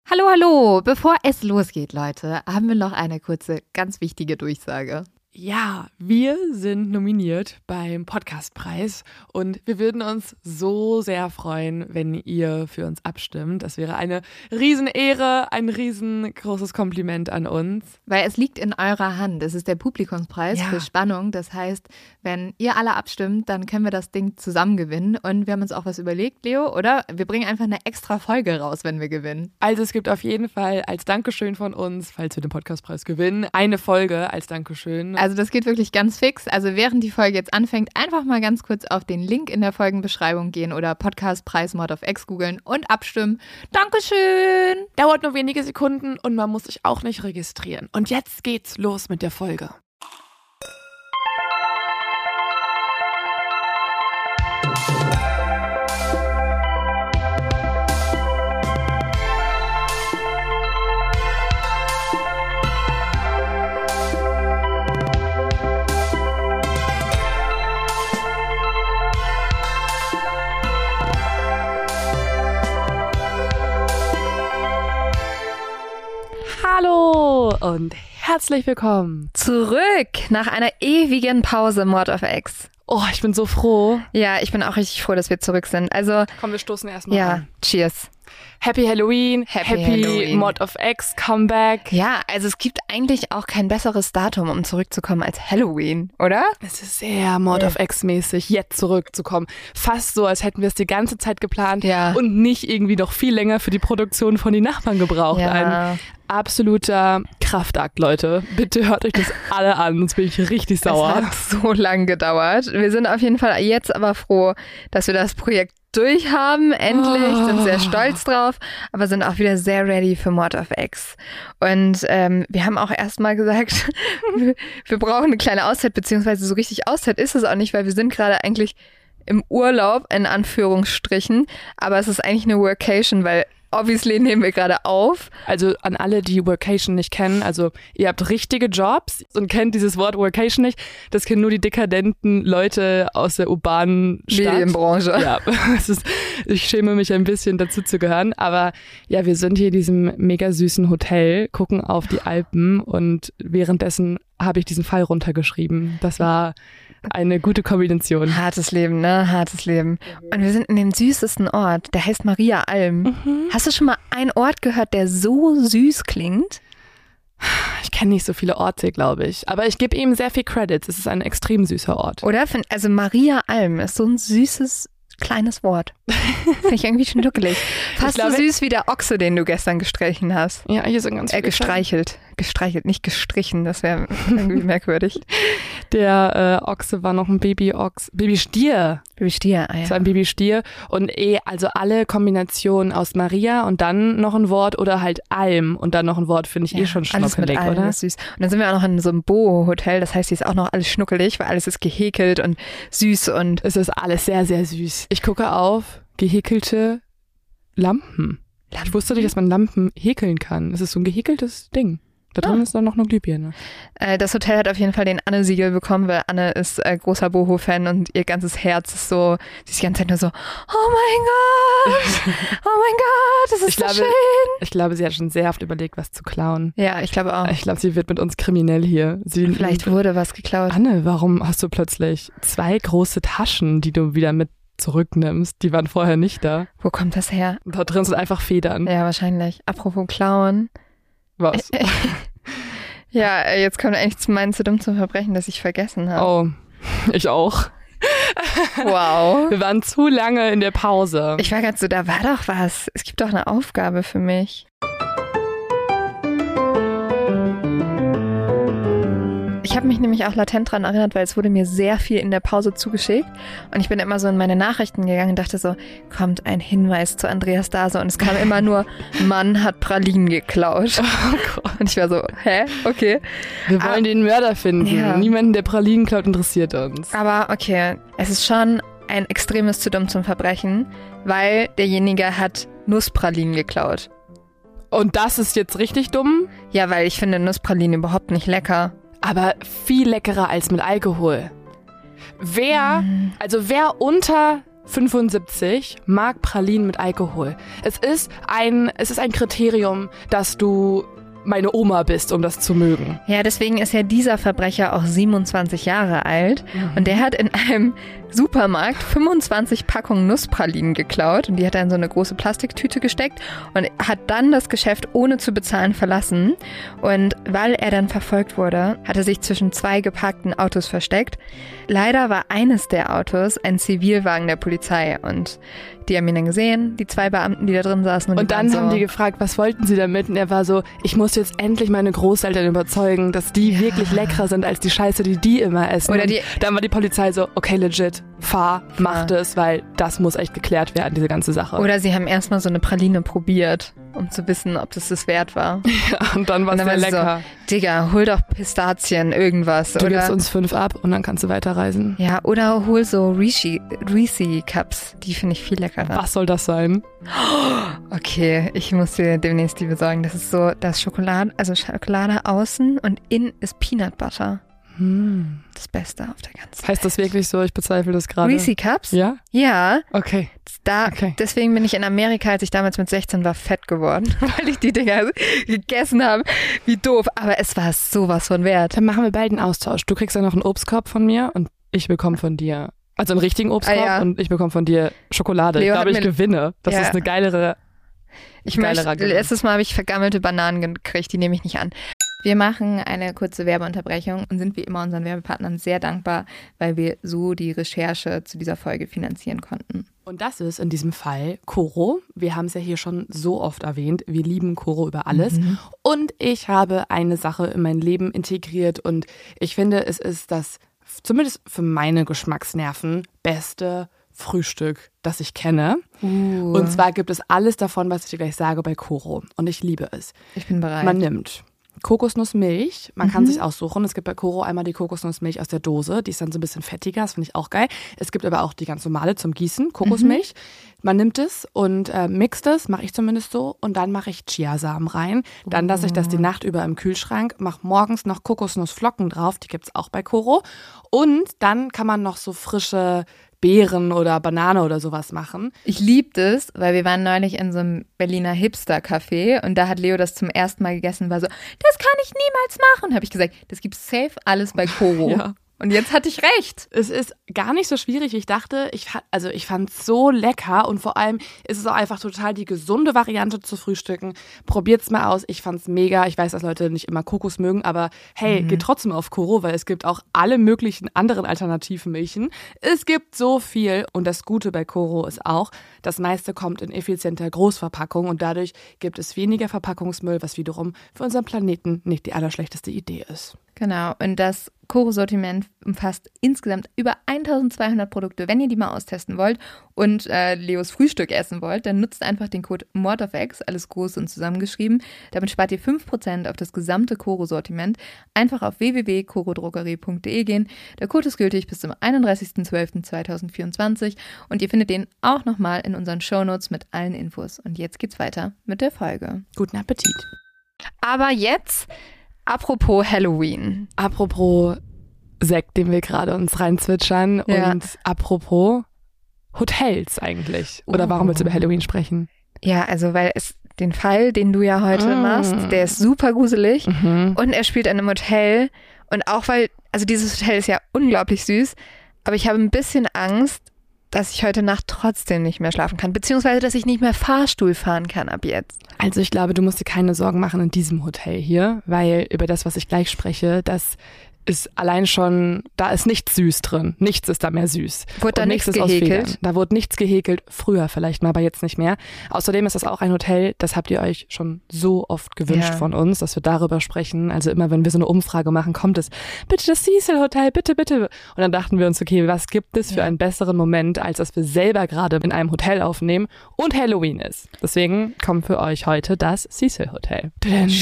Hallo, hallo! Bevor es losgeht, Leute, haben wir noch eine kurze, ganz wichtige Durchsage. Ja, wir sind nominiert beim Podcastpreis und wir würden uns so sehr freuen, wenn ihr für uns abstimmt. Das wäre eine Riesenehre, ein riesengroßes Kompliment an uns. Weil es liegt in eurer Hand. Es ist der Publikumspreis für Spannung. Das heißt, wenn ihr alle abstimmt, dann können wir das Ding zusammen gewinnen. Und wir haben uns auch was überlegt, Leo, oder? Wir bringen einfach eine extra Folge raus, wenn wir gewinnen. Also es gibt auf jeden Fall als Dankeschön von uns, falls wir den Podcastpreis gewinnen, eine Folge als Dankeschön. Also das geht wirklich ganz fix. Also während die Folge jetzt anfängt, einfach mal ganz kurz auf den Link in der Folgenbeschreibung gehen oder Podcastpreis Mod of X googeln und abstimmen. Dankeschön! Dauert nur wenige Sekunden und man muss sich auch nicht registrieren. Und jetzt geht's los mit der Folge. Hallo und herzlich willkommen zurück nach einer ewigen Pause Mod of X. Oh, ich bin so froh. Ja, ich bin auch richtig froh, dass wir zurück sind. Also, komm, wir stoßen erstmal an. Ja, cheers. Happy Halloween, Happy Halloween. Mod of X, Comeback. Ja, also es gibt eigentlich auch kein besseres Datum, um zurückzukommen als Halloween, oder? Es ist sehr Mod of X-mäßig, jetzt zurückzukommen. Fast so, als hätten wir es die ganze Zeit geplant und nicht irgendwie noch viel länger für die Produktion von die Nachbarn gebraucht. Ja. Ein absoluter Kraftakt, Leute. Bitte hört euch das alle an, sonst bin ich richtig sauer. Es hat so lang gedauert. Wir sind auf jeden Fall jetzt aber froh, dass wir das Projekt durchhaben, endlich, sind sehr stolz drauf, aber sind auch wieder sehr ready für Mod of X. Und wir haben auch erstmal gesagt, wir brauchen eine kleine Auszeit, beziehungsweise so richtig Auszeit ist es auch nicht, weil wir sind gerade eigentlich im Urlaub, in Anführungsstrichen, aber es ist eigentlich eine Workation, weil obviously nehmen wir gerade auf. Also an alle, die Workation nicht kennen, also ihr habt richtige Jobs und kennt dieses Wort Workation nicht. Das kennen nur die dekadenten Leute aus der urbanen Stadt. Medienbranche. Ja, ich schäme mich ein bisschen dazu zu gehören. Aber ja, wir sind hier in diesem mega süßen Hotel, gucken auf die Alpen und währenddessen habe ich diesen Fall runtergeschrieben. Das war eine gute Kombination. Hartes Leben, ne? Hartes Leben. Und wir sind in dem süßesten Ort, der heißt Maria Alm. Mhm. Hast du schon mal einen Ort gehört, der so süß klingt? Ich kenne nicht so viele Orte, glaube ich. Aber ich gebe ihm sehr viel Credits. Es ist ein extrem süßer Ort. Oder? Also Maria Alm ist so ein süßes, kleines Wort. Finde ich irgendwie schon duckelig. Fast so süß wie der Ochse, den du gestern gestrichen hast. Ja, hier sind ganz viele. Gestreichelt. Gestreichelt, nicht gestrichen. Das wäre irgendwie merkwürdig. Der Ochse war noch ein Baby-Ochs. Babystier. Babystier, ah ja. Das war ein Babystier. Und also alle Kombinationen aus Maria und dann noch ein Wort oder halt Alm und dann noch ein Wort finde ich schon schnuckelig, alles mit oder? Ist süß. Und dann sind wir auch noch in so einem Boho-Hotel. Das heißt, hier ist auch noch alles schnuckelig, weil alles ist gehäkelt und süß und es ist alles sehr, sehr süß. Ich gucke auf gehäkelte Lampen. Ich wusste nicht, dass man Lampen häkeln kann. Es ist so ein gehäkeltes Ding. Da drin ist dann noch eine Glühbirne. Das Hotel hat auf jeden Fall den Anne-Siegel bekommen, weil Anne ist großer Boho-Fan und ihr ganzes Herz ist so, sie ist die ganze Zeit nur so, oh mein Gott, das ist so schön. Ich glaube, sie hat schon sehr oft überlegt, was zu klauen. Ja, ich glaube auch. Ich glaube, sie wird mit uns kriminell hier. Vielleicht wurde was geklaut. Anne, warum hast du plötzlich 2 große Taschen, die du wieder mit zurücknimmst? Die waren vorher nicht da. Wo kommt das her? Da drin sind einfach Federn. Ja, wahrscheinlich. Apropos klauen. Was? Ja, jetzt kommt eigentlich zu meinen zu dumm zum Verbrechen, das ich vergessen habe. Oh, ich auch. Wow. Wir waren zu lange in der Pause. Ich war gerade so, da war doch was. Es gibt doch eine Aufgabe für mich. Ich habe mich nämlich auch latent daran erinnert, weil es wurde mir sehr viel in der Pause zugeschickt und ich bin immer so in meine Nachrichten gegangen und dachte so, kommt ein Hinweis zu Andreas Dase und es kam immer nur, Mann hat Pralinen geklaut. Oh Gott. Und ich war so, hä? Okay. Wir wollen den Mörder finden. Ja. Niemanden, der Pralinen klaut, interessiert uns. Aber okay, es ist schon ein extremes zu dumm zum Verbrechen, weil derjenige hat Nusspralinen geklaut. Und das ist jetzt richtig dumm? Ja, weil ich finde Nusspralinen überhaupt nicht lecker. Aber viel leckerer als mit Alkohol. Wer unter 75 mag Pralinen mit Alkohol. Es ist ein Kriterium, dass du meine Oma bist, um das zu mögen. Ja, deswegen ist ja dieser Verbrecher auch 27 Jahre alt und der hat in einem Supermarkt 25 Packungen Nusspralinen geklaut und die hat er in so eine große Plastiktüte gesteckt und hat dann das Geschäft ohne zu bezahlen verlassen. Und weil er dann verfolgt wurde, hat er sich zwischen 2 geparkten Autos versteckt. Leider war eines der Autos ein Zivilwagen der Polizei und die haben ihn dann gesehen, die 2 Beamten, die da drin saßen. Und dann haben die gefragt, was wollten sie damit? Und er war so, ich muss jetzt endlich meine Großeltern überzeugen, dass die wirklich leckerer sind als die Scheiße, die immer essen. Oder dann war die Polizei so, okay, legit, mach das, weil das muss echt geklärt werden, diese ganze Sache. Oder sie haben erstmal so eine Praline probiert, um zu wissen, ob das wert war. Ja, und dann war es sehr lecker. So, Digga, hol doch Pistazien, irgendwas. Du gibst uns 5 ab und dann kannst du weiterreisen. Ja, oder hol so Reese-Cups, die finde ich viel leckerer. Was soll das sein? Okay, ich muss dir demnächst die besorgen. Das ist so, das Schokolade außen und innen ist Peanut Butter. Das Beste auf der ganzen Welt. Heißt das wirklich so? Ich bezweifle das gerade. Reese Cups? Ja? Ja. Okay. Deswegen bin ich in Amerika, als ich damals mit 16 war, fett geworden, weil ich die Dinger gegessen habe. Wie doof. Aber es war sowas von wert. Dann machen wir bald einen Austausch. Du kriegst ja noch einen Obstkorb von mir und ich bekomme von dir, also einen richtigen Obstkorb und ich bekomme von dir Schokolade. Leo, ich glaube, ich gewinne. Das ist eine geilere letztes Mal habe ich vergammelte Bananen gekriegt, die nehme ich nicht an. Wir machen eine kurze Werbeunterbrechung und sind wie immer unseren Werbepartnern sehr dankbar, weil wir so die Recherche zu dieser Folge finanzieren konnten. Und das ist in diesem Fall Koro. Wir haben es ja hier schon so oft erwähnt. Wir lieben Koro über alles. Und ich habe eine Sache in mein Leben integriert und ich finde, es ist das, zumindest für meine Geschmacksnerven, beste Frühstück, das ich kenne. Und zwar gibt es alles davon, was ich dir gleich sage, bei Koro. Und ich liebe es. Ich bin bereit. Man nimmt Kokosnussmilch, man kann sich aussuchen. Es gibt bei Koro einmal die Kokosnussmilch aus der Dose, die ist dann so ein bisschen fettiger, das finde ich auch geil. Es gibt aber auch die ganz normale zum Gießen, Kokosmilch. Man nimmt es und mixt es, mache ich zumindest so, und dann mache ich Chiasamen rein. Dann lasse ich das die Nacht über im Kühlschrank, mache morgens noch Kokosnussflocken drauf, die gibt's auch bei Koro. Und dann kann man noch so frische Beeren oder Banane oder sowas machen. Ich liebe das, weil wir waren neulich in so einem Berliner Hipster-Café und da hat Leo das zum ersten Mal gegessen und war so, das kann ich niemals machen. Habe ich gesagt, das gibt's safe alles bei Koro. Ja. Und jetzt hatte ich recht. Es ist gar nicht so schwierig, wie ich dachte. Ich fand es so lecker und vor allem ist es auch einfach total die gesunde Variante zu frühstücken. Probiert's mal aus. Ich fand's mega. Ich weiß, dass Leute nicht immer Kokos mögen, aber hey, geht trotzdem auf Koro, weil es gibt auch alle möglichen anderen alternativen Milchen. Es gibt so viel und das Gute bei Koro ist auch, das meiste kommt in effizienter Großverpackung und dadurch gibt es weniger Verpackungsmüll, was wiederum für unseren Planeten nicht die allerschlechteste Idee ist. Genau, und das Koro-Sortiment umfasst insgesamt über 1200 Produkte. Wenn ihr die mal austesten wollt und Leos Frühstück essen wollt, dann nutzt einfach den Code MORDOFX, alles groß und zusammengeschrieben. Damit spart ihr 5% auf das gesamte Koro-Sortiment. Einfach auf www.korodrogerie.de gehen. Der Code ist gültig bis zum 31.12.2024 und ihr findet den auch nochmal in unseren Shownotes mit allen Infos. Und jetzt geht's weiter mit der Folge. Guten Appetit. Aber jetzt, apropos Halloween. Apropos Sekt, den wir gerade uns reinzwitschern und apropos Hotels eigentlich. Oder warum willst du über Halloween sprechen? Ja, also weil den Fall, den du ja heute machst, der ist super gruselig und er spielt in einem Hotel und auch weil, also dieses Hotel ist ja unglaublich süß, aber ich habe ein bisschen Angst, dass ich heute Nacht trotzdem nicht mehr schlafen kann, beziehungsweise dass ich nicht mehr Fahrstuhl fahren kann ab jetzt. Also ich glaube, du musst dir keine Sorgen machen in diesem Hotel hier, weil über das, was ich gleich spreche, das ist allein schon, da ist nichts süß drin. Nichts ist da mehr süß. Wurde da nichts gehäkelt? Da wurde nichts gehäkelt. Früher vielleicht mal, aber jetzt nicht mehr. Außerdem ist das auch ein Hotel, das habt ihr euch schon so oft gewünscht von uns, dass wir darüber sprechen. Also immer, wenn wir so eine Umfrage machen, kommt es, bitte das Cecil Hotel, bitte, bitte. Und dann dachten wir uns, okay, was gibt es für einen besseren Moment, als dass wir selber gerade in einem Hotel aufnehmen und Halloween ist. Deswegen kommt für euch heute das Cecil Hotel.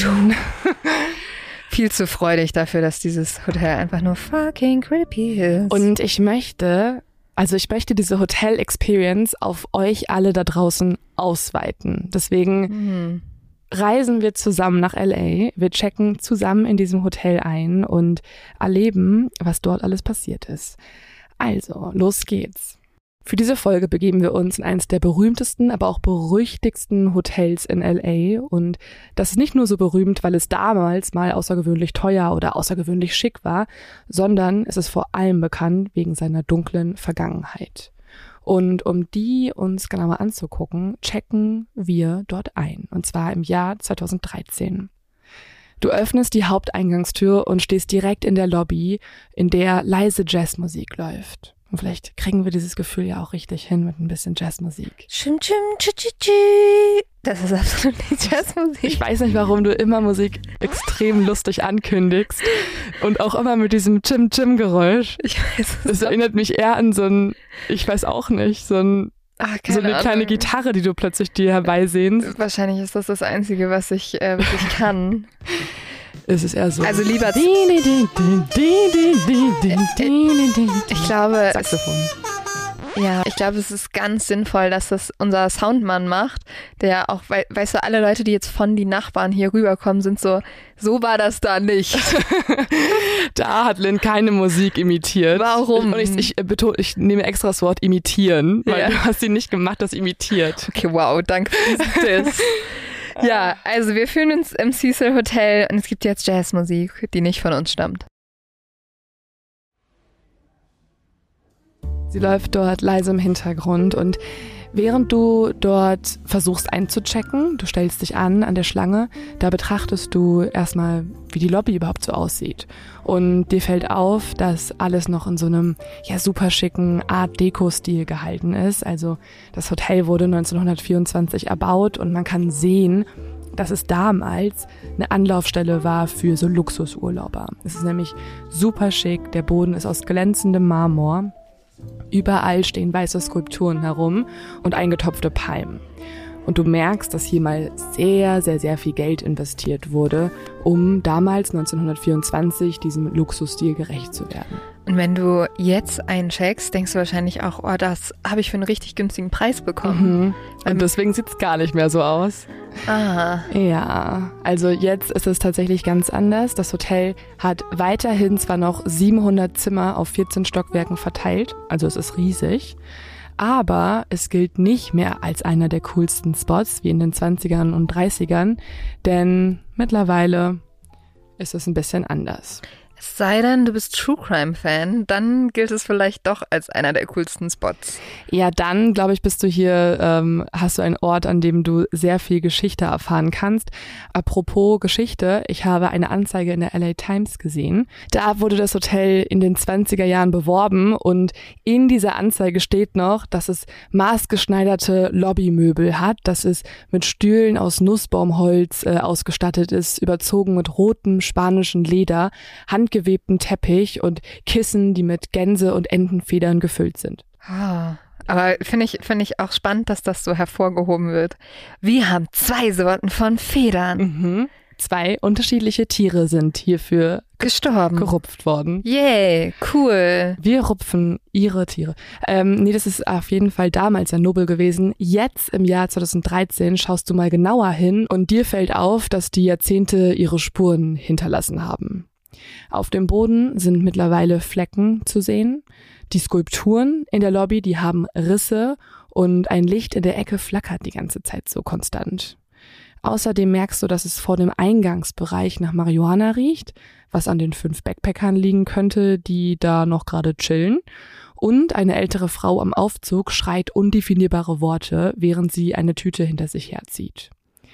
Viel zu freudig dafür, dass dieses Hotel einfach nur fucking creepy ist. Und ich möchte diese Hotel-Experience auf euch alle da draußen ausweiten. Deswegen reisen wir zusammen nach LA. Wir checken zusammen in diesem Hotel ein und erleben, was dort alles passiert ist. Also, los geht's. Für diese Folge begeben wir uns in eines der berühmtesten, aber auch berüchtigsten Hotels in LA. Und das ist nicht nur so berühmt, weil es damals mal außergewöhnlich teuer oder außergewöhnlich schick war, sondern es ist vor allem bekannt wegen seiner dunklen Vergangenheit. Und um die uns genauer anzugucken, checken wir dort ein. Und zwar im Jahr 2013. Du öffnest die Haupteingangstür und stehst direkt in der Lobby, in der leise Jazzmusik läuft. Und vielleicht kriegen wir dieses Gefühl ja auch richtig hin mit ein bisschen Jazzmusik. Das ist absolut nicht Jazzmusik. Ich weiß nicht, warum du immer Musik extrem lustig ankündigst und auch immer mit diesem Chim-Chim-Geräusch. Ich weiß es Das erinnert mich eher an so ein, ich weiß auch nicht, so eine kleine Gitarre, die du plötzlich dir herbeisehnst. Wahrscheinlich ist das Einzige, was ich wirklich kann. Es ist eher so. Also lieber. Ich glaube. Saxophon. Ja, ich glaube, es ist ganz sinnvoll, dass das unser Soundmann macht, der auch, weißt du, alle Leute, die jetzt von die Nachbarn hier rüberkommen, sind so war das da nicht. Da hat Lynn keine Musik imitiert. Warum? Und ich betone, ich nehme extra das Wort imitieren, weil du hast sie nicht gemacht, das imitiert. Okay, wow, danke für diesen Diss. Ja, also wir fühlen uns im Cecil Hotel und es gibt jetzt Jazzmusik, die nicht von uns stammt. Sie läuft dort leise im Hintergrund und während du dort versuchst einzuchecken, du stellst dich an der Schlange, da betrachtest du erstmal, wie die Lobby überhaupt so aussieht. Und dir fällt auf, dass alles noch in so einem super schicken Art-Deco-Stil gehalten ist. Also das Hotel wurde 1924 erbaut und man kann sehen, dass es damals eine Anlaufstelle war für so Luxusurlauber. Es ist nämlich super schick, der Boden ist aus glänzendem Marmor. Überall stehen weiße Skulpturen herum und eingetopfte Palmen. Und du merkst, dass hier mal sehr, sehr, sehr viel Geld investiert wurde, um damals 1924 diesem Luxusstil gerecht zu werden. Und wenn du jetzt eincheckst, denkst du wahrscheinlich auch, oh, das habe ich für einen richtig günstigen Preis bekommen. Und deswegen sieht es gar nicht mehr so aus. Aha. Ja, also jetzt ist es tatsächlich ganz anders. Das Hotel hat weiterhin zwar noch 700 Zimmer auf 14 Stockwerken verteilt, also es ist riesig, aber es gilt nicht mehr als einer der coolsten Spots wie in den 20ern und 30ern, denn mittlerweile ist es ein bisschen anders. Es sei denn, du bist True Crime Fan, dann gilt es vielleicht doch als einer der coolsten Spots. Ja, dann, glaube ich, bist du hier, hast du einen Ort, an dem du sehr viel Geschichte erfahren kannst. Apropos Geschichte, ich habe eine Anzeige in der LA Times gesehen. Da wurde das Hotel in den 20er Jahren beworben und in dieser Anzeige steht noch, dass es maßgeschneiderte Lobbymöbel hat, dass es mit Stühlen aus Nussbaumholz ausgestattet ist, überzogen mit rotem spanischen Leder, handgewebten Teppich und Kissen, die mit Gänse- und Entenfedern gefüllt sind. Aber finde ich auch spannend, dass das so hervorgehoben wird. Wir haben 2 Sorten von Federn. 2 unterschiedliche Tiere sind hierfür gerupft worden. Yay, cool. Wir rupfen ihre Tiere. Nee, das ist auf jeden Fall damals ja nobel gewesen. Jetzt im Jahr 2013 schaust du mal genauer hin und dir fällt auf, dass die Jahrzehnte ihre Spuren hinterlassen haben. Auf dem Boden sind mittlerweile Flecken zu sehen. Die Skulpturen in der Lobby, die haben Risse und ein Licht in der Ecke flackert die ganze Zeit so konstant. Außerdem merkst du, dass es vor dem Eingangsbereich nach Marihuana riecht, was an den 5 Backpackern liegen könnte, die da noch gerade chillen. Und eine ältere Frau am Aufzug schreit undefinierbare Worte, während sie eine Tüte hinter sich herzieht.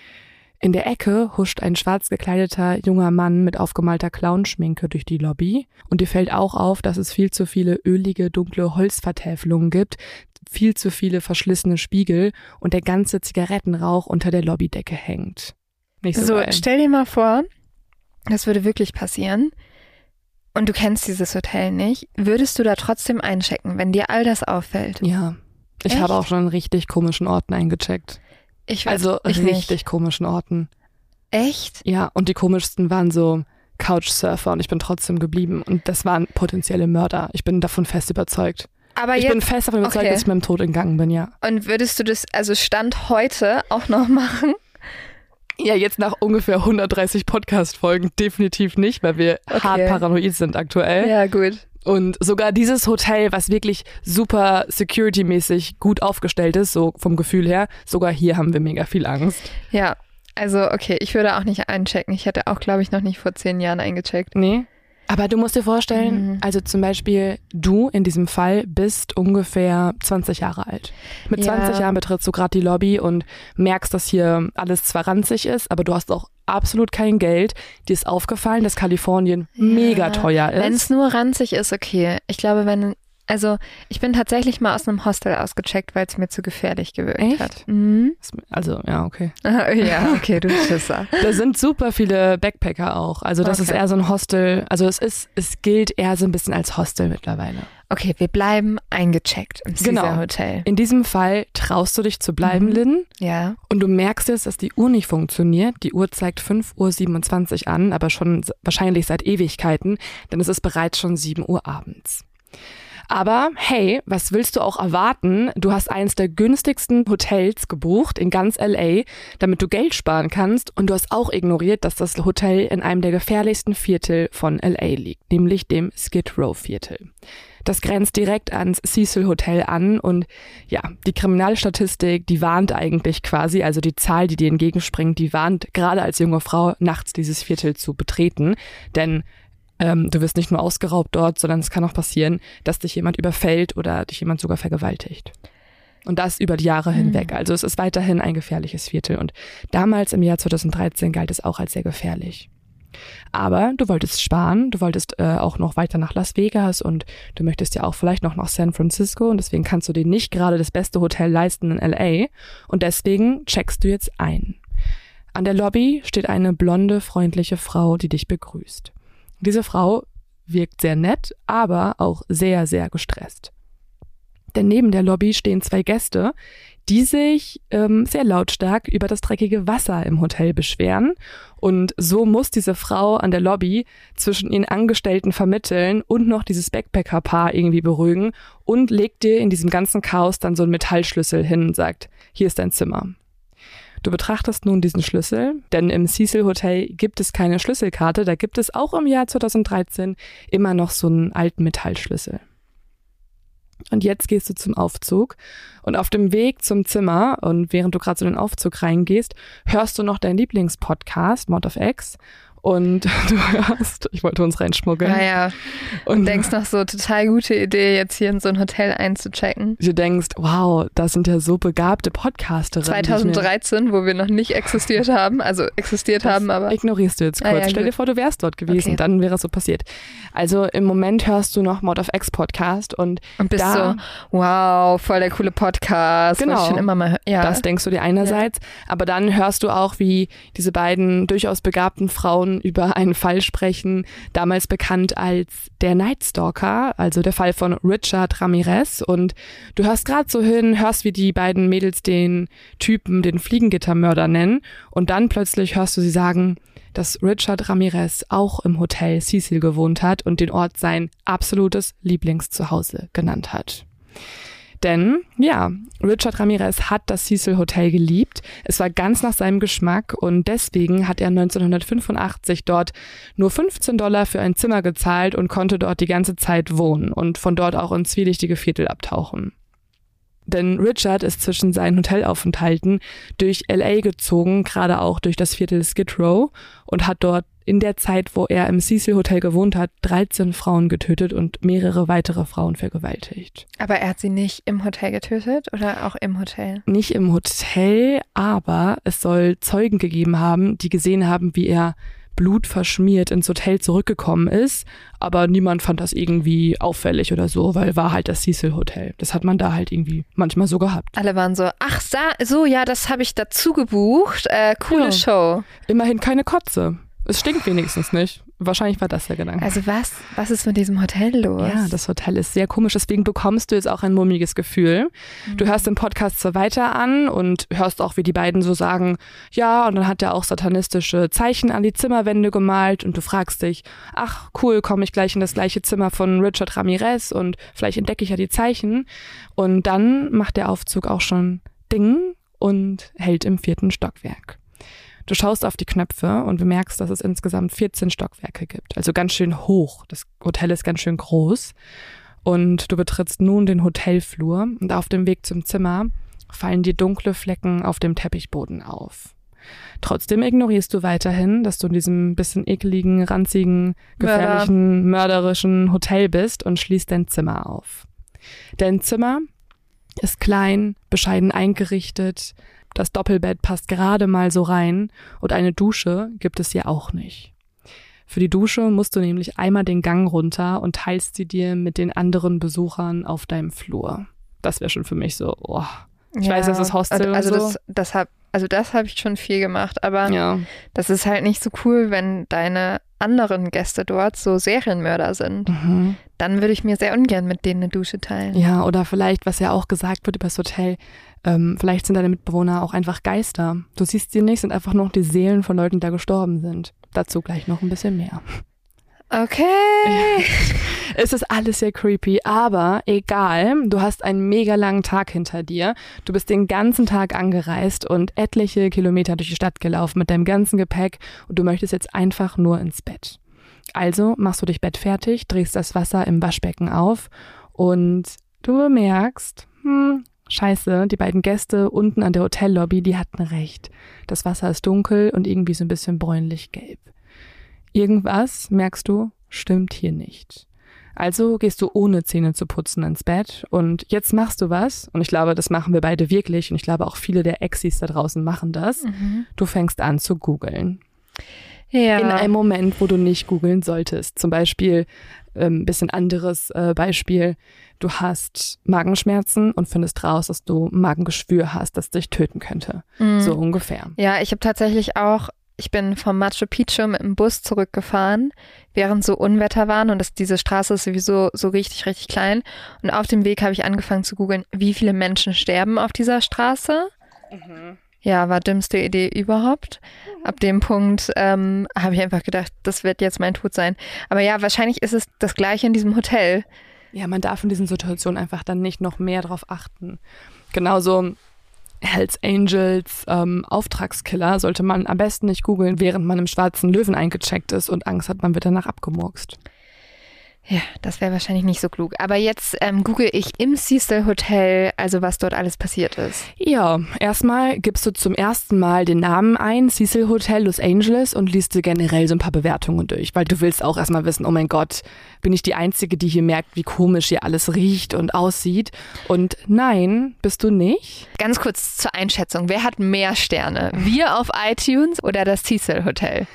In der Ecke huscht ein schwarz gekleideter junger Mann mit aufgemalter Clownschminke durch die Lobby. Und dir fällt auch auf, dass es viel zu viele ölige, dunkle Holzvertäfelungen gibt, viel zu viele verschlissene Spiegel und der ganze Zigarettenrauch unter der Lobbydecke hängt. Nicht so geil. Stell dir mal vor, das würde wirklich passieren und du kennst dieses Hotel nicht. Würdest du da trotzdem einchecken, wenn dir all das auffällt? Ja, ich habe auch schon in richtig komischen Orten eingecheckt. Ich richtig komischen Orten. Echt? Ja, und die komischsten waren so Couchsurfer und ich bin trotzdem geblieben. Und das waren potenzielle Mörder. Ich bin davon fest überzeugt. Aber ich bin fest davon überzeugt, dass ich meinem Tod entgangen bin, ja. Und würdest du das, also Stand heute, auch noch machen? Ja, jetzt nach ungefähr 130 Podcast-Folgen definitiv nicht, weil wir hart paranoid sind aktuell. Ja, gut. Und sogar dieses Hotel, was wirklich super security-mäßig gut aufgestellt ist, so vom Gefühl her, sogar hier haben wir mega viel Angst. Ja, also okay, ich würde auch nicht einchecken. Ich hätte auch, glaube ich, noch nicht vor 10 Jahren eingecheckt. Nee. Aber du musst dir vorstellen, also zum Beispiel du in diesem Fall bist ungefähr 20 Jahre alt. Mit 20 Jahren betrittst du gerade die Lobby und merkst, dass hier alles zwar ranzig ist, aber du hast auch absolut kein Geld. Dir ist aufgefallen, dass Kalifornien mega teuer ist. Wenn es nur ranzig ist, okay. Ich glaube, also ich bin tatsächlich mal aus einem Hostel ausgecheckt, weil es mir zu gefährlich gewirkt hat. Mhm. Also, ja, okay. Ja, okay, du Schisser. Da sind super viele Backpacker auch. Also das ist eher so ein Hostel. Also es gilt eher so ein bisschen als Hostel mittlerweile. Okay, wir bleiben eingecheckt im Caesar Hotel. In diesem Fall traust du dich zu bleiben, Lynn. Ja. Und du merkst jetzt, dass die Uhr nicht funktioniert. Die Uhr zeigt 5:27 Uhr an, aber schon wahrscheinlich seit Ewigkeiten, denn es ist bereits schon 7 Uhr abends. Aber hey, was willst du auch erwarten? Du hast eins der günstigsten Hotels gebucht in ganz LA, damit du Geld sparen kannst. Und du hast auch ignoriert, dass das Hotel in einem der gefährlichsten Viertel von LA liegt, nämlich dem Skid Row Viertel. Das grenzt direkt ans Cecil Hotel an und ja, die Kriminalstatistik, die warnt eigentlich quasi, also die Zahl, die dir entgegenspringt, die warnt gerade als junge Frau nachts dieses Viertel zu betreten, denn du wirst nicht nur ausgeraubt dort, sondern es kann auch passieren, dass dich jemand überfällt oder dich jemand sogar vergewaltigt. Und das über die Jahre hinweg. Also es ist weiterhin ein gefährliches Viertel. Und damals im Jahr 2013 galt es auch als sehr gefährlich. Aber du wolltest sparen, du wolltest auch noch weiter nach Las Vegas und du möchtest ja auch vielleicht noch nach San Francisco und deswegen kannst du dir nicht gerade das beste Hotel leisten in LA und deswegen checkst du jetzt ein. An der Lobby steht eine blonde, freundliche Frau, die dich begrüßt. Diese Frau wirkt sehr nett, aber auch sehr, sehr gestresst. Denn neben der Lobby stehen 2 Gäste, die sich sehr lautstark über das dreckige Wasser im Hotel beschweren. Und so muss diese Frau an der Lobby zwischen ihren Angestellten vermitteln und noch dieses Backpacker-Paar irgendwie beruhigen und legt dir in diesem ganzen Chaos dann so einen Metallschlüssel hin und sagt, hier ist dein Zimmer. Du betrachtest nun diesen Schlüssel, denn im Cecil Hotel gibt es keine Schlüsselkarte, da gibt es auch im Jahr 2013 immer noch so einen alten Metallschlüssel. Und jetzt gehst du zum Aufzug und auf dem Weg zum Zimmer und während du gerade so in den Aufzug reingehst, hörst du noch deinen Lieblingspodcast, Mord of X. Und du hörst, ich wollte uns reinschmuggeln. Ja. Und denkst noch so, total gute Idee, jetzt hier in so ein Hotel einzuchecken. Du denkst, wow, das sind ja so begabte Podcasterinnen. 2013, wo wir noch nicht existiert haben, aber... ignorierst du jetzt kurz. Ja, Stell dir vor, du wärst dort gewesen, dann wäre es so passiert. Also im Moment hörst du noch Mord of X Podcast und bist so, wow, voll der coole Podcast. Genau, ich schon immer mal das denkst du dir einerseits, aber dann hörst du auch, wie diese beiden durchaus begabten Frauen über einen Fall sprechen, damals bekannt als der Night Stalker, also der Fall von Richard Ramirez. Und du hörst gerade so hin, hörst, wie die beiden Mädels den Typen den Fliegengittermörder nennen und dann plötzlich hörst du sie sagen, dass Richard Ramirez auch im Hotel Cecil gewohnt hat und den Ort sein absolutes Lieblingszuhause genannt hat. Denn, ja, Richard Ramirez hat das Cecil Hotel geliebt. Es war ganz nach seinem Geschmack und deswegen hat er 1985 dort nur $15 für ein Zimmer gezahlt und konnte dort die ganze Zeit wohnen und von dort auch ins zwielichtige Viertel abtauchen. Denn Richard ist zwischen seinen Hotelaufenthalten durch LA gezogen, gerade auch durch das Viertel Skid Row und hat dort in der Zeit, wo er im Cecil Hotel gewohnt hat, 13 Frauen getötet und mehrere weitere Frauen vergewaltigt. Aber er hat sie nicht im Hotel getötet oder auch im Hotel? Nicht im Hotel, aber es soll Zeugen gegeben haben, die gesehen haben, wie er blutverschmiert ins Hotel zurückgekommen ist, aber niemand fand das irgendwie auffällig oder so, weil war halt das Cecil Hotel. Das hat man da halt irgendwie manchmal so gehabt. Alle waren so, ach so, ja, das habe ich dazu gebucht, coole Show. Immerhin keine Kotze. Es stinkt wenigstens nicht. Wahrscheinlich war das der Gedanke. Also was ist mit diesem Hotel los? Ja, das Hotel ist sehr komisch, deswegen bekommst du jetzt auch ein mulmiges Gefühl. Du hörst den Podcast so weiter an und hörst auch, wie die beiden so sagen, ja, und dann hat er auch satanistische Zeichen an die Zimmerwände gemalt und du fragst dich, ach cool, komme ich gleich in das gleiche Zimmer von Richard Ramirez und vielleicht entdecke ich ja die Zeichen. Und dann macht der Aufzug auch schon Ding und hält im 4. Stockwerk. Du schaust auf die Knöpfe und bemerkst, dass es insgesamt 14 Stockwerke gibt. Also ganz schön hoch. Das Hotel ist ganz schön groß. Und du betrittst nun den Hotelflur und auf dem Weg zum Zimmer fallen dir dunkle Flecken auf dem Teppichboden auf. Trotzdem ignorierst du weiterhin, dass du in diesem bisschen ekligen, ranzigen, gefährlichen, mörderischen Hotel bist und schließt dein Zimmer auf. Dein Zimmer ist klein, bescheiden eingerichtet, das Doppelbett passt gerade mal so rein und eine Dusche gibt es hier auch nicht. Für die Dusche musst du nämlich einmal den Gang runter und teilst sie dir mit den anderen Besuchern auf deinem Flur. Das wäre schon für mich so, Ich weiß, das ist Hostel und so. Das habe ich schon viel gemacht, aber das ist halt nicht so cool, wenn deine anderen Gäste dort so Serienmörder sind. Mhm. Dann würde ich mir sehr ungern mit denen eine Dusche teilen. Ja, oder vielleicht, was ja auch gesagt wird über das Hotel, vielleicht sind deine Mitbewohner auch einfach Geister. Du siehst sie nicht, sind einfach noch die Seelen von Leuten, die da gestorben sind. Dazu gleich noch ein bisschen mehr. Okay. Es ist alles sehr creepy, aber egal, du hast einen mega langen Tag hinter dir. Du bist den ganzen Tag angereist und etliche Kilometer durch die Stadt gelaufen mit deinem ganzen Gepäck und du möchtest jetzt einfach nur ins Bett. Also machst du dich bettfertig, drehst das Wasser im Waschbecken auf und du bemerkst, scheiße, die beiden Gäste unten an der Hotellobby, die hatten recht. Das Wasser ist dunkel und irgendwie so ein bisschen bräunlich-gelb. Irgendwas, merkst du, stimmt hier nicht. Also gehst du ohne Zähne zu putzen ins Bett und jetzt machst du was und ich glaube, das machen wir beide wirklich und ich glaube auch viele der Exis da draußen machen das. Mhm. Du fängst an zu googeln. Ja. In einem Moment, wo du nicht googeln solltest. Zum Beispiel, bisschen anderes Beispiel, du hast Magenschmerzen und findest raus, dass du Magengeschwür hast, das dich töten könnte. So ungefähr. Ja, ich habe tatsächlich auch, ich bin vom Machu Picchu mit dem Bus zurückgefahren, während so Unwetter waren und diese Straße ist sowieso so richtig, richtig klein. Und auf dem Weg habe ich angefangen zu googeln, wie viele Menschen sterben auf dieser Straße. Mhm. Ja, war dümmste Idee überhaupt. Ab dem Punkt habe ich einfach gedacht, das wird jetzt mein Tod sein. Aber ja, wahrscheinlich ist es das Gleiche in diesem Hotel. Ja, man darf in diesen Situationen einfach dann nicht noch mehr drauf achten. Genauso Hells Angels, Auftragskiller sollte man am besten nicht googeln, während man im Schwarzen Löwen eingecheckt ist und Angst hat, man wird danach abgemurkst. Ja, das wäre wahrscheinlich nicht so klug. Aber jetzt google ich im Cecil Hotel, also was dort alles passiert ist. Ja, erstmal gibst du zum ersten Mal den Namen ein, Cecil Hotel Los Angeles, und liest dir generell so ein paar Bewertungen durch, weil du willst auch erstmal wissen, oh mein Gott, bin ich die Einzige, die hier merkt, wie komisch hier alles riecht und aussieht? Und nein, bist du nicht. Ganz kurz zur Einschätzung, wer hat mehr Sterne? Wir auf iTunes oder das Cecil Hotel?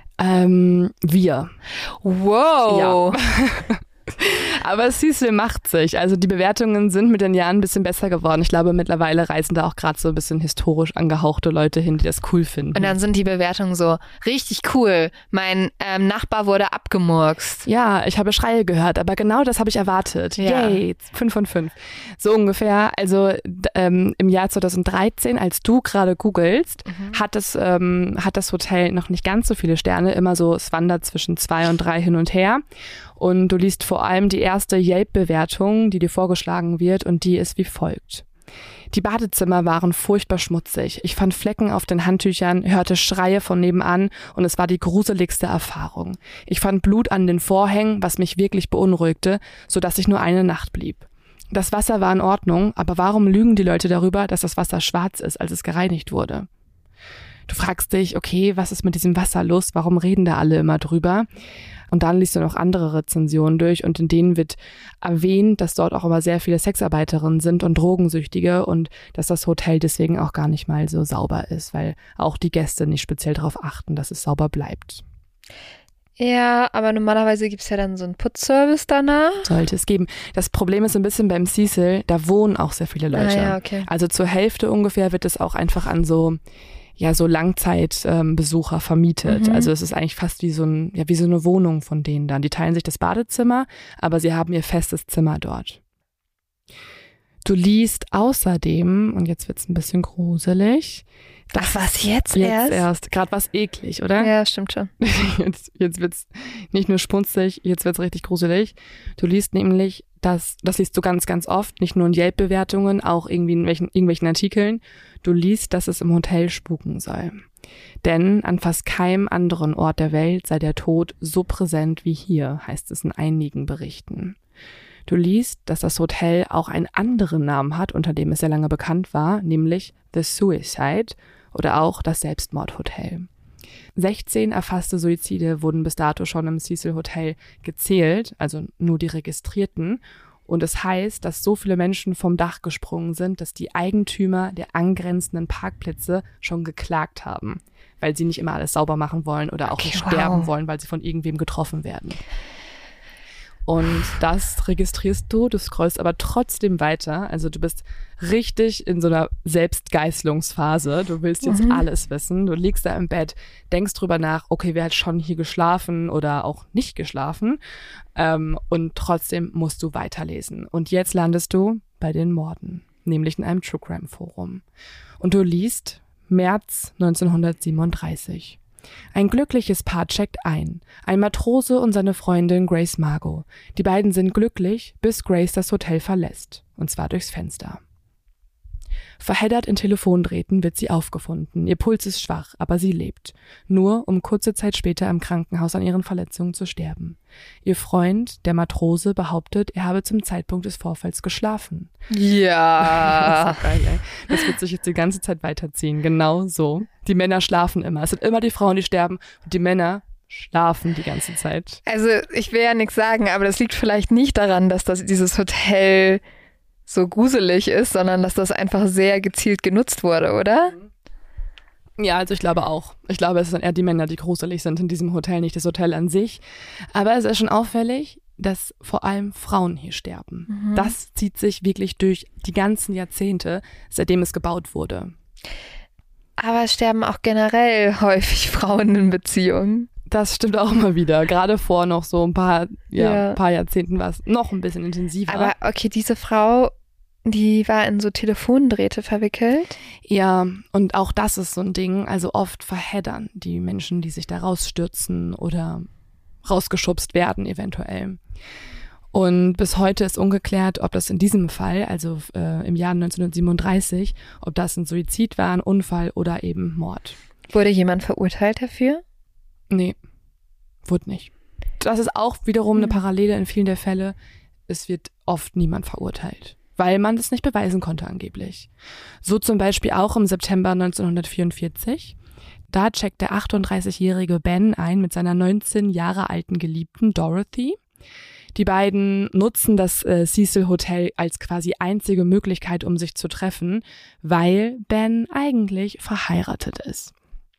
Wir. Wow. Ja. Aber Cecil macht sich. Also die Bewertungen sind mit den Jahren ein bisschen besser geworden. Ich glaube, mittlerweile reisen da auch gerade so ein bisschen historisch angehauchte Leute hin, die das cool finden. Und dann sind die Bewertungen so, richtig cool, mein Nachbar wurde abgemurkst. Ja, ich habe Schreie gehört, aber genau das habe ich erwartet. Ja. Yay, 5 von 5. So ungefähr. Also im Jahr 2013, als du gerade googelst, hat das Hotel noch nicht ganz so viele Sterne. Immer so, es wandert zwischen 2 und 3 hin und her. Und du liest vor allem die erste Yelp-Bewertung, die dir vorgeschlagen wird, und die ist wie folgt. Die Badezimmer waren furchtbar schmutzig. Ich fand Flecken auf den Handtüchern, hörte Schreie von nebenan und es war die gruseligste Erfahrung. Ich fand Blut an den Vorhängen, was mich wirklich beunruhigte, sodass ich nur eine Nacht blieb. Das Wasser war in Ordnung, aber warum lügen die Leute darüber, dass das Wasser schwarz ist, als es gereinigt wurde? Du fragst dich, okay, was ist mit diesem Wasser los? Warum reden da alle immer drüber? Und dann liest du noch andere Rezensionen durch und in denen wird erwähnt, dass dort auch immer sehr viele Sexarbeiterinnen sind und Drogensüchtige und dass das Hotel deswegen auch gar nicht mal so sauber ist, weil auch die Gäste nicht speziell darauf achten, dass es sauber bleibt. Ja, aber normalerweise gibt's ja dann so einen Putzservice danach. Sollte es geben. Das Problem ist ein bisschen beim Cecil, da wohnen auch sehr viele Leute. Ah, ja, okay. Also zur Hälfte ungefähr wird es auch einfach an so Langzeitbesucher vermietet. Also es ist eigentlich fast wie so eine Wohnung von denen dann. Die teilen sich das Badezimmer, aber sie haben ihr festes Zimmer dort. Du liest außerdem, und jetzt wird's ein bisschen gruselig. Ach, was jetzt erst? Gerade was eklig, oder? Ja, stimmt schon. Jetzt wird's nicht nur spunzig, jetzt wird's richtig gruselig. Du liest nämlich, das liest du ganz, ganz oft, nicht nur in Yelp-Bewertungen, auch irgendwie in irgendwelchen Artikeln. Du liest, dass es im Hotel spuken soll. Denn an fast keinem anderen Ort der Welt sei der Tod so präsent wie hier, heißt es in einigen Berichten. Du liest, dass das Hotel auch einen anderen Namen hat, unter dem es sehr lange bekannt war, nämlich The Suicide oder auch das Selbstmordhotel. 16 erfasste Suizide wurden bis dato schon im Cecil Hotel gezählt, also nur die registrierten. Und es heißt, dass so viele Menschen vom Dach gesprungen sind, dass die Eigentümer der angrenzenden Parkplätze schon geklagt haben, weil sie nicht immer alles sauber machen wollen oder auch nicht sterben wollen, weil sie von irgendwem getroffen werden. Und das registrierst du scrollst aber trotzdem weiter. Also du bist richtig in so einer Selbstgeißelungsphase. Du willst jetzt alles wissen. Du liegst da im Bett, denkst drüber nach, okay, wer hat schon hier geschlafen oder auch nicht geschlafen? Und trotzdem musst du weiterlesen. Und jetzt landest du bei den Morden, nämlich in einem True Crime Forum. Und du liest März 1937. Ein glückliches Paar checkt ein. Ein Matrose und seine Freundin Grace Margot. Die beiden sind glücklich, bis Grace das Hotel verlässt. Und zwar durchs Fenster. Verheddert in Telefondrähten wird sie aufgefunden. Ihr Puls ist schwach, aber sie lebt. Nur, um kurze Zeit später im Krankenhaus an ihren Verletzungen zu sterben. Ihr Freund, der Matrose, behauptet, er habe zum Zeitpunkt des Vorfalls geschlafen. Ja. Das ist so geil, ey. Das wird sich jetzt die ganze Zeit weiterziehen. Genau so. Die Männer schlafen immer. Es sind immer die Frauen, die sterben. Und die Männer schlafen die ganze Zeit. Also ich will ja nichts sagen, aber das liegt vielleicht nicht daran, dass dieses Hotel so gruselig ist, sondern dass das einfach sehr gezielt genutzt wurde, oder? Ja, also ich glaube auch. Ich glaube, es sind eher die Männer, die gruselig sind in diesem Hotel, nicht das Hotel an sich. Aber es ist schon auffällig, dass vor allem Frauen hier sterben. Das zieht sich wirklich durch die ganzen Jahrzehnte, seitdem es gebaut wurde. Aber es sterben auch generell häufig Frauen in Beziehungen. Das stimmt auch immer wieder. Gerade vor noch so ein paar Jahrzehnten war es noch ein bisschen intensiver. Aber okay, diese Frau, die war in so Telefondrähte verwickelt. Ja, und auch das ist so ein Ding. Also oft verheddern die Menschen, die sich da rausstürzen oder rausgeschubst werden eventuell. Und bis heute ist ungeklärt, ob das in diesem Fall, also im Jahr 1937, ob das ein Suizid war, ein Unfall oder eben Mord. Wurde jemand verurteilt dafür? Nee, wurde nicht. Das ist auch wiederum eine Parallele in vielen der Fälle. Es wird oft niemand verurteilt, weil man das nicht beweisen konnte angeblich. So zum Beispiel auch im September 1944. Da checkt der 38-jährige Ben ein mit seiner 19 Jahre alten Geliebten Dorothy. Die beiden nutzen das Cecil Hotel als quasi einzige Möglichkeit, um sich zu treffen, weil Ben eigentlich verheiratet ist.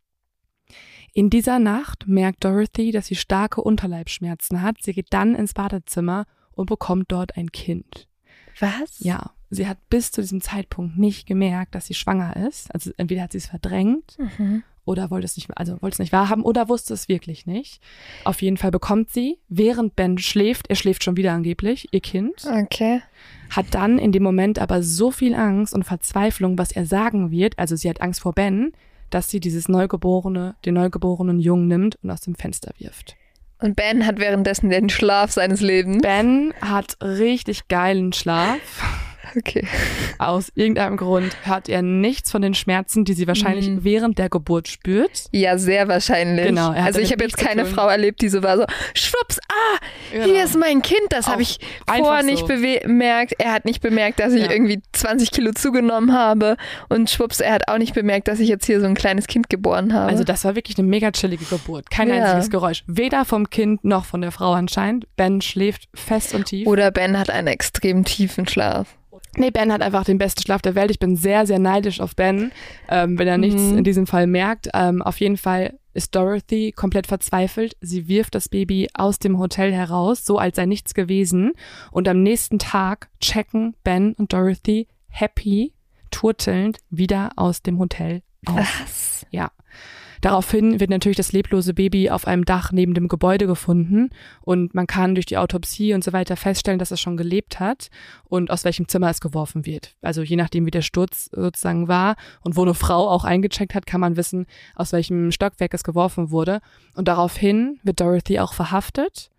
In dieser Nacht merkt Dorothy, dass sie starke Unterleibsschmerzen hat. Sie geht dann ins Badezimmer und bekommt dort ein Kind. Was? Ja, sie hat bis zu diesem Zeitpunkt nicht gemerkt, dass sie schwanger ist. Also entweder hat sie es verdrängt oder wollte es nicht wahrhaben oder wusste es wirklich nicht. Auf jeden Fall bekommt sie, während Ben schläft, er schläft schon wieder angeblich, ihr Kind. Okay. Hat dann in dem Moment aber so viel Angst und Verzweiflung, was er sagen wird, also sie hat Angst vor Ben, dass sie den neugeborenen Jungen nimmt und aus dem Fenster wirft. Und Ben hat währenddessen den Schlaf seines Lebens. Ben hat richtig geilen Schlaf. Okay. Aus irgendeinem Grund hört er nichts von den Schmerzen, die sie wahrscheinlich während der Geburt spürt. Ja, sehr wahrscheinlich. Genau. Also ich habe jetzt keine Frau erlebt, die so war so, schwupps, hier ist mein Kind. Das habe ich vorher nicht bemerkt. Er hat nicht bemerkt, dass ich irgendwie 20 Kilo zugenommen habe. Und schwupps, er hat auch nicht bemerkt, dass ich jetzt hier so ein kleines Kind geboren habe. Also das war wirklich eine mega chillige Geburt. Kein einziges Geräusch. Weder vom Kind noch von der Frau anscheinend. Ben schläft fest und tief. Oder Ben hat einen extrem tiefen Schlaf. Nee, Ben hat einfach den besten Schlaf der Welt. Ich bin sehr, sehr neidisch auf Ben, wenn er nichts in diesem Fall merkt. Auf jeden Fall ist Dorothy komplett verzweifelt. Sie wirft das Baby aus dem Hotel heraus, so als sei nichts gewesen. Und am nächsten Tag checken Ben und Dorothy happy, turtelnd wieder aus dem Hotel auf. Was? Ja. Daraufhin wird natürlich das leblose Baby auf einem Dach neben dem Gebäude gefunden und man kann durch die Autopsie und so weiter feststellen, dass es schon gelebt hat und aus welchem Zimmer es geworfen wird. Also je nachdem, wie der Sturz sozusagen war und wo eine Frau auch eingecheckt hat, kann man wissen, aus welchem Stockwerk es geworfen wurde. Und daraufhin wird Dorothy auch verhaftet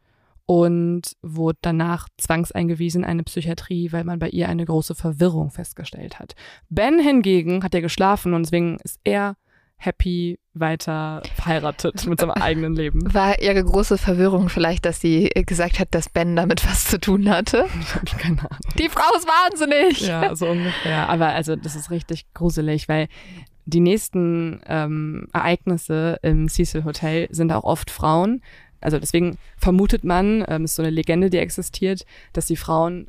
und wurde danach zwangseingewiesen in eine Psychiatrie, weil man bei ihr eine große Verwirrung festgestellt hat. Ben hingegen hat ja geschlafen und deswegen ist er happy weiter verheiratet mit seinem eigenen Leben. War ihre große Verwirrung vielleicht, dass sie gesagt hat, dass Ben damit was zu tun hatte? Ich habe keine Ahnung. Die Frau ist wahnsinnig! Ja, so ungefähr. Aber also das ist richtig gruselig, weil die nächsten Ereignisse im Cecil Hotel sind auch oft Frauen. Also deswegen vermutet man, ist so eine Legende, die existiert, dass die Frauen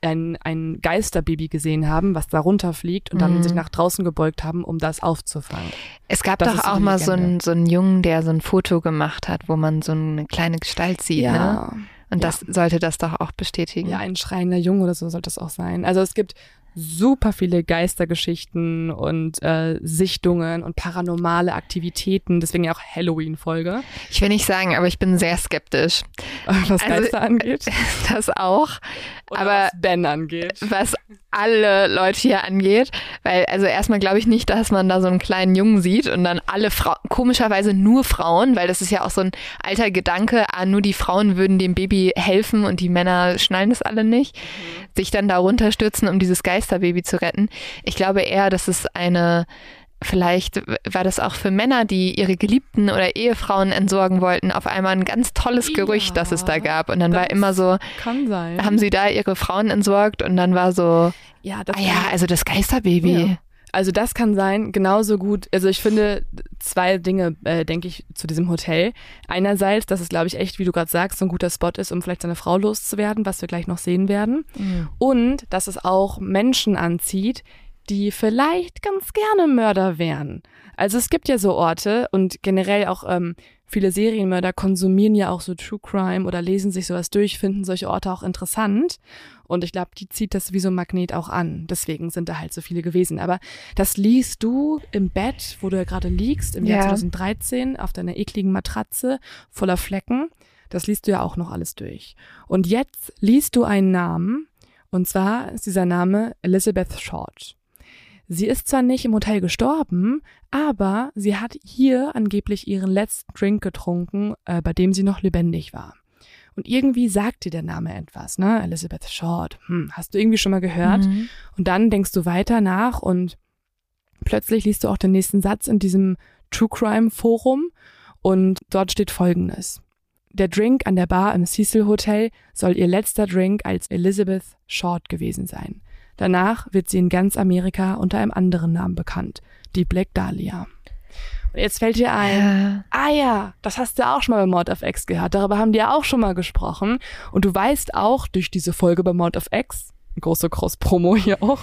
ein Geisterbaby gesehen haben, was da runterfliegt und dann sich nach draußen gebeugt haben, um das aufzufangen. Es gab doch auch mal so einen Jungen, der so ein Foto gemacht hat, wo man so eine kleine Gestalt sieht, ne? Und das sollte das doch auch bestätigen. Ja, ein schreiender Junge oder so sollte das auch sein. Also es gibt super viele Geistergeschichten und Sichtungen und paranormale Aktivitäten, deswegen ja auch Halloween-Folge. Ich will nicht sagen, aber ich bin sehr skeptisch. Was Geister angeht? Das auch. Oder aber was Ben angeht. Was alle Leute hier angeht. Weil, also erstmal glaube ich nicht, dass man da so einen kleinen Jungen sieht und dann alle Frauen, komischerweise nur Frauen, weil das ist ja auch so ein alter Gedanke, nur die Frauen würden dem Baby helfen und die Männer schnallen das alle nicht. Sich dann da runterstürzen, um dieses Geisterbaby zu retten. Ich glaube eher, dass es vielleicht war das auch für Männer, die ihre Geliebten oder Ehefrauen entsorgen wollten, auf einmal ein ganz tolles Gerücht, das es da gab. Und dann war immer so, kann sein. Haben sie da ihre Frauen entsorgt und dann war so, also das Geisterbaby. Ja. Also das kann sein, genauso gut. Also ich finde 2 Dinge, denke ich, zu diesem Hotel. Einerseits, dass es, glaube ich, echt, wie du gerade sagst, so ein guter Spot ist, um vielleicht seine Frau loszuwerden, was wir gleich noch sehen werden. Mhm. Und dass es auch Menschen anzieht, die vielleicht ganz gerne Mörder wären. Also es gibt ja so Orte und generell auch viele Serienmörder konsumieren ja auch so True Crime oder lesen sich sowas durch, finden solche Orte auch interessant. Und ich glaube, die zieht das wie so ein Magnet auch an. Deswegen sind da halt so viele gewesen. Aber das liest du im Bett, wo du ja gerade liegst, im Jahr 2013, auf deiner ekligen Matratze voller Flecken. Das liest du ja auch noch alles durch. Und jetzt liest du einen Namen, und zwar ist dieser Name Elizabeth Short. Sie ist zwar nicht im Hotel gestorben, aber sie hat hier angeblich ihren letzten Drink getrunken, bei dem sie noch lebendig war. Und irgendwie sagt dir der Name etwas, ne? Elizabeth Short. Hast du irgendwie schon mal gehört? Mhm. Und dann denkst du weiter nach und plötzlich liest du auch den nächsten Satz in diesem True Crime Forum und dort steht Folgendes. Der Drink an der Bar im Cecil Hotel soll ihr letzter Drink als Elizabeth Short gewesen sein. Danach wird sie in ganz Amerika unter einem anderen Namen bekannt, die Black Dahlia. Und jetzt fällt dir ein, das hast du auch schon mal bei Mord of X gehört, darüber haben die ja auch schon mal gesprochen. Und du weißt auch durch diese Folge bei Mord of X, große Cross-Promo hier auch,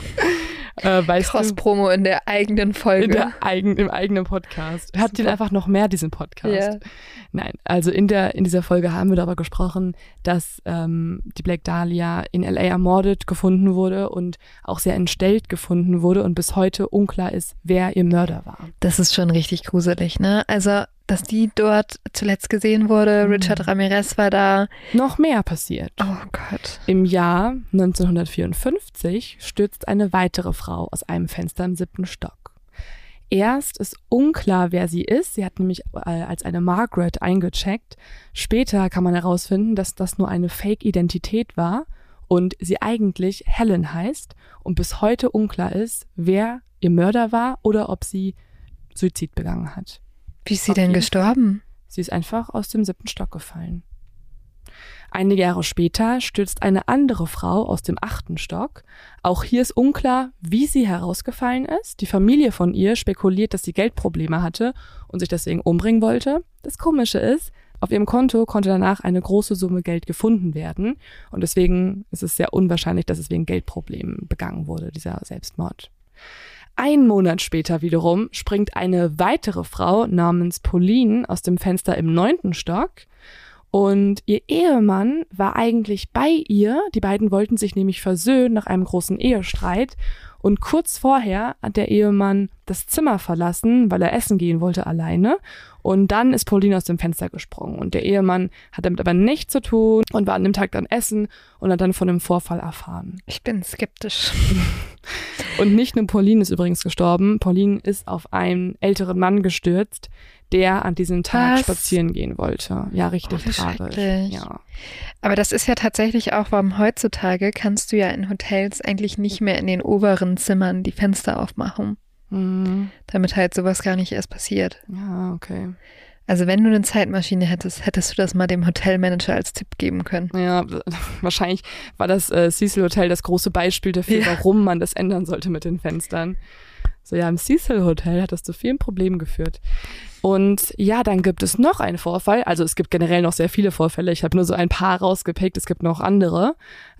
Cross-Promo in der eigenen Folge. Im eigenen Podcast. Hört ihr einfach noch mehr diesen Podcast? Yeah. Nein, also in dieser Folge haben wir darüber gesprochen, dass die Black Dahlia in L.A. ermordet gefunden wurde und auch sehr entstellt gefunden wurde und bis heute unklar ist, wer ihr Mörder war. Das ist schon richtig gruselig, ne? Also, dass die dort zuletzt gesehen wurde, Richard Ramirez war da. Noch mehr passiert. Oh Gott. Im Jahr 1954 stürzt eine weitere Frau aus einem Fenster im 7. Stock. Erst ist unklar, wer sie ist. Sie hat nämlich als eine Margaret eingecheckt. Später kann man herausfinden, dass das nur eine Fake-Identität war und sie eigentlich Helen heißt und bis heute unklar ist, wer ihr Mörder war oder ob sie Suizid begangen hat. Wie ist sie denn gestorben? Sie ist einfach aus dem 7. Stock gefallen. Einige Jahre später stürzt eine andere Frau aus dem 8. Stock. Auch hier ist unklar, wie sie herausgefallen ist. Die Familie von ihr spekuliert, dass sie Geldprobleme hatte und sich deswegen umbringen wollte. Das Komische ist, auf ihrem Konto konnte danach eine große Summe Geld gefunden werden. Und deswegen ist es sehr unwahrscheinlich, dass es wegen Geldproblemen begangen wurde, dieser Selbstmord. 1 Monat später wiederum springt eine weitere Frau namens Pauline aus dem Fenster im 9. Stock und ihr Ehemann war eigentlich bei ihr. Die beiden wollten sich nämlich versöhnen nach einem großen Ehestreit und kurz vorher hat der Ehemann das Zimmer verlassen, weil er essen gehen wollte alleine Und dann ist Pauline aus dem Fenster gesprungen und der Ehemann hat damit aber nichts zu tun und war an dem Tag dann essen und hat dann von dem Vorfall erfahren. Ich bin skeptisch. Und nicht nur Pauline ist übrigens gestorben. Pauline ist auf einen älteren Mann gestürzt, der an diesem Tag spazieren gehen wollte. Ja, richtig tragisch. Ja. Aber das ist ja tatsächlich auch, warum heutzutage kannst du ja in Hotels eigentlich nicht mehr in den oberen Zimmern die Fenster aufmachen. Damit halt sowas gar nicht erst passiert. Ja, okay. Also wenn du eine Zeitmaschine hättest du das mal dem Hotelmanager als Tipp geben können. Ja, wahrscheinlich war das Cecil Hotel das große Beispiel dafür, warum man das ändern sollte mit den Fenstern. So, ja, im Cecil Hotel hat das zu vielen Problemen geführt. Und ja, dann gibt es noch einen Vorfall. Also es gibt generell noch sehr viele Vorfälle. Ich habe nur so ein paar rausgepickt. Es gibt noch andere.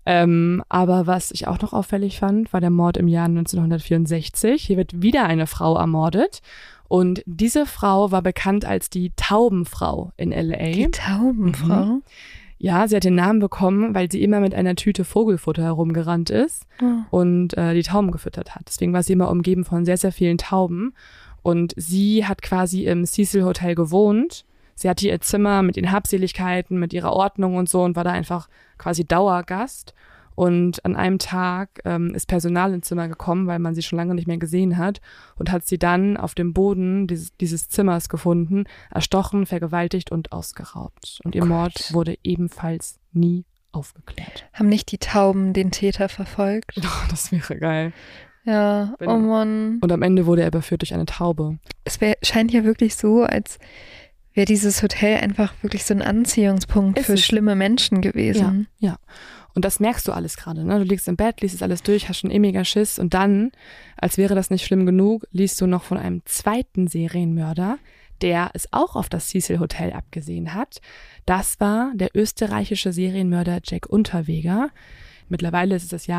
Aber was ich auch noch auffällig fand, war der Mord im Jahr 1964. Hier wird wieder eine Frau ermordet. Und diese Frau war bekannt als die Taubenfrau in L.A. Die Taubenfrau? Mhm. Ja, sie hat den Namen bekommen, weil sie immer mit einer Tüte Vogelfutter herumgerannt ist und die Tauben gefüttert hat. Deswegen war sie immer umgeben von sehr, sehr vielen Tauben. Und sie hat quasi im Cecil Hotel gewohnt. Sie hatte ihr Zimmer mit ihren Habseligkeiten, mit ihrer Ordnung und so und war da einfach quasi Dauergast. Und an einem Tag ist Personal ins Zimmer gekommen, weil man sie schon lange nicht mehr gesehen hat und hat sie dann auf dem Boden dieses Zimmers gefunden, erstochen, vergewaltigt und ausgeraubt. Und ihr Mord wurde ebenfalls nie aufgeklärt. Haben nicht die Tauben den Täter verfolgt? Oh, das wäre geil. Ja, oh Mann. Und am Ende wurde er überführt durch eine Taube. Es scheint ja wirklich so, als wäre dieses Hotel einfach wirklich so ein Anziehungspunkt für schlimme Menschen gewesen. Ja. Und das merkst du alles gerade, ne? Du liegst im Bett, liest es alles durch, hast schon mega Schiss und dann, als wäre das nicht schlimm genug, liest du noch von einem zweiten Serienmörder, der es auch auf das Cecil Hotel abgesehen hat. Das war der österreichische Serienmörder Jack Unterweger. Mittlerweile ist es das Jahr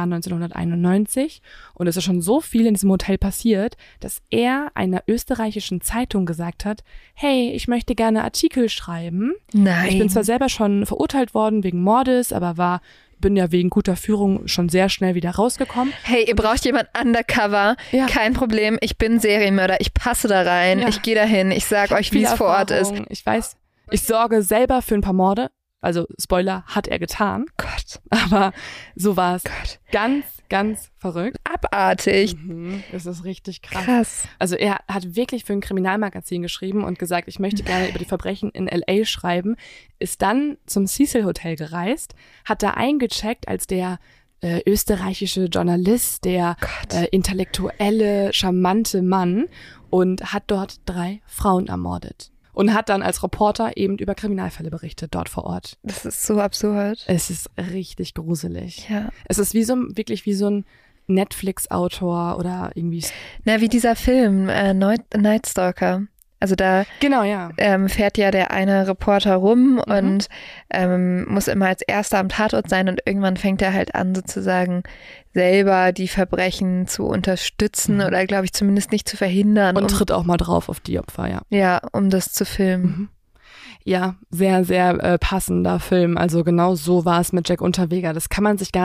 1991 und es ist schon so viel in diesem Hotel passiert, dass er einer österreichischen Zeitung gesagt hat, hey, ich möchte gerne Artikel schreiben. Nein. Ich bin zwar selber schon verurteilt worden wegen Mordes, aber bin ja wegen guter Führung schon sehr schnell wieder rausgekommen. Hey, ihr braucht jemand undercover, kein Problem, ich bin Serienmörder, ich passe da rein, ich gehe dahin, ich sag euch, wie es vor Ort ist. Ich weiß, ich sorge selber für ein paar Morde. Also Spoiler, hat er getan. Gott. Aber so war es. Ganz, ganz verrückt. Abartig. Das ist richtig krass. Also er hat wirklich für ein Kriminalmagazin geschrieben und gesagt, ich möchte gerne über die Verbrechen in L.A. schreiben. Ist dann zum Cecil Hotel gereist, hat da eingecheckt als der österreichische Journalist, der intellektuelle, charmante Mann und hat dort 3 Frauen ermordet. Und hat dann als Reporter eben über Kriminalfälle berichtet, dort vor Ort. Das ist so absurd. Es ist richtig gruselig. Ja. Es ist wirklich wie so ein Netflix-Autor oder irgendwie. Na, wie dieser Film, Night Stalker. Also da fährt ja der eine Reporter rum und muss immer als Erster am Tatort sein und irgendwann fängt er halt an, sozusagen selber die Verbrechen zu unterstützen oder, glaube ich, zumindest nicht zu verhindern. Und tritt auch mal drauf auf die Opfer, ja. Ja, um das zu filmen. Ja, sehr, sehr passender Film. Also genau so war es mit Jack Unterweger. Man kann sich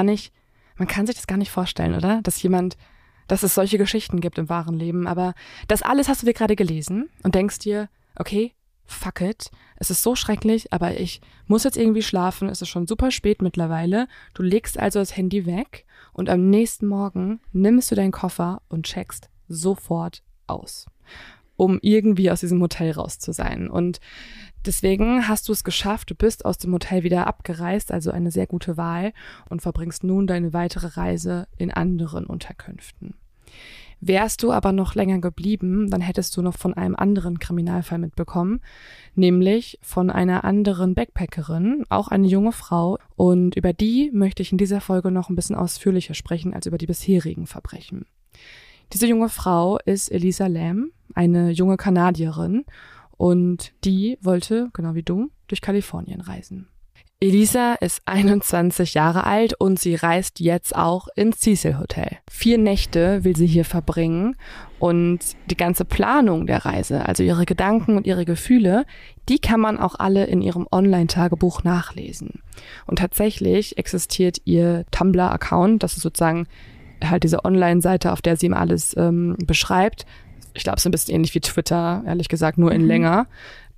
das gar nicht vorstellen, oder? Dass es solche Geschichten gibt im wahren Leben. Aber das alles hast du dir gerade gelesen und denkst dir, okay, fuck it, es ist so schrecklich, aber ich muss jetzt irgendwie schlafen, es ist schon super spät mittlerweile. Du legst also das Handy weg und am nächsten Morgen nimmst du deinen Koffer und checkst sofort aus, um irgendwie aus diesem Hotel raus zu sein. Und deswegen hast du es geschafft, du bist aus dem Hotel wieder abgereist, also eine sehr gute Wahl und verbringst nun deine weitere Reise in anderen Unterkünften. Wärst du aber noch länger geblieben, dann hättest du noch von einem anderen Kriminalfall mitbekommen, nämlich von einer anderen Backpackerin, auch eine junge Frau. Und über die möchte ich in dieser Folge noch ein bisschen ausführlicher sprechen als über die bisherigen Verbrechen. Diese junge Frau ist Elisa Lam, eine junge Kanadierin. Und die wollte, genau wie du, durch Kalifornien reisen. Elisa ist 21 Jahre alt und sie reist jetzt auch ins Cecil Hotel. 4 Nächte will sie hier verbringen und die ganze Planung der Reise, also ihre Gedanken und ihre Gefühle, die kann man auch alle in ihrem Online-Tagebuch nachlesen. Und tatsächlich existiert ihr Tumblr-Account, das ist sozusagen halt diese Online-Seite, auf der sie ihm alles beschreibt. Ich glaube, es ist ein bisschen ähnlich wie Twitter, ehrlich gesagt, nur in länger.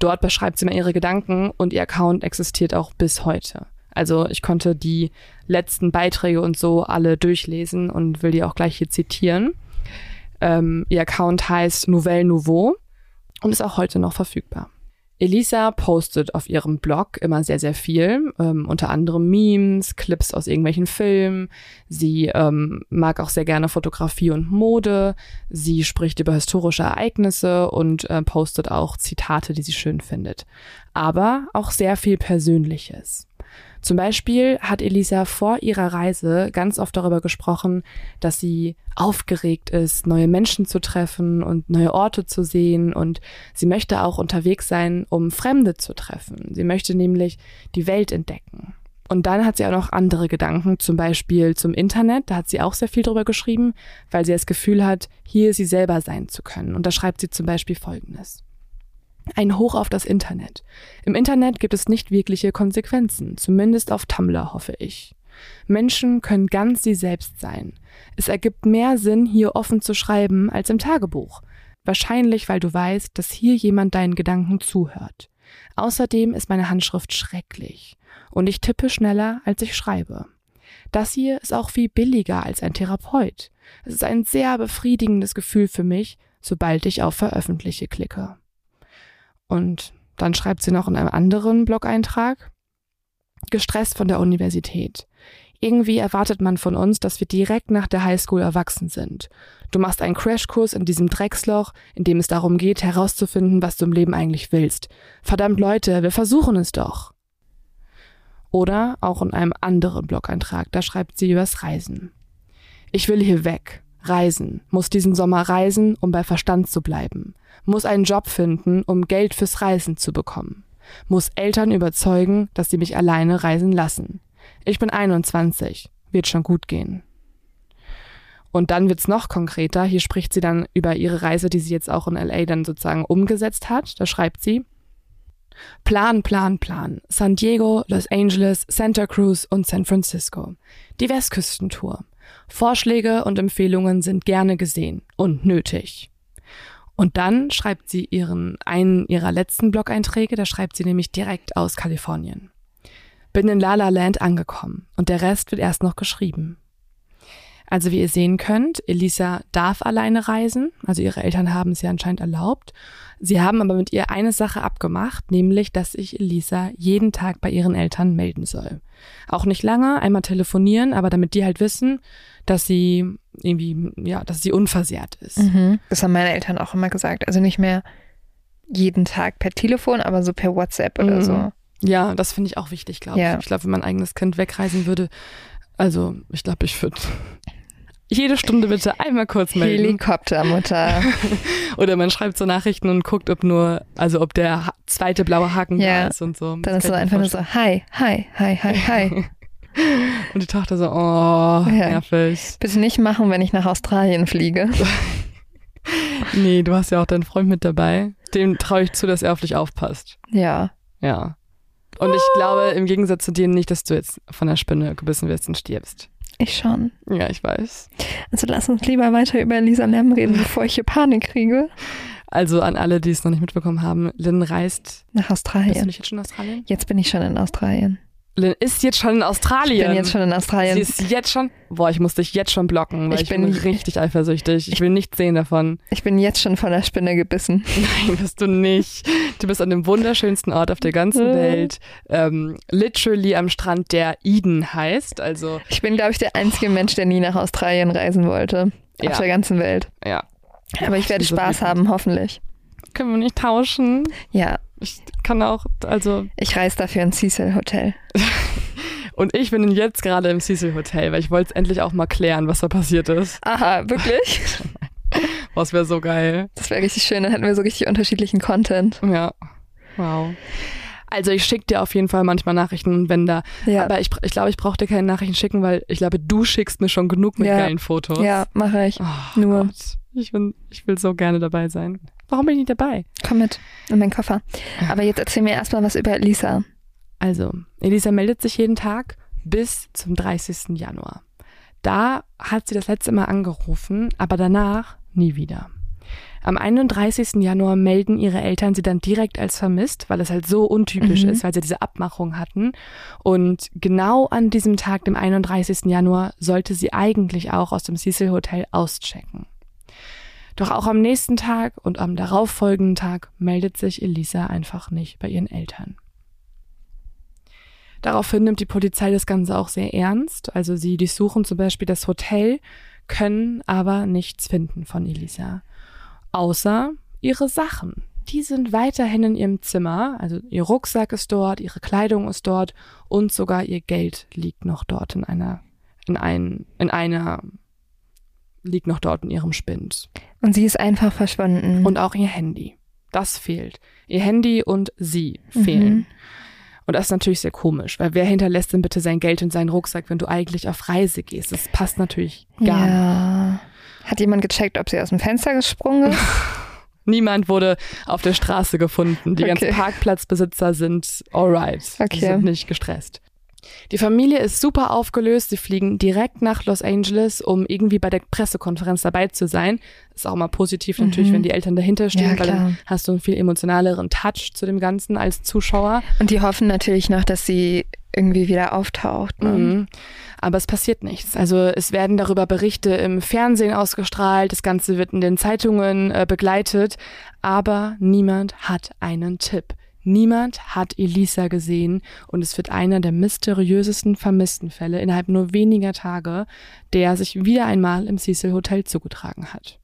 Dort beschreibt sie mal ihre Gedanken und ihr Account existiert auch bis heute. Also ich konnte die letzten Beiträge und so alle durchlesen und will die auch gleich hier zitieren. Ihr Account heißt Nouvelle Nouveau und ist auch heute noch verfügbar. Elisa postet auf ihrem Blog immer sehr, sehr viel, unter anderem Memes, Clips aus irgendwelchen Filmen. Sie mag auch sehr gerne Fotografie und Mode. Sie spricht über historische Ereignisse und postet auch Zitate, die sie schön findet. Aber auch sehr viel Persönliches. Zum Beispiel hat Elisa vor ihrer Reise ganz oft darüber gesprochen, dass sie aufgeregt ist, neue Menschen zu treffen und neue Orte zu sehen, und sie möchte auch unterwegs sein, um Fremde zu treffen. Sie möchte nämlich die Welt entdecken. Und dann hat sie auch noch andere Gedanken, zum Beispiel zum Internet. Da hat sie auch sehr viel drüber geschrieben, weil sie das Gefühl hat, hier sie selber sein zu können. Und da schreibt sie zum Beispiel Folgendes: Ein Hoch auf das Internet. Im Internet gibt es nicht wirkliche Konsequenzen, zumindest auf Tumblr, hoffe ich. Menschen können ganz sie selbst sein. Es ergibt mehr Sinn, hier offen zu schreiben, als im Tagebuch. Wahrscheinlich, weil du weißt, dass hier jemand deinen Gedanken zuhört. Außerdem ist meine Handschrift schrecklich und ich tippe schneller, als ich schreibe. Das hier ist auch viel billiger als ein Therapeut. Es ist ein sehr befriedigendes Gefühl für mich, sobald ich auf Veröffentliche klicke. Und dann schreibt sie noch in einem anderen Blog-Eintrag: Gestresst von der Universität. Irgendwie erwartet man von uns, dass wir direkt nach der Highschool erwachsen sind. Du machst einen Crashkurs in diesem Drecksloch, in dem es darum geht, herauszufinden, was du im Leben eigentlich willst. Verdammt Leute, wir versuchen es doch. Oder auch in einem anderen Blog-Eintrag, da schreibt sie übers Reisen. Ich will hier weg. Reisen. Muss diesen Sommer reisen, um bei Verstand zu bleiben. Muss einen Job finden, um Geld fürs Reisen zu bekommen. Muss Eltern überzeugen, dass sie mich alleine reisen lassen. Ich bin 21. Wird schon gut gehen. Und dann wird's noch konkreter. Hier spricht sie dann über ihre Reise, die sie jetzt auch in LA dann sozusagen umgesetzt hat. Da schreibt sie: Plan, Plan, Plan. San Diego, Los Angeles, Santa Cruz und San Francisco. Die Westküstentour. Vorschläge und Empfehlungen sind gerne gesehen und nötig. Und dann schreibt sie einen ihrer letzten Blog-Einträge, da schreibt sie nämlich direkt aus Kalifornien. Bin in La La Land angekommen und der Rest wird erst noch geschrieben. Also wie ihr sehen könnt, Elisa darf alleine reisen, also ihre Eltern haben es ja anscheinend erlaubt. Sie haben aber mit ihr eine Sache abgemacht, nämlich, dass sich Elisa jeden Tag bei ihren Eltern melden soll. Auch nicht lange, einmal telefonieren, aber damit die halt wissen, dass sie irgendwie, ja, dass sie unversehrt ist. Mhm. Das haben meine Eltern auch immer gesagt. Also nicht mehr jeden Tag per Telefon, aber so per WhatsApp oder so. Ja, das finde ich auch wichtig, glaube ich. Ich glaube, wenn mein eigenes Kind wegreisen würde, also ich glaube, ich würde jede Stunde bitte einmal kurz melden. Helikoptermutter. Oder man schreibt so Nachrichten und guckt, ob der zweite blaue Haken da ist und so. Dann ist so einfach nur so, hi, hi, hi, hi, hi. Und die Tochter so, nervig. Bitte nicht machen, wenn ich nach Australien fliege. Nee, du hast ja auch deinen Freund mit dabei. Dem traue ich zu, dass er auf dich aufpasst. Ja. Ja. Und ich glaube im Gegensatz zu dir nicht, dass du jetzt von der Spinne gebissen wirst und stirbst. Ich schon. Ja, ich weiß. Also lass uns lieber weiter über Lisa Lam reden, bevor ich hier Panik kriege. Also an alle, die es noch nicht mitbekommen haben, Lynn reist nach Australien. Bist du nicht jetzt schon in Australien? Jetzt bin ich schon in Australien. Lynn ist jetzt schon in Australien. Ich bin jetzt schon in Australien. Sie ist jetzt schon. Boah, ich muss dich jetzt schon blocken, weil ich bin richtig eifersüchtig. Ich will nichts sehen davon. Ich bin jetzt schon von der Spinne gebissen. Nein, bist du nicht. Du bist an dem wunderschönsten Ort auf der ganzen Welt. Literally am Strand, der Eden heißt. Also ich bin, glaube ich, der einzige Mensch, der nie nach Australien reisen wollte. Auf der ganzen Welt. Ja. Aber ich werde Spaß haben, hoffentlich. Können wir nicht tauschen? Ja. Ich kann auch, also... Ich reise dafür ins Cecil Hotel. Und ich bin jetzt gerade im Cecil Hotel, weil ich wollte es endlich auch mal klären, was da passiert ist. Aha, wirklich? Boah, das wäre so geil. Das wäre richtig schön, dann hätten wir so richtig unterschiedlichen Content. Ja, wow. Also ich schicke dir auf jeden Fall manchmal Nachrichten, wenn da, aber ich glaube, ich brauche dir keine Nachrichten schicken, weil ich glaube, du schickst mir schon genug mit geilen Fotos. Ja, mache ich. Oh, nur. Gott. Ich will so gerne dabei sein. Warum bin ich nicht dabei? Komm mit in meinen Koffer. Aber jetzt erzähl mir erstmal was über Elisa. Also, Elisa meldet sich jeden Tag bis zum 30. Januar. Da hat sie das letzte Mal angerufen, aber danach nie wieder. Am 31. Januar melden ihre Eltern sie dann direkt als vermisst, weil es halt so untypisch ist, weil sie diese Abmachung hatten. Und genau an diesem Tag, dem 31. Januar, sollte sie eigentlich auch aus dem Cecil Hotel auschecken. Doch auch am nächsten Tag und am darauffolgenden Tag meldet sich Elisa einfach nicht bei ihren Eltern. Daraufhin nimmt die Polizei das Ganze auch sehr ernst. Also sie durchsuchen zum Beispiel das Hotel, können aber nichts finden von Elisa. Außer ihre Sachen. Die sind weiterhin in ihrem Zimmer. Also ihr Rucksack ist dort, ihre Kleidung ist dort und sogar ihr Geld liegt noch dort liegt noch dort in ihrem Spind. Und sie ist einfach verschwunden. Und auch ihr Handy. Das fehlt. Ihr Handy und sie fehlen. Und das ist natürlich sehr komisch, weil wer hinterlässt denn bitte sein Geld und seinen Rucksack, wenn du eigentlich auf Reise gehst? Das passt natürlich gar nicht. Hat jemand gecheckt, ob sie aus dem Fenster gesprungen ist? Niemand wurde auf der Straße gefunden. Die ganzen Parkplatzbesitzer sind alright. Die sind nicht gestresst. Die Familie ist super aufgelöst. Sie fliegen direkt nach Los Angeles, um irgendwie bei der Pressekonferenz dabei zu sein. Ist auch mal positiv natürlich, wenn die Eltern dahinter stehen, weil dann hast du einen viel emotionaleren Touch zu dem Ganzen als Zuschauer. Und die hoffen natürlich noch, dass sie irgendwie wieder auftaucht. Ne? Aber es passiert nichts. Also es werden darüber Berichte im Fernsehen ausgestrahlt, das Ganze wird in den Zeitungen begleitet, aber niemand hat einen Tipp. Niemand hat Elisa gesehen und es wird einer der mysteriösesten Vermisstenfälle innerhalb nur weniger Tage, der sich wieder einmal im Cecil Hotel zugetragen hat.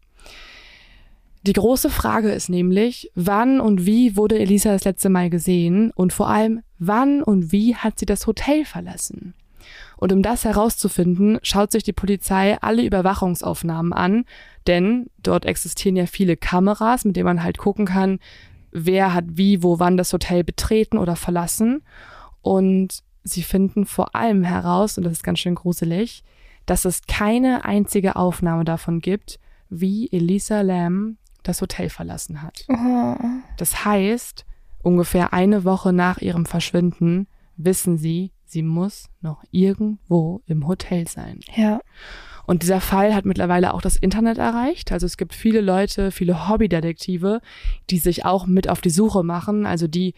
Die große Frage ist nämlich, wann und wie wurde Elisa das letzte Mal gesehen und vor allem, wann und wie hat sie das Hotel verlassen? Und um das herauszufinden, schaut sich die Polizei alle Überwachungsaufnahmen an, denn dort existieren ja viele Kameras, mit denen man halt gucken kann, wer hat wie, wo, wann das Hotel betreten oder verlassen. Und sie finden vor allem heraus, und das ist ganz schön gruselig, dass es keine einzige Aufnahme davon gibt, wie Elisa Lam das Hotel verlassen hat. Das heißt, ungefähr eine Woche nach ihrem Verschwinden wissen sie, sie muss noch irgendwo im Hotel sein. Ja. Und dieser Fall hat mittlerweile auch das Internet erreicht. Also es gibt viele Leute, viele Hobbydetektive, die sich auch mit auf die Suche machen. Also die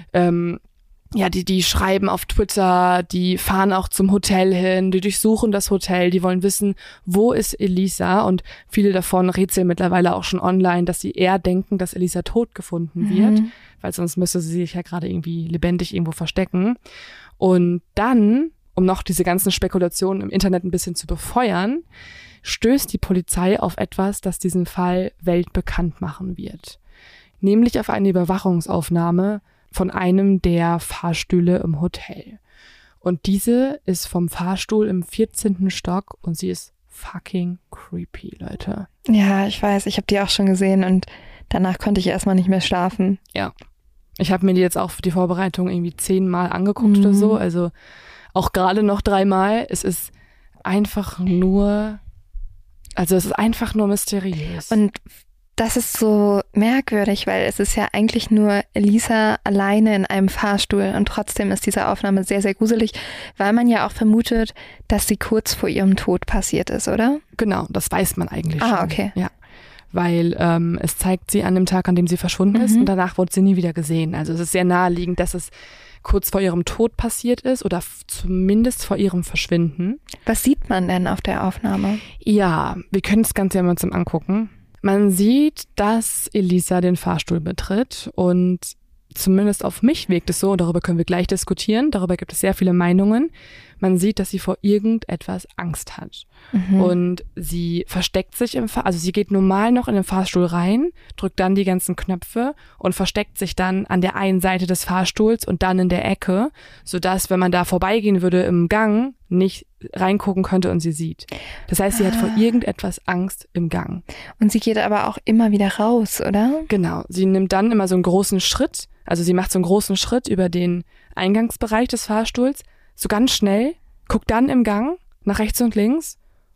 schreiben auf Twitter, die fahren auch zum Hotel hin, die durchsuchen das Hotel, die wollen wissen, wo ist Elisa? Und viele davon rätseln mittlerweile auch schon online, dass sie eher denken, dass Elisa tot gefunden wird, weil sonst müsste sie sich ja gerade irgendwie lebendig irgendwo verstecken. Und dann, um noch diese ganzen Spekulationen im Internet ein bisschen zu befeuern, stößt die Polizei auf etwas, das diesen Fall weltbekannt machen wird. Nämlich auf eine Überwachungsaufnahme von einem der Fahrstühle im Hotel. Und diese ist vom Fahrstuhl im 14. Stock und sie ist fucking creepy, Leute. Ja, ich weiß, ich habe die auch schon gesehen und danach konnte ich erstmal nicht mehr schlafen. Ja, ich habe mir die jetzt auch für die Vorbereitung irgendwie 10 Mal angeguckt oder so, also auch gerade noch 3 Mal. Es ist einfach nur mysteriös. Und das ist so merkwürdig, weil es ist ja eigentlich nur Elisa alleine in einem Fahrstuhl und trotzdem ist diese Aufnahme sehr, sehr gruselig, weil man ja auch vermutet, dass sie kurz vor ihrem Tod passiert ist, oder? Genau, das weiß man eigentlich schon. Ah, okay. Ja, weil es zeigt sie an dem Tag, an dem sie verschwunden ist und danach wurde sie nie wieder gesehen. Also es ist sehr naheliegend, dass es kurz vor ihrem Tod passiert ist oder zumindest vor ihrem Verschwinden. Was sieht man denn auf der Aufnahme? Ja, wir können das Ganze ja mal zum Angucken. Man sieht, dass Elisa den Fahrstuhl betritt und zumindest auf mich wirkt es so, und darüber können wir gleich diskutieren, darüber gibt es sehr viele Meinungen. Man sieht, dass sie vor irgendetwas Angst hat. Und sie versteckt sich also sie geht normal noch in den Fahrstuhl rein, drückt dann die ganzen Knöpfe und versteckt sich dann an der einen Seite des Fahrstuhls und dann in der Ecke, sodass, wenn man da vorbeigehen würde im Gang, nicht reingucken könnte und sie sieht. Das heißt, sie hat vor irgendetwas Angst im Gang. Und sie geht aber auch immer wieder raus, oder? Genau. Sie nimmt dann immer so einen großen Schritt, also sie macht so einen großen Schritt über den Eingangsbereich des Fahrstuhls, so ganz schnell, guckt dann im Gang nach rechts und links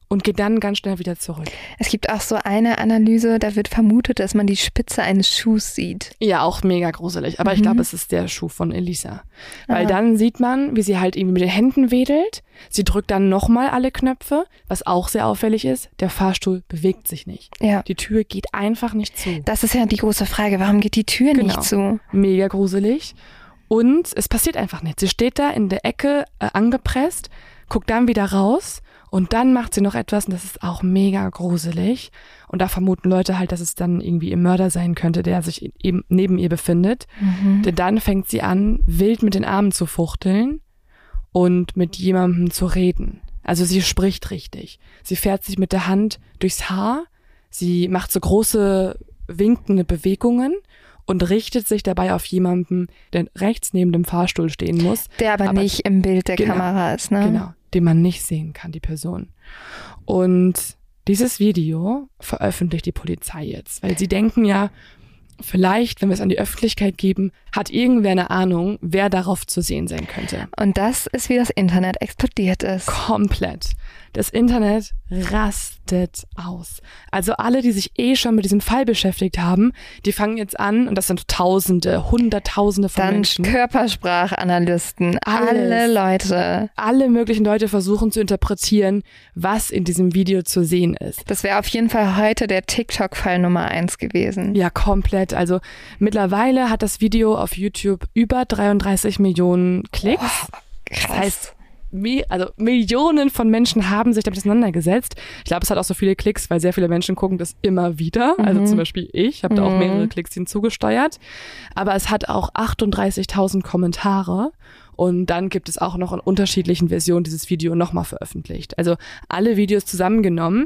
und geht dann ganz schnell wieder zurück. Es gibt auch so eine Analyse, da wird vermutet, dass man die Spitze eines Schuhs sieht. Ja, auch mega gruselig. Aber ich glaube, es ist der Schuh von Elisa. Weil dann sieht man, wie sie halt irgendwie mit den Händen wedelt. Sie drückt dann nochmal alle Knöpfe, was auch sehr auffällig ist. Der Fahrstuhl bewegt sich nicht. Ja. Die Tür geht einfach nicht zu. Das ist ja die große Frage. Warum geht die Tür nicht zu? Mega gruselig. Und es passiert einfach nichts. Sie steht da in der Ecke angepresst, guckt dann wieder raus. Und dann macht sie noch etwas, und das ist auch mega gruselig. Und da vermuten Leute halt, dass es dann irgendwie ihr Mörder sein könnte, der sich eben neben ihr befindet. Denn dann fängt sie an, wild mit den Armen zu fuchteln und mit jemandem zu reden. Also sie spricht richtig. Sie fährt sich mit der Hand durchs Haar. Sie macht so große winkende Bewegungen und richtet sich dabei auf jemanden, der rechts neben dem Fahrstuhl stehen muss. Der aber nicht im Bild der Kamera ist, ne? Genau, den man nicht sehen kann, die Person. Und dieses Video veröffentlicht die Polizei jetzt, weil sie denken ja, vielleicht, wenn wir es an die Öffentlichkeit geben, hat irgendwer eine Ahnung, wer darauf zu sehen sein könnte. Und das ist, wie das Internet explodiert ist. Komplett. Das Internet rastet aus. Also alle, die sich schon mit diesem Fall beschäftigt haben, die fangen jetzt an, und das sind Tausende, Hunderttausende von Menschen. Dann Körpersprachanalysten, alle Leute. Alle möglichen Leute versuchen zu interpretieren, was in diesem Video zu sehen ist. Das wäre auf jeden Fall heute der TikTok-Fall Nummer 1 gewesen. Ja, komplett. Also mittlerweile hat das Video auf YouTube über 33 Millionen Klicks. Oh, krass. Das heißt, Millionen von Menschen haben sich damit auseinandergesetzt. Ich glaube, es hat auch so viele Klicks, weil sehr viele Menschen gucken das immer wieder. Also zum Beispiel ich habe da auch mehrere Klicks hinzugesteuert. Aber es hat auch 38.000 Kommentare. Und dann gibt es auch noch in unterschiedlichen Versionen dieses Video nochmal veröffentlicht. Also alle Videos zusammengenommen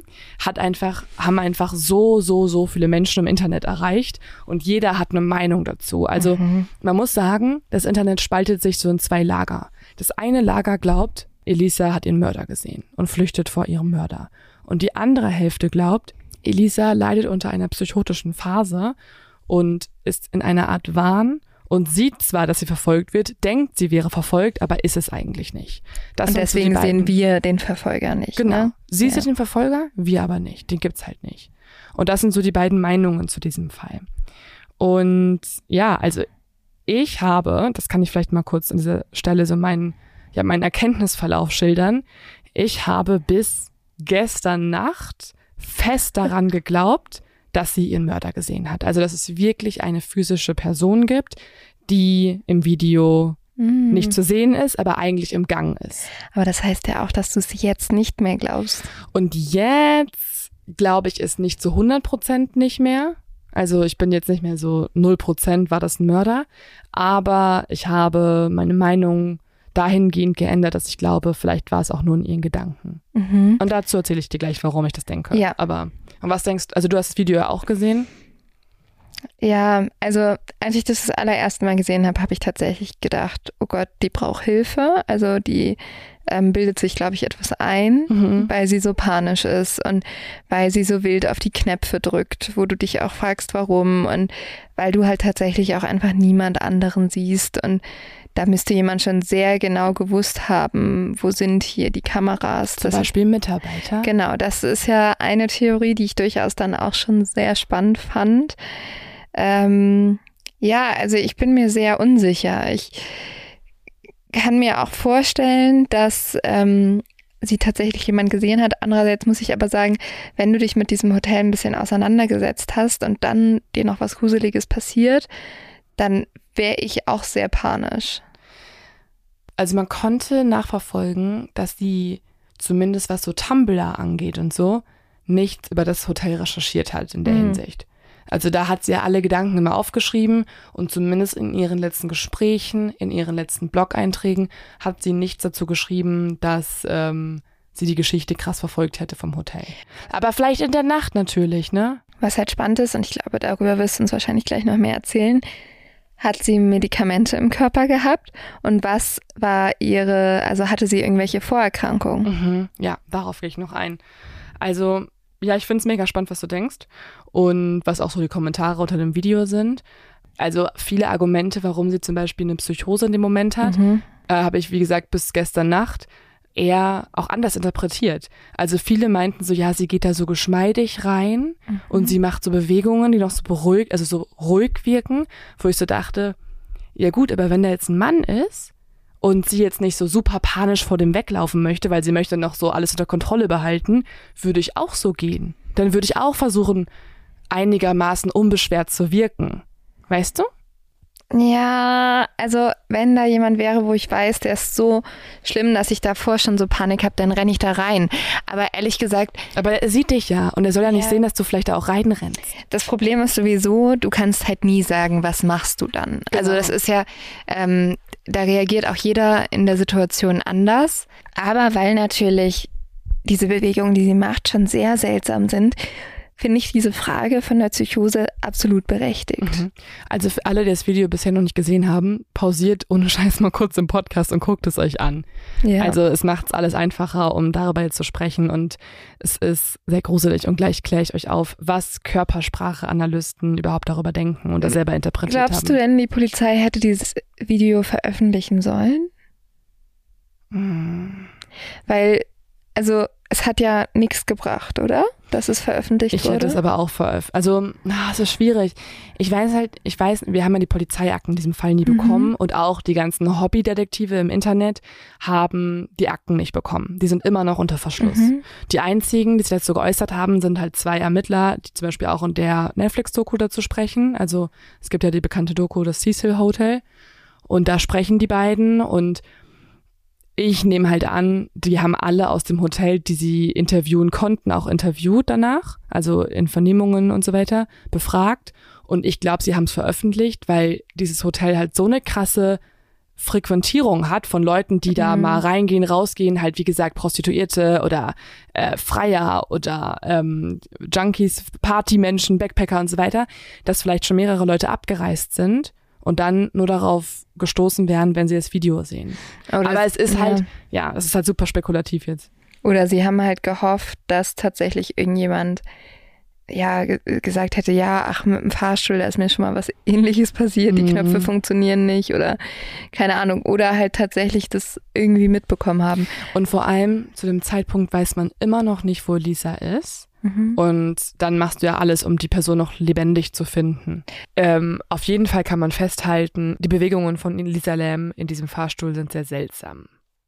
haben einfach so viele Menschen im Internet erreicht. Und jeder hat eine Meinung dazu. Also man muss sagen, das Internet spaltet sich so in 2 Lager. Das eine Lager glaubt, Elisa hat ihren Mörder gesehen und flüchtet vor ihrem Mörder. Und die andere Hälfte glaubt, Elisa leidet unter einer psychotischen Phase und ist in einer Art Wahn und sieht zwar, dass sie verfolgt wird, denkt, sie wäre verfolgt, aber ist es eigentlich nicht. Und deswegen sehen wir den Verfolger nicht. Genau. Ne? Sie sieht den Verfolger, wir aber nicht. Den gibt's halt nicht. Und das sind so die beiden Meinungen zu diesem Fall. Und ja, also ich habe, das kann ich vielleicht mal kurz an dieser Stelle so meinen Erkenntnisverlauf schildern. Ich habe bis gestern Nacht fest daran geglaubt, dass sie ihren Mörder gesehen hat. Also, dass es wirklich eine physische Person gibt, die im Video nicht zu sehen ist, aber eigentlich im Gang ist. Aber das heißt ja auch, dass du es jetzt nicht mehr glaubst. Und jetzt glaube ich es nicht zu 100% nicht mehr. Also ich bin jetzt nicht mehr so 0% war das ein Mörder, aber ich habe meine Meinung dahingehend geändert, dass ich glaube, vielleicht war es auch nur in ihren Gedanken. Und dazu erzähle ich dir gleich, warum ich das denke. Ja. Aber und was denkst du, also du hast das Video ja auch gesehen? Ja, also als ich das allererste Mal gesehen habe, habe ich tatsächlich gedacht, oh Gott, die braucht Hilfe. Also die bildet sich, glaube ich, etwas ein, weil sie so panisch ist und weil sie so wild auf die Knöpfe drückt, wo du dich auch fragst, warum, und weil du halt tatsächlich auch einfach niemand anderen siehst, und da müsste jemand schon sehr genau gewusst haben, wo sind hier die Kameras. Zum Beispiel Mitarbeiter. Genau, das ist ja eine Theorie, die ich durchaus dann auch schon sehr spannend fand. Ja, also ich bin mir sehr unsicher. Ich kann mir auch vorstellen, dass sie tatsächlich jemand gesehen hat. Andererseits muss ich aber sagen, wenn du dich mit diesem Hotel ein bisschen auseinandergesetzt hast und dann dir noch was Gruseliges passiert, dann wäre ich auch sehr panisch. Also man konnte nachverfolgen, dass sie zumindest was so Tumblr angeht und so, nichts über das Hotel recherchiert hat in der Hinsicht. Also da hat sie ja alle Gedanken immer aufgeschrieben und zumindest in ihren letzten Gesprächen, in ihren letzten Blog-Einträgen hat sie nichts dazu geschrieben, dass sie die Geschichte krass verfolgt hätte vom Hotel. Aber vielleicht in der Nacht natürlich, ne? Was halt spannend ist, und ich glaube, darüber wirst du uns wahrscheinlich gleich noch mehr erzählen, hat sie Medikamente im Körper gehabt und was war also hatte sie irgendwelche Vorerkrankungen? Ja, darauf gehe ich noch ein. Also, ja, ich finde es mega spannend, was du denkst und was auch so die Kommentare unter dem Video sind. Also viele Argumente, warum sie zum Beispiel eine Psychose in dem Moment hat, habe ich, wie gesagt, bis gestern Nacht eher auch anders interpretiert. Also viele meinten so, ja, sie geht da so geschmeidig rein und sie macht so Bewegungen, die noch so beruhigt, also so ruhig wirken, wo ich so dachte, ja gut, aber wenn da jetzt ein Mann ist und sie jetzt nicht so super panisch vor dem weglaufen möchte, weil sie möchte noch so alles unter Kontrolle behalten, würde ich auch so gehen. Dann würde ich auch versuchen, einigermaßen unbeschwert zu wirken. Weißt du? Ja, also wenn da jemand wäre, wo ich weiß, der ist so schlimm, dass ich davor schon so Panik habe, dann renne ich da rein. Aber ehrlich gesagt... Aber er sieht dich ja und er soll ja nicht sehen, dass du vielleicht da auch reinrennst. Das Problem ist sowieso, du kannst halt nie sagen, was machst du dann. Genau. Also das ist ja, da reagiert auch jeder in der Situation anders. Aber weil natürlich diese Bewegungen, die sie macht, schon sehr seltsam sind, finde ich diese Frage von der Psychose absolut berechtigt. Also für alle, die das Video bisher noch nicht gesehen haben, pausiert ohne Scheiß mal kurz im Podcast und guckt es euch an. Ja. Also es macht es alles einfacher, um darüber jetzt zu sprechen und es ist sehr gruselig und gleich kläre ich euch auf, was Körpersprache-Analysten überhaupt darüber denken und das selber interpretiert haben. Glaubst du denn, die Polizei hätte dieses Video veröffentlichen sollen? Weil, also es hat ja nichts gebracht, oder? Dass es veröffentlicht wurde. Ich hätte es aber auch veröffentlicht. Also, es ist schwierig. Ich weiß, wir haben ja die Polizeiakten in diesem Fall nie bekommen und auch die ganzen Hobbydetektive im Internet haben die Akten nicht bekommen. Die sind immer noch unter Verschluss. Die einzigen, die sich dazu geäußert haben, sind halt 2 Ermittler, die zum Beispiel auch in der Netflix-Doku dazu sprechen. Also, es gibt ja die bekannte Doku, das Cecil Hotel. Und da sprechen die beiden und ich nehme halt an, die haben alle aus dem Hotel, die sie interviewen konnten, auch interviewt danach, also in Vernehmungen und so weiter, befragt. Und ich glaube, sie haben es veröffentlicht, weil dieses Hotel halt so eine krasse Frequentierung hat von Leuten, die da mal reingehen, rausgehen, halt wie gesagt Prostituierte oder Freier oder Junkies, Partymenschen, Backpacker und so weiter, dass vielleicht schon mehrere Leute abgereist sind und dann nur darauf gestoßen werden, wenn sie das Video sehen. Aber es ist halt, es ist halt super spekulativ jetzt. Oder sie haben halt gehofft, dass tatsächlich irgendjemand gesagt hätte, mit dem Fahrstuhl, da ist mir schon mal was Ähnliches passiert, die Knöpfe funktionieren nicht oder keine Ahnung. Oder halt tatsächlich das irgendwie mitbekommen haben. Und vor allem zu dem Zeitpunkt weiß man immer noch nicht, wo Elisa ist. Und dann machst du ja alles, um die Person noch lebendig zu finden. Auf jeden Fall kann man festhalten, die Bewegungen von Elisa Lam in diesem Fahrstuhl sind sehr seltsam.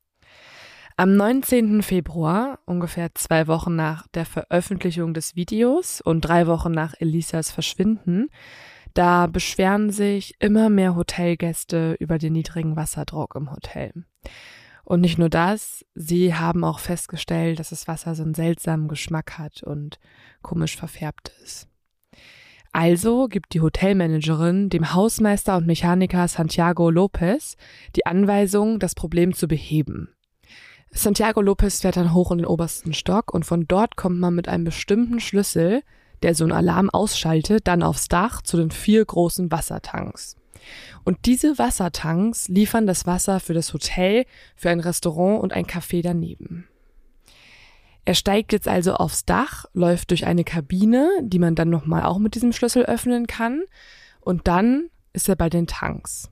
Am 19. Februar, ungefähr 2 Wochen nach der Veröffentlichung des Videos und 3 Wochen nach Elisas Verschwinden, da beschweren sich immer mehr Hotelgäste über den niedrigen Wasserdruck im Hotel. Und nicht nur das, sie haben auch festgestellt, dass das Wasser so einen seltsamen Geschmack hat und komisch verfärbt ist. Also gibt die Hotelmanagerin dem Hausmeister und Mechaniker Santiago Lopez die Anweisung, das Problem zu beheben. Santiago Lopez fährt dann hoch in den obersten Stock und von dort kommt man mit einem bestimmten Schlüssel, der so einen Alarm ausschaltet, dann aufs Dach zu den 4 großen Wassertanks. Und diese Wassertanks liefern das Wasser für das Hotel, für ein Restaurant und ein Café daneben. Er steigt jetzt also aufs Dach, läuft durch eine Kabine, die man dann nochmal auch mit diesem Schlüssel öffnen kann. Und dann ist er bei den Tanks.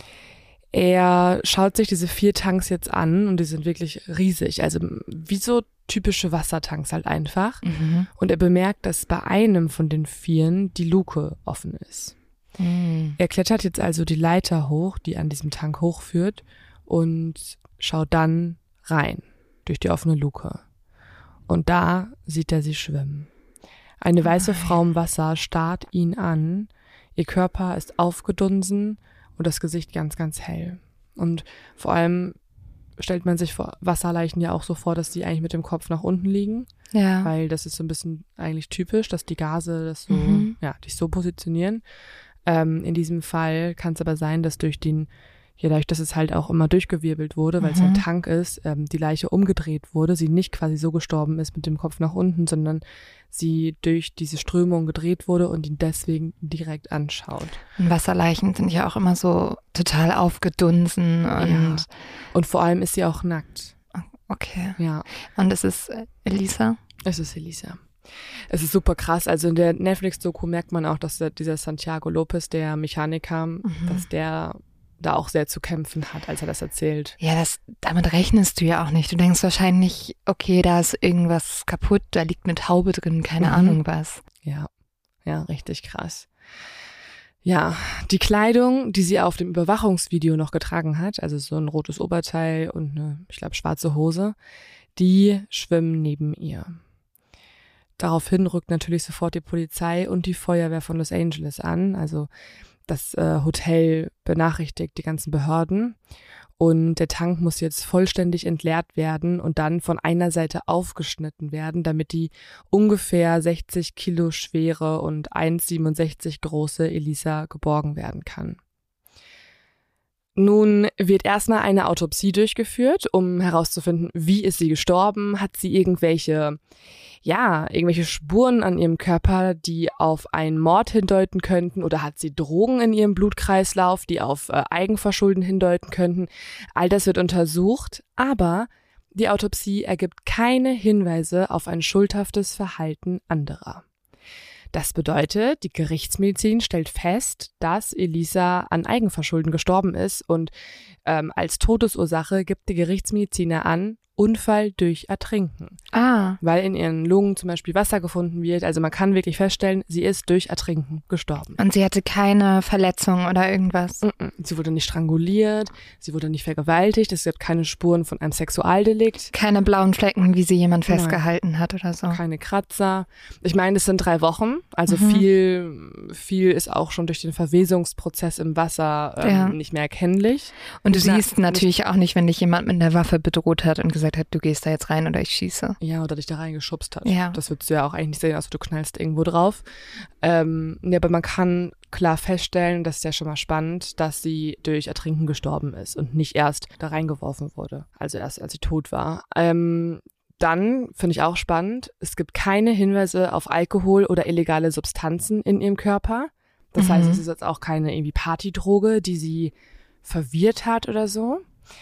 Er schaut sich diese 4 Tanks jetzt an und die sind wirklich riesig, also wie so typische Wassertanks halt einfach. Und er bemerkt, dass bei einem von den 4 die Luke offen ist. Er klettert jetzt also die Leiter hoch, die an diesem Tank hochführt und schaut dann rein durch die offene Luke. Und da sieht er sie schwimmen. Eine weiße Frau im Wasser starrt ihn an. Ihr Körper ist aufgedunsen und das Gesicht ganz, ganz hell. Und vor allem stellt man sich vor Wasserleichen ja auch so vor, dass die eigentlich mit dem Kopf nach unten liegen. Ja. Weil das ist so ein bisschen eigentlich typisch, dass die Gase das so, dich so positionieren. In diesem Fall kann es aber sein, dass dadurch, dass es halt auch immer durchgewirbelt wurde, weil es ein Tank ist, die Leiche umgedreht wurde, sie nicht quasi so gestorben ist mit dem Kopf nach unten, sondern sie durch diese Strömung gedreht wurde und ihn deswegen direkt anschaut. Und Wasserleichen sind ja auch immer so total aufgedunsen und vor allem ist sie auch nackt. Okay. Ja. Und es ist Elisa? Es ist Elisa. Es ist super krass. Also in der Netflix-Doku merkt man auch, dass dieser Santiago Lopez, der Mechaniker, dass der da auch sehr zu kämpfen hat, als er das erzählt. Ja, damit rechnest du ja auch nicht. Du denkst wahrscheinlich, okay, da ist irgendwas kaputt, da liegt eine Taube drin, keine Ahnung was. Ja, richtig krass. Ja, die Kleidung, die sie auf dem Überwachungsvideo noch getragen hat, also so ein rotes Oberteil und eine, ich glaube, schwarze Hose, die schwimmen neben ihr. Daraufhin rückt natürlich sofort die Polizei und die Feuerwehr von Los Angeles an. Also das Hotel benachrichtigt die ganzen Behörden. Und der Tank muss jetzt vollständig entleert werden und dann von einer Seite aufgeschnitten werden, damit die ungefähr 60 Kilo schwere und 1,67 große Elisa geborgen werden kann. Nun wird erstmal eine Autopsie durchgeführt, um herauszufinden, wie ist sie gestorben, hat sie irgendwelche Spuren an ihrem Körper, die auf einen Mord hindeuten könnten, oder hat sie Drogen in ihrem Blutkreislauf, die auf Eigenverschulden hindeuten könnten. All das wird untersucht, aber die Autopsie ergibt keine Hinweise auf ein schuldhaftes Verhalten anderer. Das bedeutet, die Gerichtsmedizin stellt fest, dass Elisa an Eigenverschulden gestorben ist und als Todesursache gibt die Gerichtsmediziner an, Unfall durch Ertrinken. Weil in ihren Lungen zum Beispiel Wasser gefunden wird. Also man kann wirklich feststellen, sie ist durch Ertrinken gestorben. Und sie hatte keine Verletzung oder irgendwas? Sie wurde nicht stranguliert, sie wurde nicht vergewaltigt, es gibt keine Spuren von einem Sexualdelikt. Keine blauen Flecken, wie sie jemand festgehalten hat oder so? Keine Kratzer. Ich meine, es sind 3 Wochen, also viel ist auch schon durch den Verwesungsprozess im Wasser nicht mehr erkennlich. Und du siehst natürlich auch nicht, wenn dich jemand mit einer Waffe bedroht hat und gesagt hat, du gehst da jetzt rein oder ich schieße. Ja, oder dich da reingeschubst hat. Ja. Das würdest du ja auch eigentlich nicht sehen, also du knallst irgendwo drauf. Aber man kann klar feststellen, das ist ja schon mal spannend, dass sie durch Ertrinken gestorben ist und nicht erst da reingeworfen wurde, also erst als sie tot war. Dann finde ich auch spannend, es gibt keine Hinweise auf Alkohol oder illegale Substanzen in ihrem Körper. Das heißt, es ist jetzt auch keine irgendwie Partydroge, die sie verwirrt hat oder so.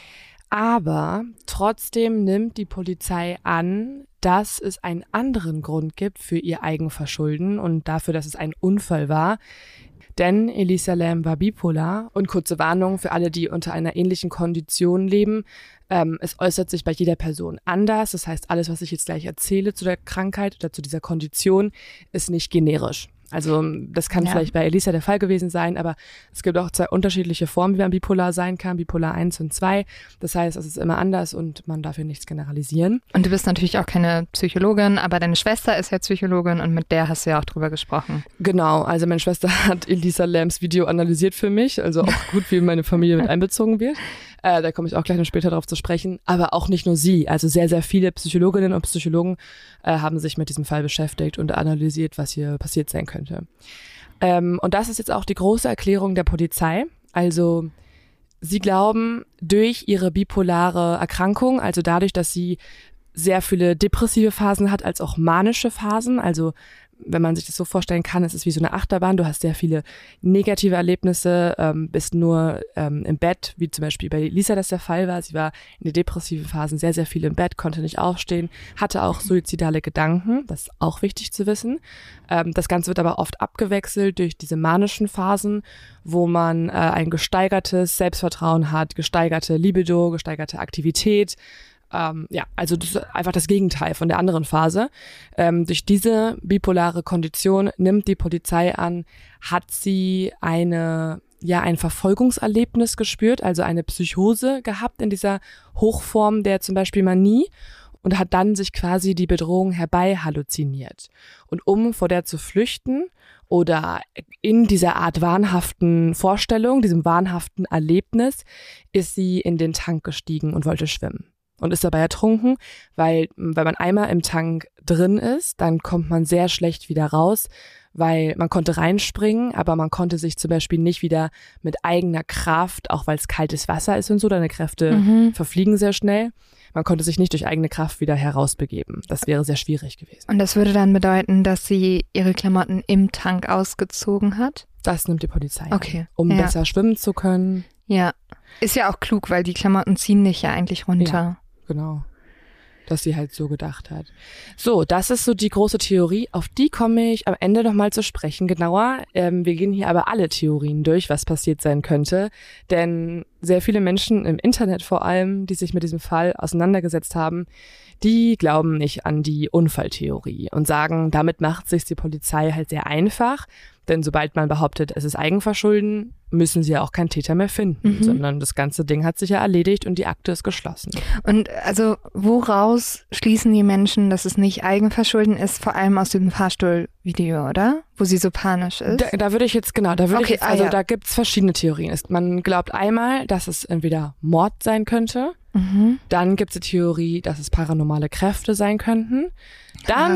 Aber trotzdem nimmt die Polizei an, dass es einen anderen Grund gibt für ihr Eigenverschulden und dafür, dass es ein Unfall war. Denn Elisa Lam war bipolar und kurze Warnung für alle, die unter einer ähnlichen Kondition leben. Es äußert sich bei jeder Person anders. Das heißt, alles, was ich jetzt gleich erzähle zu der Krankheit oder zu dieser Kondition, ist nicht generisch. Also das kann vielleicht bei Elisa der Fall gewesen sein, aber es gibt auch 2 unterschiedliche Formen, wie man bipolar sein kann, Bipolar 1 und 2. Das heißt, es ist immer anders und man darf hier nichts generalisieren. Und du bist natürlich auch keine Psychologin, aber deine Schwester ist ja Psychologin und mit der hast du ja auch drüber gesprochen. Genau, also meine Schwester hat Elisa Lams Video analysiert für mich, also auch gut, wie meine Familie mit einbezogen wird. Da komme ich auch gleich noch später drauf zu sprechen. Aber auch nicht nur sie, also sehr, sehr viele Psychologinnen und Psychologen haben sich mit diesem Fall beschäftigt und analysiert, was hier passiert sein könnte. Und das ist jetzt auch die große Erklärung der Polizei. Also sie glauben, durch ihre bipolare Erkrankung, also dadurch, dass sie sehr viele depressive Phasen hat, als auch manische Phasen, also wenn man sich das so vorstellen kann, es ist wie so eine Achterbahn, du hast sehr viele negative Erlebnisse, bist nur im Bett, wie zum Beispiel bei Lisa das der Fall war. Sie war in den depressiven Phasen sehr, sehr viel im Bett, konnte nicht aufstehen, hatte auch suizidale Gedanken, das ist auch wichtig zu wissen. Das Ganze wird aber oft abgewechselt durch diese manischen Phasen, wo man ein gesteigertes Selbstvertrauen hat, gesteigerte Libido, gesteigerte Aktivität. Also das ist einfach das Gegenteil von der anderen Phase. Durch diese bipolare Kondition nimmt die Polizei an, hat sie ein Verfolgungserlebnis gespürt, also eine Psychose gehabt in dieser Hochform der zum Beispiel Manie und hat dann sich quasi die Bedrohung herbei halluziniert. Und um vor der zu flüchten oder in dieser Art wahnhaften Vorstellung, diesem wahnhaften Erlebnis, ist sie in den Tank gestiegen und wollte schwimmen. Und ist dabei ertrunken, weil man einmal im Tank drin ist, dann kommt man sehr schlecht wieder raus, weil man konnte reinspringen, aber man konnte sich zum Beispiel nicht wieder mit eigener Kraft, auch weil es kaltes Wasser ist und so, deine Kräfte verfliegen sehr schnell, man konnte sich nicht durch eigene Kraft wieder herausbegeben. Das wäre sehr schwierig gewesen. Und das würde dann bedeuten, dass sie ihre Klamotten im Tank ausgezogen hat? Das nimmt die Polizei an, um besser schwimmen zu können. Ja, ist ja auch klug, weil die Klamotten ziehen dich ja eigentlich runter. Ja. Genau. dass sie halt so gedacht hat. So, das ist so die große Theorie. Auf die komme ich am Ende nochmal zu sprechen, genauer. Wir gehen hier aber alle Theorien durch, was passiert sein könnte. Denn sehr viele Menschen im Internet vor allem, die sich mit diesem Fall auseinandergesetzt haben, die glauben nicht an die Unfalltheorie und sagen, damit macht sich die Polizei halt sehr einfach. Denn sobald man behauptet, es ist Eigenverschulden, müssen sie ja auch keinen Täter mehr finden, sondern das ganze Ding hat sich ja erledigt und die Akte ist geschlossen. Und also woraus schließen die Menschen, dass es nicht Eigenverschulden ist, vor allem aus dem Fahrstuhlvideo, oder? Wo sie so panisch ist. Da würde ich jetzt, da gibt's verschiedene Theorien. Man glaubt einmal, dass es entweder Mord sein könnte, dann gibt's die Theorie, dass es paranormale Kräfte sein könnten. Dann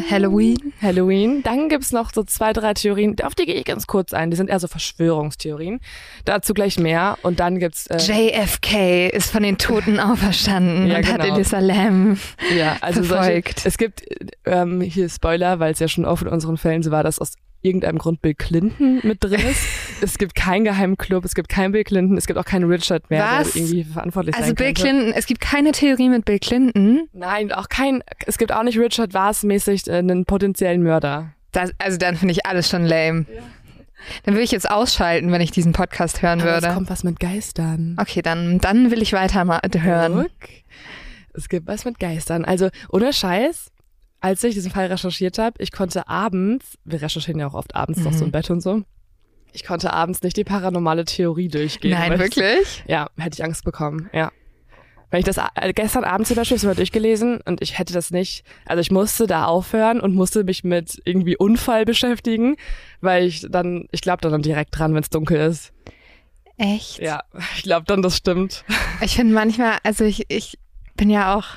Halloween. Dann gibt's noch so 2, 3 Theorien, auf die gehe ich ganz kurz ein. Die sind eher so Verschwörungstheorien. Dazu gleich mehr. Und dann gibt's JFK ist von den Toten auferstanden und hat Elisa Lam verfolgt. Es gibt hier Spoiler, weil es ja schon oft in unseren Fällen so war, dass aus irgendeinem Grund Bill Clinton mit drin ist. Es gibt keinen geheimen Club, es gibt keinen Bill Clinton, es gibt auch keinen Richard mehr, der irgendwie verantwortlich sein könnte. Also Bill Clinton, es gibt keine Theorie mit Bill Clinton? Nein, es gibt auch nicht Richard Vars-mäßig einen potenziellen Mörder. Also dann finde ich alles schon lame. Ja. Dann würde ich jetzt ausschalten, wenn ich diesen Podcast hören würde. Es kommt was mit Geistern. Okay, dann will ich weiter mal hören. Es gibt was mit Geistern. Also ohne Scheiß, als ich diesen Fall recherchiert habe, ich konnte abends, wir recherchieren ja auch oft abends noch so im Bett und so, ich konnte abends nicht die paranormale Theorie durchgehen. Nein, wirklich? Ja, hätte ich Angst bekommen, ja. Weil ich das gestern Abend zum Beispiel mal durchgelesen und ich hätte das nicht, also ich musste da aufhören und musste mich mit irgendwie Unfall beschäftigen, weil ich glaube dann direkt dran, wenn es dunkel ist. Echt? Ja, ich glaube dann, das stimmt. Ich finde manchmal, also ich bin ja auch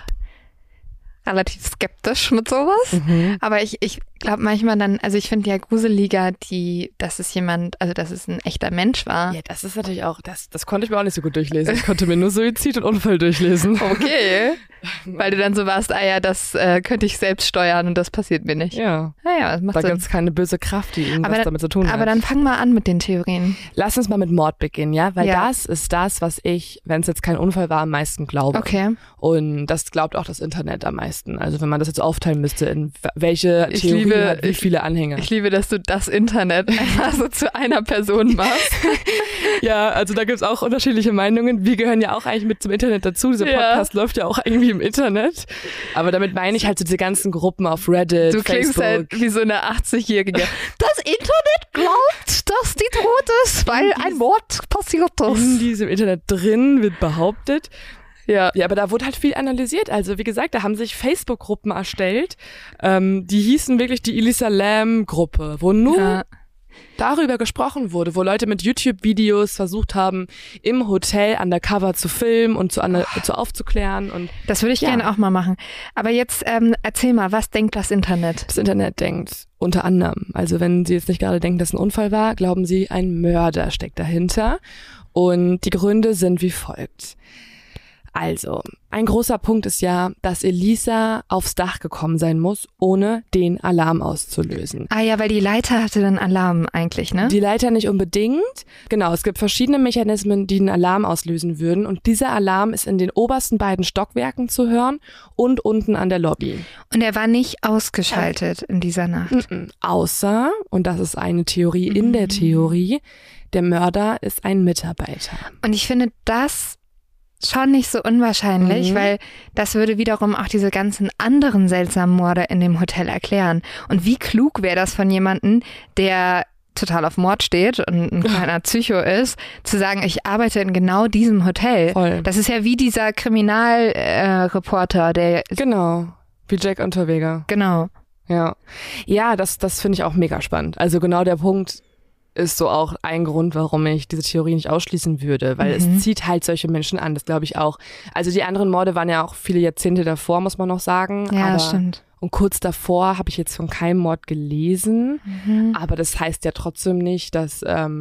relativ skeptisch mit sowas, aber ich glaube manchmal dann, also ich finde ja gruseliger, dass es ein echter Mensch war. Ja, das ist natürlich auch, das konnte ich mir auch nicht so gut durchlesen. Ich konnte mir nur Suizid und Unfall durchlesen. Okay. Weil du dann so warst, das könnte ich selbst steuern und das passiert mir nicht. Ja. Naja, das macht Sinn. Da gibt es keine böse Kraft, die irgendwas damit zu tun hat. Aber dann fang mal an mit den Theorien. Lass uns mal mit Mord beginnen, ja? Weil das ist das, was ich, wenn es jetzt kein Unfall war, am meisten glaube. Okay. Und das glaubt auch das Internet am meisten. Also wenn man das jetzt aufteilen müsste, in welche Theorie hat wie viele Anhänger. Ich liebe, dass du das Internet einfach so zu einer Person machst. Ja, also da gibt's auch unterschiedliche Meinungen. Wir gehören ja auch eigentlich mit zum Internet dazu. Dieser Podcast läuft ja auch irgendwie im Internet. Aber damit meine ich halt so diese ganzen Gruppen auf Reddit, Du klingst Facebook. halt wie so eine 80-Jährige. Das Internet glaubt, dass die tot ist, weil ein Mord passiert ist. In diesem Internet drin wird behauptet. Ja, aber da wurde halt viel analysiert. Also wie gesagt, da haben sich Facebook-Gruppen erstellt, die hießen wirklich die Elisa Lam-Gruppe, wo nur darüber gesprochen wurde, wo Leute mit YouTube-Videos versucht haben, im Hotel undercover zu filmen und zu aufzuklären. Und das würde ich gerne auch mal machen. Aber jetzt erzähl mal, was denkt das Internet? Das Internet denkt unter anderem, also wenn sie jetzt nicht gerade denken, dass es ein Unfall war, glauben sie, ein Mörder steckt dahinter. Und die Gründe sind wie folgt. Also, ein großer Punkt ist ja, dass Elisa aufs Dach gekommen sein muss, ohne den Alarm auszulösen. Ah ja, weil die Leiter hatte dann Alarm eigentlich, ne? Die Leiter nicht unbedingt. Genau, es gibt verschiedene Mechanismen, die einen Alarm auslösen würden. Und dieser Alarm ist in den obersten beiden Stockwerken zu hören und unten an der Lobby. Und er war nicht ausgeschaltet in dieser Nacht? Außer, und das ist eine Theorie in der Theorie, der Mörder ist ein Mitarbeiter. Und ich finde das schon nicht so unwahrscheinlich, weil das würde wiederum auch diese ganzen anderen seltsamen Morde in dem Hotel erklären. Und wie klug wäre das von jemandem, der total auf Mord steht und ein kleiner Psycho ist, zu sagen, ich arbeite in genau diesem Hotel. Voll. Das ist ja wie dieser Kriminalreporter, der... Genau, wie Jack Unterweger. Genau. Ja, das finde ich auch mega spannend. Also genau der Punkt ist so auch ein Grund, warum ich diese Theorie nicht ausschließen würde, weil es zieht halt solche Menschen an, das glaube ich auch. Also die anderen Morde waren ja auch viele Jahrzehnte davor, muss man noch sagen. Ja, aber, stimmt. Und kurz davor habe ich jetzt von keinem Mord gelesen, aber das heißt ja trotzdem nicht, dass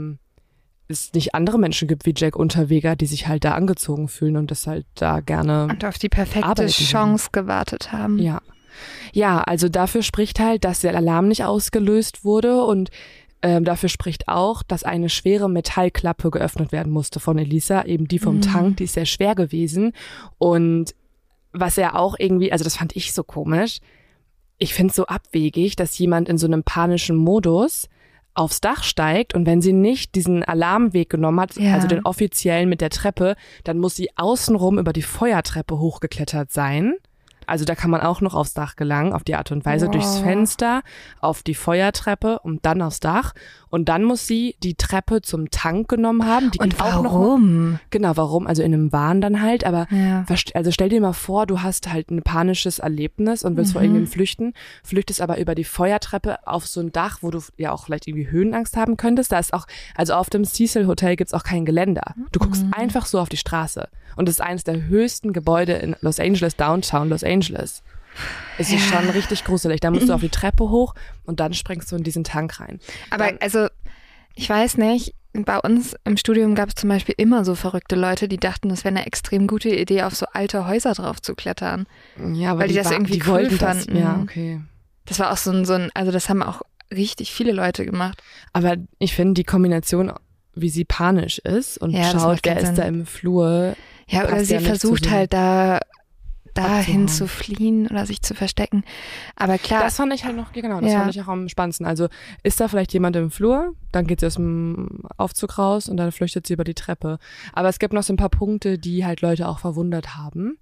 es nicht andere Menschen gibt wie Jack Unterweger, die sich halt da angezogen fühlen und das halt da gerne und auf die perfekte Chance gewartet haben. Ja, also dafür spricht halt, dass der Alarm nicht ausgelöst wurde und dafür spricht auch, dass eine schwere Metallklappe geöffnet werden musste von Elisa, eben die vom Tank, die ist sehr schwer gewesen und was er auch irgendwie, also das fand ich so komisch, ich finde es so abwegig, dass jemand in so einem panischen Modus aufs Dach steigt und wenn sie nicht diesen Alarmweg genommen hat, also den offiziellen mit der Treppe, dann muss sie außenrum über die Feuertreppe hochgeklettert sein. Also da kann man auch noch aufs Dach gelangen, auf die Art und Weise, durchs Fenster, auf die Feuertreppe und dann aufs Dach. Und dann muss sie die Treppe zum Tank genommen haben. Die und auch warum? Noch, genau, warum? Also in einem Wahn dann halt. Aber also stell dir mal vor, du hast halt ein panisches Erlebnis und willst vor irgendwem flüchten, flüchtest aber über die Feuertreppe auf so ein Dach, wo du ja auch vielleicht irgendwie Höhenangst haben könntest. Da ist auch, also auf dem Cecil Hotel gibt's auch kein Geländer. Du guckst einfach so auf die Straße. Und das ist eines der höchsten Gebäude in Los Angeles, Downtown Los Angeles. Es ist schon richtig gruselig. Da musst du auf die Treppe hoch und dann springst du in diesen Tank rein. Aber also, ich weiß nicht, bei uns im Studium gab es zum Beispiel immer so verrückte Leute, die dachten, das wäre eine extrem gute Idee, auf so alte Häuser drauf zu klettern. Ja, aber weil die das irgendwie cool fanden. Ja, okay. Das war auch so ein, also das haben auch richtig viele Leute gemacht. Aber ich finde die Kombination, wie sie panisch ist und schaut, wer ist da im Flur. Ja, oder sie versucht halt dahin zu fliehen oder sich zu verstecken. Aber klar. Das fand ich halt noch, genau, das fand ich auch am spannendsten. Also ist da vielleicht jemand im Flur, dann geht sie aus dem Aufzug raus und dann flüchtet sie über die Treppe. Aber es gibt noch so ein paar Punkte, die halt Leute auch verwundert haben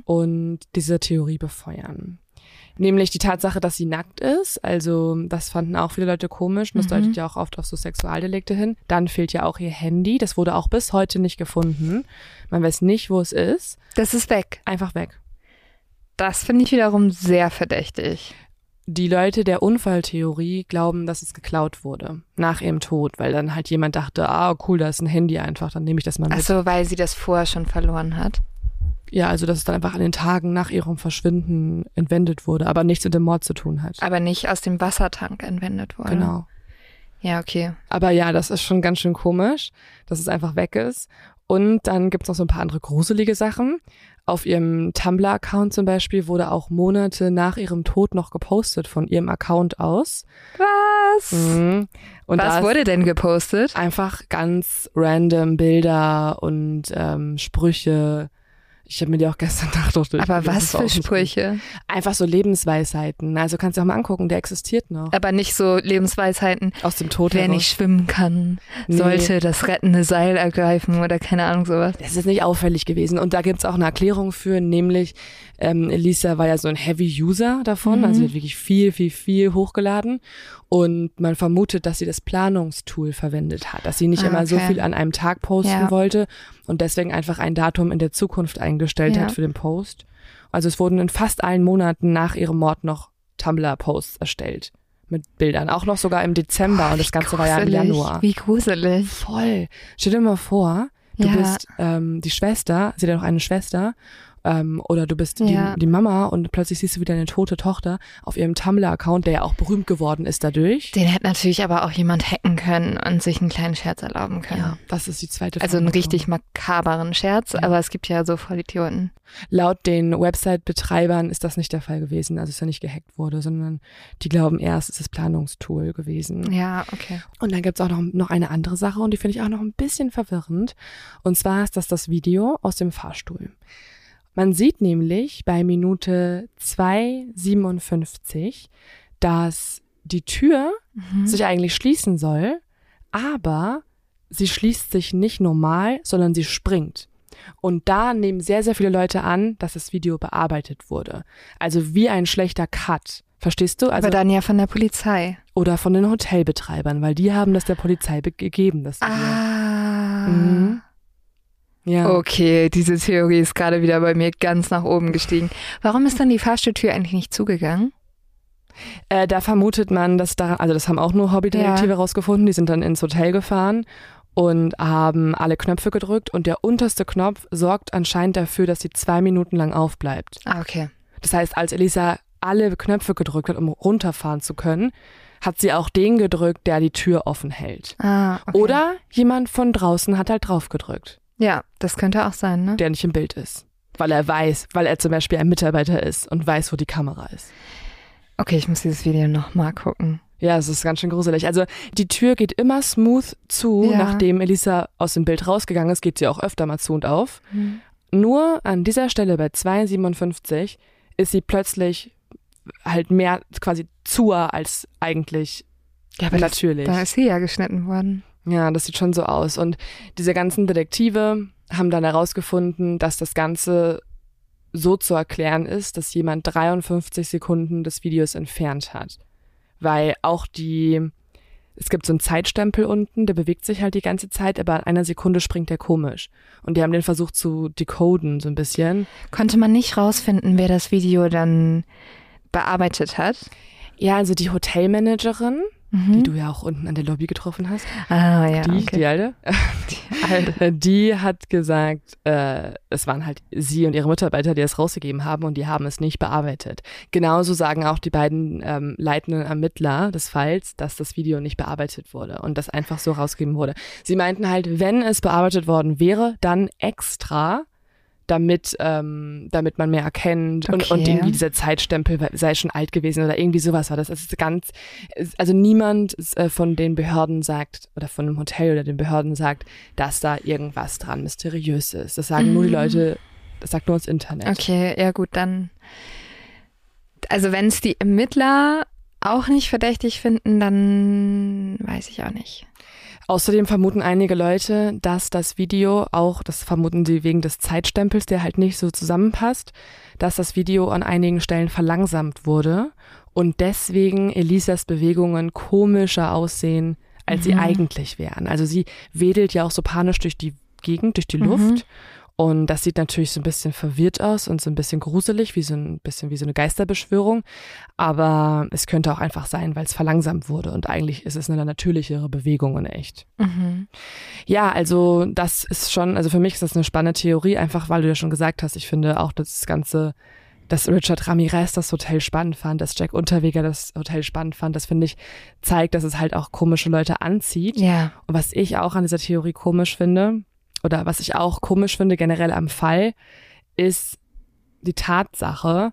und diese Theorie befeuern. Nämlich die Tatsache, dass sie nackt ist. Also das fanden auch viele Leute komisch. Und das deutet ja auch oft auf so Sexualdelikte hin. Dann fehlt ja auch ihr Handy. Das wurde auch bis heute nicht gefunden. Man weiß nicht, wo es ist. Das ist weg. Einfach weg. Das finde ich wiederum sehr verdächtig. Die Leute der Unfalltheorie glauben, dass es geklaut wurde nach ihrem Tod, weil dann halt jemand dachte, cool, da ist ein Handy einfach, dann nehme ich das mal mit. Ach so, weil sie das vorher schon verloren hat. Ja, also dass es dann einfach an den Tagen nach ihrem Verschwinden entwendet wurde, aber nichts mit dem Mord zu tun hat. Aber nicht aus dem Wassertank entwendet wurde. Genau. Ja, okay. Aber ja, das ist schon ganz schön komisch, dass es einfach weg ist. Und dann gibt's noch so ein paar andere gruselige Sachen. Auf ihrem Tumblr-Account zum Beispiel wurde auch Monate nach ihrem Tod noch gepostet von ihrem Account aus. Was? Und was wurde denn gepostet? Einfach ganz random Bilder und Sprüche. Ich habe mir die auch gestern gedacht. Aber was für Sprüche? Einfach so Lebensweisheiten. Also kannst du auch mal angucken, der existiert noch. Aber nicht so Lebensweisheiten. Aus dem Tod Wer heraus. nicht schwimmen kann, sollte das rettende Seil ergreifen oder keine Ahnung sowas. Das ist nicht auffällig gewesen. Und da gibt's auch eine Erklärung für, nämlich Elisa war ja so ein Heavy-User davon. Also sie hat wirklich viel hochgeladen. Und man vermutet, dass sie das Planungstool verwendet hat. Dass sie nicht immer so viel an einem Tag posten wollte und deswegen einfach ein Datum in der Zukunft eingestellt hat für den Post. Also es wurden in fast allen Monaten nach ihrem Mord noch Tumblr-Posts erstellt. Mit Bildern. Auch noch sogar im Dezember und das Ganze war ja im Januar. Wie gruselig. Voll. Stell dir mal vor, du bist die Schwester, sie hat ja noch eine Schwester, oder du bist die Mama und plötzlich siehst du wieder eine tote Tochter auf ihrem Tumblr-Account, der ja auch berühmt geworden ist dadurch. Den hätte natürlich aber auch jemand hacken können und sich einen kleinen Scherz erlauben können. Ja, das ist die zweite Also einen richtig makaberen Scherz, aber es gibt ja so Vollidioten. Laut den Website-Betreibern ist das nicht der Fall gewesen, also es ja nicht gehackt wurde, sondern die glauben erst, es ist das Planungstool gewesen. Ja, okay. Und dann gibt's auch noch eine andere Sache und die finde ich auch noch ein bisschen verwirrend. Und zwar ist das Video aus dem Fahrstuhl. Man sieht nämlich bei Minute 2:57, dass die Tür sich eigentlich schließen soll, aber sie schließt sich nicht normal, sondern sie springt. Und da nehmen sehr, sehr viele Leute an, dass das Video bearbeitet wurde. Also wie ein schlechter Cut. Verstehst du? Also, aber dann ja von der Polizei. Oder von den Hotelbetreibern, weil die haben das der Polizei gegeben, das Video. Ja. Okay, diese Theorie ist gerade wieder bei mir ganz nach oben gestiegen. Warum ist dann die Fahrstuhltür eigentlich nicht zugegangen? Da vermutet man, dass also das haben auch nur Hobbydetektive rausgefunden, die sind dann ins Hotel gefahren und haben alle Knöpfe gedrückt und der unterste Knopf sorgt anscheinend dafür, dass sie 2 Minuten lang aufbleibt. Ah, okay. Das heißt, als Elisa alle Knöpfe gedrückt hat, um runterfahren zu können, hat sie auch den gedrückt, der die Tür offen hält. Ah, okay. Oder jemand von draußen hat halt drauf gedrückt. Ja, das könnte auch sein, ne? Der nicht im Bild ist. Weil er zum Beispiel ein Mitarbeiter ist und weiß, wo die Kamera ist. Okay, ich muss dieses Video nochmal gucken. Ja, es ist ganz schön gruselig. Also die Tür geht immer smooth zu, nachdem Elisa aus dem Bild rausgegangen ist, geht sie auch öfter mal zu und auf. nur an dieser Stelle bei 2,57 ist sie plötzlich halt mehr quasi zuer als eigentlich natürlich. Da ist sie ja geschnitten worden. Ja, das sieht schon so aus. Und diese ganzen Detektive haben dann herausgefunden, dass das Ganze so zu erklären ist, dass jemand 53 Sekunden des Videos entfernt hat. Weil auch es gibt so einen Zeitstempel unten, der bewegt sich halt die ganze Zeit, aber an einer Sekunde springt der komisch. Und die haben den versucht zu decoden, so ein bisschen. Konnte man nicht rausfinden, wer das Video dann bearbeitet hat? Ja, also die Hotelmanagerin, die du ja auch unten an der Lobby getroffen hast. Ah, ja, Die Alte. Die hat gesagt, es waren halt sie und ihre Mitarbeiter, die es rausgegeben haben und die haben es nicht bearbeitet. Genauso sagen auch die beiden leitenden Ermittler des Falls, dass das Video nicht bearbeitet wurde und das einfach so rausgegeben wurde. Sie meinten halt, wenn es bearbeitet worden wäre, dann extra, damit man mehr erkennt und irgendwie dieser Zeitstempel sei schon alt gewesen oder irgendwie sowas war das. Also niemand von den Behörden sagt oder von dem Hotel oder den Behörden sagt, dass da irgendwas dran mysteriös ist. Das sagen nur die Leute, das sagt nur das Internet. Okay, ja gut, dann, also wenn es die Ermittler auch nicht verdächtig finden, dann weiß ich auch nicht. Außerdem vermuten einige Leute, dass das Video auch, das vermuten sie wegen des Zeitstempels, der halt nicht so zusammenpasst, dass das Video an einigen Stellen verlangsamt wurde und deswegen Elisas Bewegungen komischer aussehen, als sie eigentlich wären. Also sie wedelt ja auch so panisch durch die Gegend, durch die Luft. Und das sieht natürlich so ein bisschen verwirrt aus und so ein bisschen gruselig, wie so eine Geisterbeschwörung. Aber es könnte auch einfach sein, weil es verlangsamt wurde. Und eigentlich ist es eine natürlichere Bewegung in echt. Ja, also das ist schon, also für mich ist das eine spannende Theorie, einfach weil du ja schon gesagt hast, ich finde auch das Ganze, dass Richard Ramirez das Hotel spannend fand, dass Jack Unterweger das Hotel spannend fand, das finde ich, zeigt, dass es halt auch komische Leute anzieht. Ja. Und was ich auch an dieser Theorie komisch finde, oder was ich auch komisch finde generell am Fall, ist die Tatsache,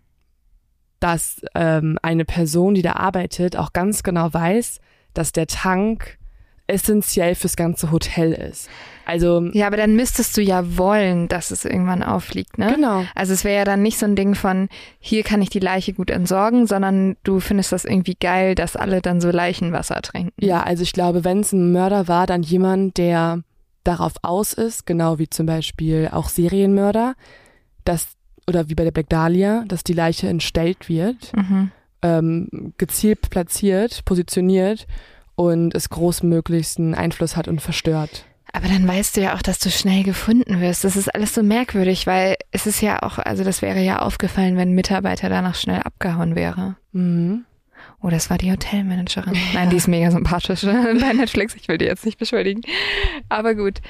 dass eine Person, die da arbeitet, auch ganz genau weiß, dass der Tank essentiell fürs ganze Hotel ist. Also ja, aber dann müsstest du ja wollen, dass es irgendwann auffliegt, ne? Genau. Also es wäre ja dann nicht so ein Ding von, hier kann ich die Leiche gut entsorgen, sondern du findest das irgendwie geil, dass alle dann so Leichenwasser trinken. Ja, also ich glaube, wenn es ein Mörder war, dann jemand, der darauf aus ist, genau wie zum Beispiel auch Serienmörder, oder wie bei der Black Dahlia, dass die Leiche entstellt wird, gezielt platziert, positioniert und es großmöglichsten Einfluss hat und verstört. Aber dann weißt du ja auch, dass du schnell gefunden wirst. Das ist alles so merkwürdig, weil es ist ja auch, also das wäre ja aufgefallen, wenn ein Mitarbeiter danach schnell abgehauen wäre. Oh, das war die Hotelmanagerin. Ja. Nein, die ist mega sympathisch bei Netflix. Ich will die jetzt nicht beschuldigen. Aber gut.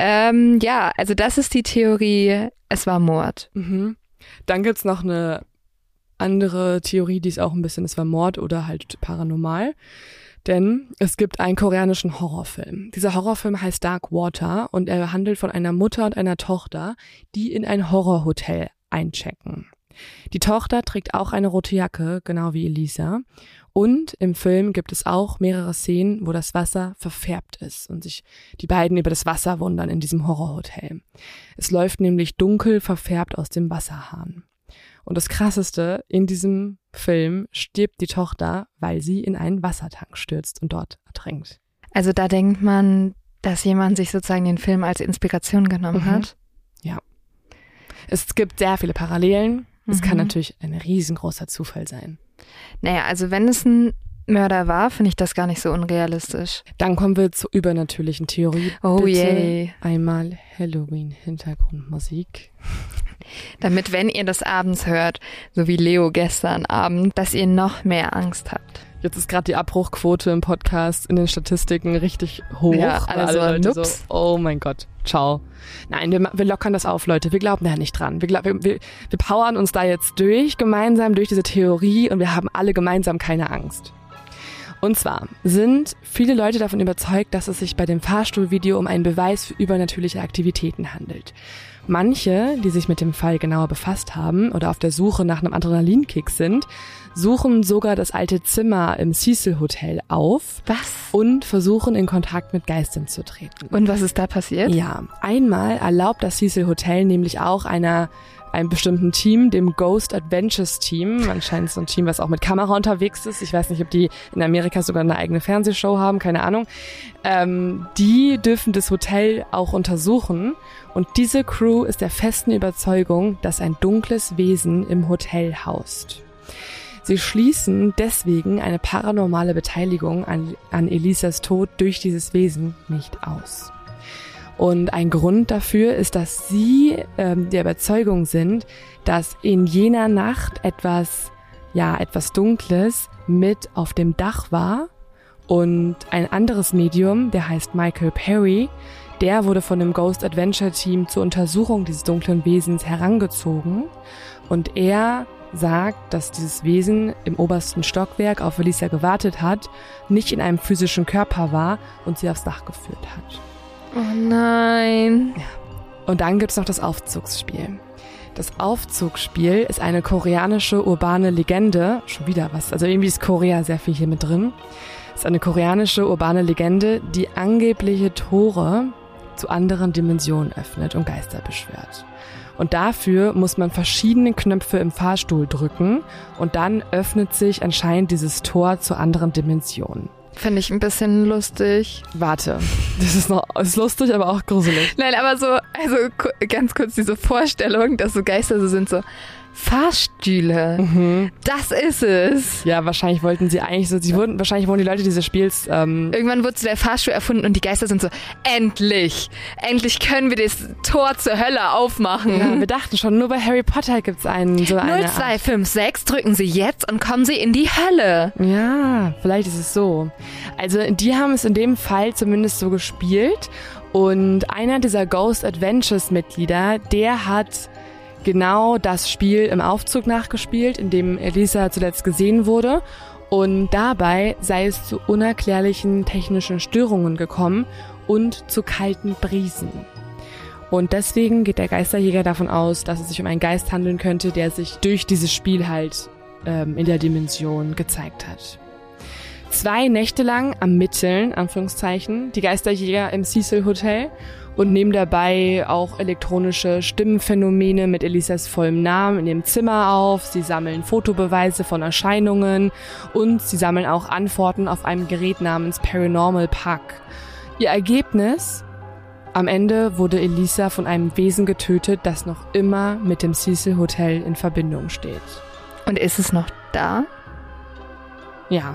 Ja, also das ist die Theorie, es war Mord. Dann gibt's noch eine andere Theorie, die ist auch ein bisschen, es war Mord oder halt paranormal. Denn es gibt einen koreanischen Horrorfilm. Dieser Horrorfilm heißt Dark Water und er handelt von einer Mutter und einer Tochter, die in ein Horrorhotel einchecken. Die Tochter trägt auch eine rote Jacke, genau wie Elisa. Und im Film gibt es auch mehrere Szenen, wo das Wasser verfärbt ist und sich die beiden über das Wasser wundern in diesem Horrorhotel. Es läuft nämlich dunkel verfärbt aus dem Wasserhahn. Und das Krasseste, in diesem Film stirbt die Tochter, weil sie in einen Wassertank stürzt und dort ertrinkt. Also da denkt man, dass jemand sich sozusagen den Film als Inspiration genommen hat? Ja. Es gibt sehr viele Parallelen. Es kann natürlich ein riesengroßer Zufall sein. Naja, also wenn es ein Mörder war, finde ich das gar nicht so unrealistisch. Dann kommen wir zur übernatürlichen Theorie. Oh Bitte yay. Einmal Halloween-Hintergrundmusik. Damit, wenn ihr das abends hört, so wie Leo gestern Abend, dass ihr noch mehr Angst habt. Jetzt ist gerade die Abbruchquote im Podcast in den Statistiken richtig hoch. Ja, also alle Leute nups. so, oh mein Gott, ciao. Nein, wir lockern das auf, Leute. Wir glauben da nicht dran. Wir powern uns da jetzt gemeinsam durch diese Theorie und wir haben alle gemeinsam keine Angst. Und zwar sind viele Leute davon überzeugt, dass es sich bei dem Fahrstuhlvideo um einen Beweis für übernatürliche Aktivitäten handelt. Manche, die sich mit dem Fall genauer befasst haben oder auf der Suche nach einem Adrenalinkick sind, suchen sogar das alte Zimmer im Cecil Hotel auf. Was? Und versuchen in Kontakt mit Geistern zu treten. Und was ist da passiert? Ja, einmal erlaubt das Cecil Hotel nämlich auch einem bestimmten Team, dem Ghost Adventures Team, anscheinend so ein Team, was auch mit Kamera unterwegs ist. Ich weiß nicht, ob die in Amerika sogar eine eigene Fernsehshow haben, keine Ahnung. Die dürfen das Hotel auch untersuchen. Und diese Crew ist der festen Überzeugung, dass ein dunkles Wesen im Hotel haust. Sie schließen deswegen eine paranormale Beteiligung an Elisas Tod durch dieses Wesen nicht aus. Und ein Grund dafür ist, dass sie der Überzeugung sind, dass in jener Nacht etwas Dunkles mit auf dem Dach war und ein anderes Medium, der heißt Michael Perry, der wurde von dem Ghost Adventure Team zur Untersuchung dieses dunklen Wesens herangezogen und er sagt, dass dieses Wesen im obersten Stockwerk auf Elisa gewartet hat, nicht in einem physischen Körper war und sie aufs Dach geführt hat. Oh nein. Ja. Und dann gibt's noch das Aufzugsspiel. Das Aufzugsspiel ist eine koreanische urbane Legende. Schon wieder was. Also irgendwie ist Korea sehr viel hier mit drin. Es ist eine koreanische urbane Legende, die angebliche Tore zu anderen Dimensionen öffnet und Geister beschwört. Und dafür muss man verschiedene Knöpfe im Fahrstuhl drücken und dann öffnet sich anscheinend dieses Tor zu anderen Dimensionen. Finde ich ein bisschen lustig. Warte, das ist lustig, aber auch gruselig. Nein, aber ganz kurz diese Vorstellung, dass so Geister so sind, so Fahrstühle. Mhm. Das ist es. Ja, wahrscheinlich wollten sie eigentlich so, wahrscheinlich wurden die Leute dieses Spiels, Irgendwann wurde so der Fahrstuhl erfunden und die Geister sind so, endlich können wir das Tor zur Hölle aufmachen. Ja, wir dachten schon, nur bei Harry Potter gibt's einen, so eine 0256, drücken Sie jetzt und kommen Sie in die Hölle. Ja, vielleicht ist es so. Also, die haben es in dem Fall zumindest so gespielt und einer dieser Ghost Adventures Mitglieder, der hat genau das Spiel im Aufzug nachgespielt, in dem Elisa zuletzt gesehen wurde. Und dabei sei es zu unerklärlichen technischen Störungen gekommen und zu kalten Brisen. Und deswegen geht der Geisterjäger davon aus, dass es sich um einen Geist handeln könnte, der sich durch dieses Spiel halt in der Dimension gezeigt hat. 2 Nächte lang ermitteln, Anführungszeichen, die Geisterjäger im Cecil Hotel und nehmen dabei auch elektronische Stimmenphänomene mit Elisas vollem Namen in dem Zimmer auf. Sie sammeln Fotobeweise von Erscheinungen und sie sammeln auch Antworten auf einem Gerät namens Paranormal Puck. Ihr Ergebnis? Am Ende wurde Elisa von einem Wesen getötet, das noch immer mit dem Cecil Hotel in Verbindung steht. Und ist es noch da? Ja.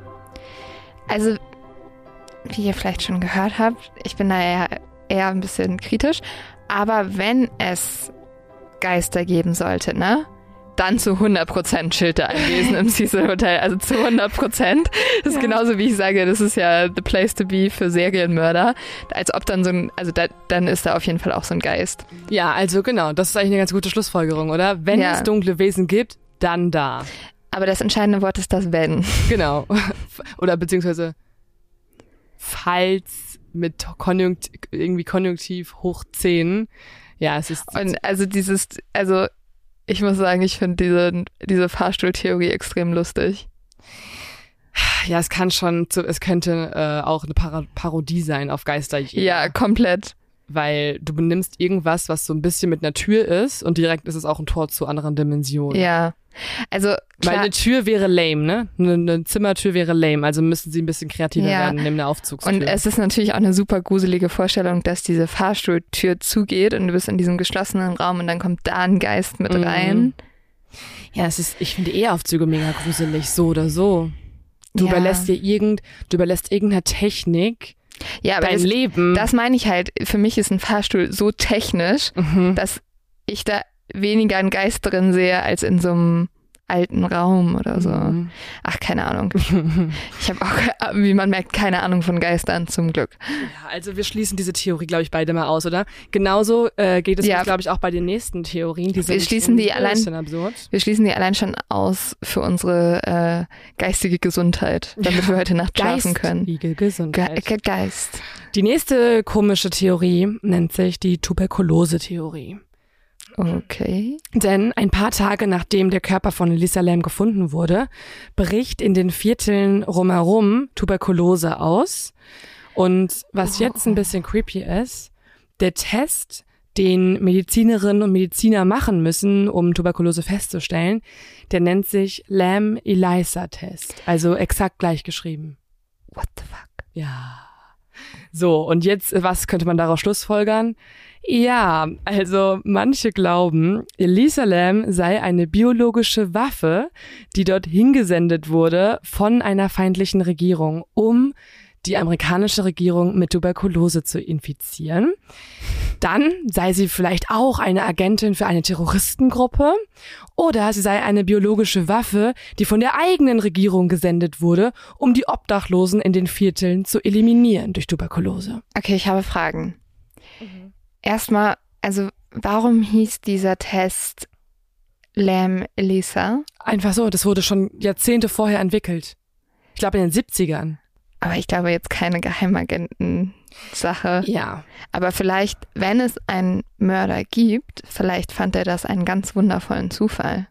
Also, wie ihr vielleicht schon gehört habt, ich bin da eher ein bisschen kritisch. Aber wenn es Geister geben sollte, ne? Dann zu 100% chillt da ein Wesen im Cecil Hotel. Also zu 100%. Das ist genauso wie ich sage, das ist ja the place to be für Serienmörder. Als ob dann dann ist da auf jeden Fall auch so ein Geist. Ja, also genau. Das ist eigentlich eine ganz gute Schlussfolgerung, oder? Wenn es dunkle Wesen gibt, dann da. Aber das entscheidende Wort ist das Wenn. Genau. Oder beziehungsweise falls mit Konjunktiv hoch 10. Ja, es ist... Und ich muss sagen, ich finde diese Fahrstuhltheorie extrem lustig. Ja, es könnte auch eine Parodie sein auf Geisterjäger. Ja, komplett. Weil du benimmst irgendwas, was so ein bisschen mit einer Tür ist und direkt ist es auch ein Tor zu anderen Dimensionen. Ja. Also klar, weil eine Tür wäre lame, ne? Eine Zimmertür wäre lame, also müssen sie ein bisschen kreativer werden neben der Aufzugstür. Und es ist natürlich auch eine super gruselige Vorstellung, dass diese Fahrstuhltür zugeht und du bist in diesem geschlossenen Raum und dann kommt da ein Geist mit rein. Ja, ich finde Aufzüge mega gruselig, so oder so. Du überlässt irgendeiner Technik aber dein Leben. Das meine ich halt. Für mich ist ein Fahrstuhl so technisch, dass ich da weniger einen Geist drin sehe als in so einem alten Raum oder so. Ach, keine Ahnung. Ich habe auch, wie man merkt, keine Ahnung von Geistern, zum Glück. Ja, also wir schließen diese Theorie, glaube ich, beide mal aus, oder? Genauso geht es, glaube ich, auch bei den nächsten Theorien. Wir schließen die allein schon aus für unsere geistige Gesundheit, damit wir heute Nacht schlafen können. Geistige Gesundheit. Geist. Die nächste komische Theorie nennt sich die Tuberkulose-Theorie. Okay. Denn ein paar Tage nachdem der Körper von Elisa Lam gefunden wurde, bricht in den Vierteln rumherum Tuberkulose aus. Und was jetzt ein bisschen creepy ist, der Test, den Medizinerinnen und Mediziner machen müssen, um Tuberkulose festzustellen, der nennt sich Lam-Elisa-Test. Also exakt gleich geschrieben. What the fuck? Ja. So, und jetzt, was könnte man daraus schlussfolgern? Ja, also manche glauben, Elisa Lam sei eine biologische Waffe, die dort hingesendet wurde von einer feindlichen Regierung, um die amerikanische Regierung mit Tuberkulose zu infizieren. Dann sei sie vielleicht auch eine Agentin für eine Terroristengruppe oder sie sei eine biologische Waffe, die von der eigenen Regierung gesendet wurde, um die Obdachlosen in den Vierteln zu eliminieren durch Tuberkulose. Okay, ich habe Fragen. Erstmal, also warum hieß dieser Test Lam-Elisa? Einfach so, das wurde schon Jahrzehnte vorher entwickelt. Ich glaube in den 70ern. Aber ich glaube jetzt keine Geheimagenten-Sache. Ja. Aber vielleicht, wenn es einen Mörder gibt, vielleicht fand er das einen ganz wundervollen Zufall.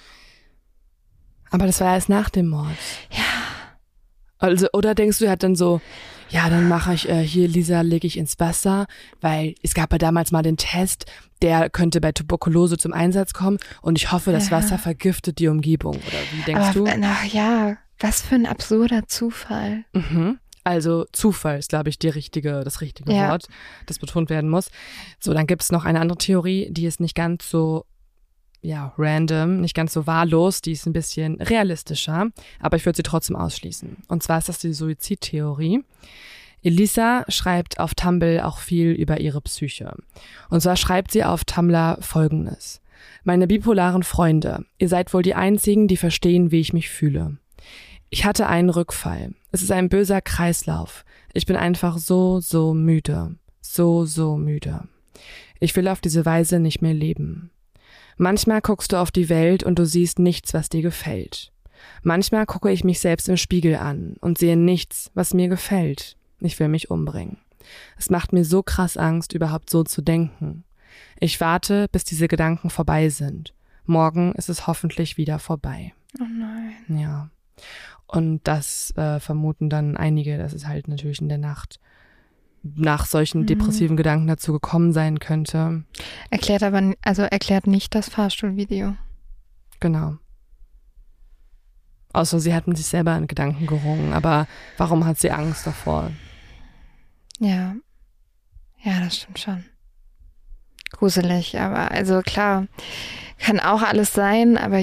Aber das war erst nach dem Mord. Ja. Also, oder denkst du, er hat dann so, ja, dann mache ich hier, Lisa, lege ich ins Wasser, weil es gab ja damals mal den Test, der könnte bei Tuberkulose zum Einsatz kommen und ich hoffe, das Wasser vergiftet die Umgebung. Oder wie denkst du? Ach ja, was für ein absurder Zufall. Mhm. Also Zufall ist, glaube ich, das richtige Wort, das betont werden muss. So, dann gibt es noch eine andere Theorie, die ist nicht ganz so random, nicht ganz so wahllos, die ist ein bisschen realistischer, aber ich würde sie trotzdem ausschließen. Und zwar ist das die Suizidtheorie. Elisa schreibt auf Tumblr auch viel über ihre Psyche. Und zwar schreibt sie auf Tumblr Folgendes: Meine bipolaren Freunde, ihr seid wohl die einzigen, die verstehen, wie ich mich fühle. Ich hatte einen Rückfall. Es ist ein böser Kreislauf. Ich bin einfach so müde. So müde. Ich will auf diese Weise nicht mehr leben. Manchmal guckst du auf die Welt und du siehst nichts, was dir gefällt. Manchmal gucke ich mich selbst im Spiegel an und sehe nichts, was mir gefällt. Ich will mich umbringen. Es macht mir so krass Angst, überhaupt so zu denken. Ich warte, bis diese Gedanken vorbei sind. Morgen ist es hoffentlich wieder vorbei. Oh nein. Ja. Und das vermuten dann einige, dass es halt natürlich in der Nacht nach solchen depressiven Gedanken dazu gekommen sein könnte. Erklärt nicht das Fahrstuhlvideo. Genau. Außer sie hat mit sich selber in Gedanken gerungen. Aber warum hat sie Angst davor? Ja. Ja, das stimmt schon. Gruselig, aber also klar, kann auch alles sein, aber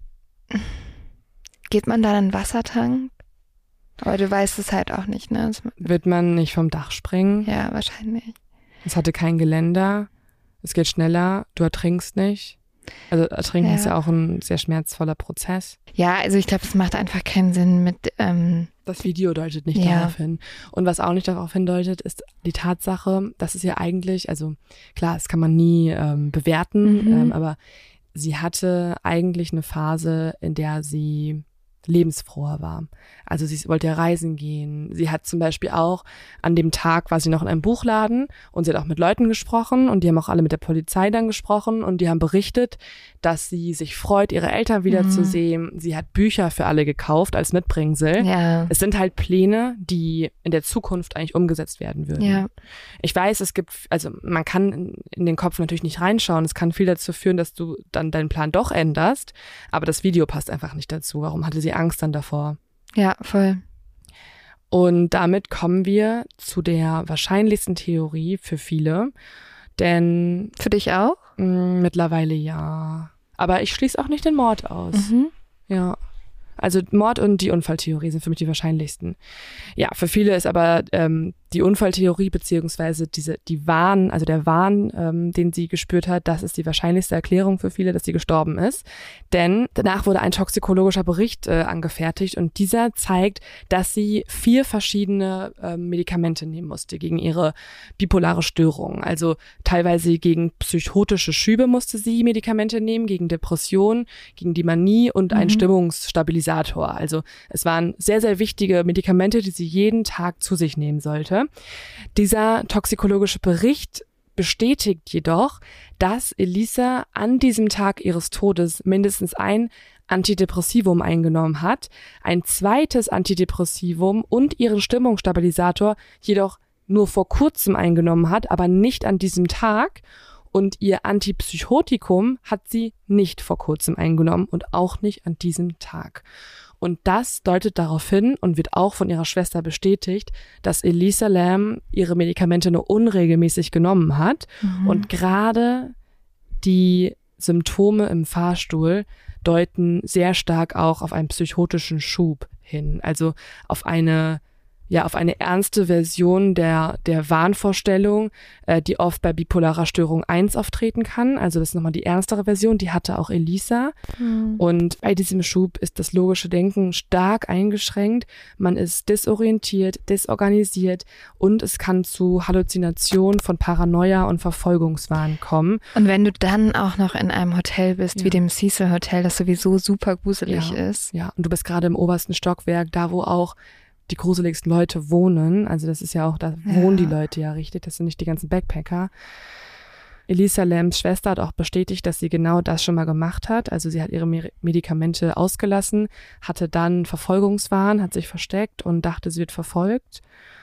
geht man da in den Wassertank? Aber du weißt es halt auch nicht, ne? Wird man nicht vom Dach springen? Ja, wahrscheinlich. Es hatte kein Geländer. Es geht schneller. Du ertrinkst nicht. Also ertrinken ist ja auch ein sehr schmerzvoller Prozess. Ja, also ich glaube, es macht einfach keinen Sinn mit... Das Video deutet nicht darauf hin. Und was auch nicht darauf hindeutet, ist die Tatsache, dass es ja eigentlich, also klar, das kann man nie bewerten, aber sie hatte eigentlich eine Phase, in der sie lebensfroher war. Also sie wollte ja reisen gehen. Sie hat zum Beispiel auch, an dem Tag war sie noch in einem Buchladen und sie hat auch mit Leuten gesprochen und die haben auch alle mit der Polizei dann gesprochen und die haben berichtet, dass sie sich freut, ihre Eltern wiederzusehen. Sie hat Bücher für alle gekauft als Mitbringsel. Ja. Es sind halt Pläne, die in der Zukunft eigentlich umgesetzt werden würden. Ja. Ich weiß, man kann in den Kopf natürlich nicht reinschauen. Es kann viel dazu führen, dass du dann deinen Plan doch änderst, aber das Video passt einfach nicht dazu. Warum hatte sie Angst dann davor? Ja, voll. Und damit kommen wir zu der wahrscheinlichsten Theorie für viele, denn... Für dich auch? Mittlerweile ja. Aber ich schließe auch nicht den Mord aus. Ja. Also Mord und die Unfalltheorie sind für mich die wahrscheinlichsten. Ja, für viele ist aber die Unfalltheorie beziehungsweise der Wahn, den sie gespürt hat, das ist die wahrscheinlichste Erklärung für viele, dass sie gestorben ist. Denn danach wurde ein toxikologischer Bericht angefertigt und dieser zeigt, dass sie 4 verschiedene Medikamente nehmen musste gegen ihre bipolare Störung. Also teilweise gegen psychotische Schübe musste sie Medikamente nehmen, gegen Depression, gegen die Manie und einen Stimmungsstabilisator. Also es waren sehr, sehr wichtige Medikamente, die sie jeden Tag zu sich nehmen sollte. Dieser toxikologische Bericht bestätigt jedoch, dass Elisa an diesem Tag ihres Todes mindestens ein Antidepressivum eingenommen hat, ein zweites Antidepressivum und ihren Stimmungsstabilisator jedoch nur vor kurzem eingenommen hat, aber nicht an diesem Tag. Und ihr Antipsychotikum hat sie nicht vor kurzem eingenommen und auch nicht an diesem Tag. Und das deutet darauf hin und wird auch von ihrer Schwester bestätigt, dass Elisa Lam ihre Medikamente nur unregelmäßig genommen hat. Und gerade die Symptome im Fahrstuhl deuten sehr stark auch auf einen psychotischen Schub hin. Also auf eine ernste Version der Wahnvorstellung, die oft bei bipolarer Störung 1 auftreten kann. Also das ist nochmal die ernstere Version, die hatte auch Elisa. Und bei diesem Schub ist das logische Denken stark eingeschränkt. Man ist desorientiert, desorganisiert und es kann zu Halluzinationen von Paranoia und Verfolgungswahn kommen. Und wenn du dann auch noch in einem Hotel bist, wie dem Cecil Hotel, das sowieso super gruselig ist. Ja, und du bist gerade im obersten Stockwerk, da wo auch die gruseligsten Leute wohnen. Also das ist ja auch, da wohnen die Leute ja richtig, das sind nicht die ganzen Backpacker. Elisa Lams Schwester hat auch bestätigt, dass sie genau das schon mal gemacht hat. Also sie hat ihre Medikamente ausgelassen, hatte dann Verfolgungswahn, hat sich versteckt und dachte, sie wird verfolgt.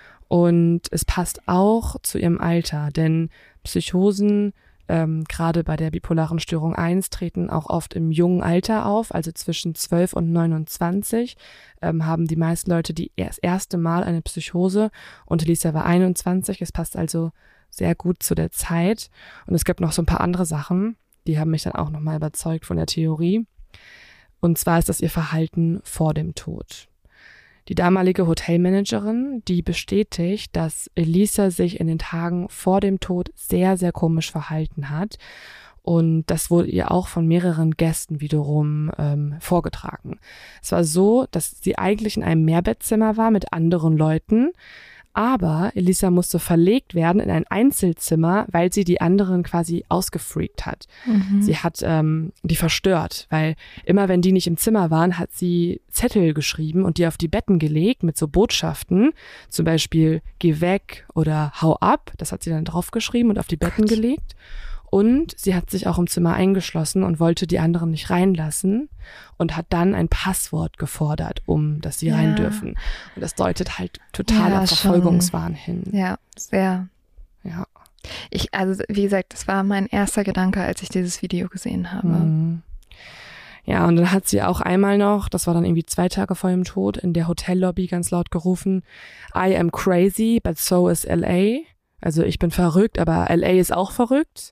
Und es passt auch zu ihrem Alter, denn Psychosen, gerade bei der bipolaren Störung 1, treten auch oft im jungen Alter auf, also zwischen 12 und 29 haben die meisten Leute das erste Mal eine Psychose und Elisa war 21, es passt also sehr gut zu der Zeit. Und es gibt noch so ein paar andere Sachen, die haben mich dann auch nochmal überzeugt von der Theorie. Und zwar ist das ihr Verhalten vor dem Tod. Die damalige Hotelmanagerin, die bestätigt, dass Elisa sich in den Tagen vor dem Tod sehr, sehr komisch verhalten hat. Und das wurde ihr auch von mehreren Gästen wiederum vorgetragen. Es war so, dass sie eigentlich in einem Mehrbettzimmer war mit anderen Leuten, aber Elisa musste verlegt werden in ein Einzelzimmer, weil sie die anderen quasi ausgefreakt hat. Sie hat die verstört, weil immer wenn die nicht im Zimmer waren, hat sie Zettel geschrieben und die auf die Betten gelegt mit so Botschaften, zum Beispiel geh weg oder hau ab, das hat sie dann draufgeschrieben und auf die Betten gelegt. Und sie hat sich auch im Zimmer eingeschlossen und wollte die anderen nicht reinlassen und hat dann ein Passwort gefordert, dass sie rein dürfen. Und das deutet halt total auf Verfolgungswahn hin. Ja, sehr. Ja. Also wie gesagt, das war mein erster Gedanke, als ich dieses Video gesehen habe. Ja, und dann hat sie auch einmal noch, das war dann irgendwie 2 Tage vor ihrem Tod, in der Hotellobby ganz laut gerufen, I am crazy, but so is LA. Also ich bin verrückt, aber LA ist auch verrückt.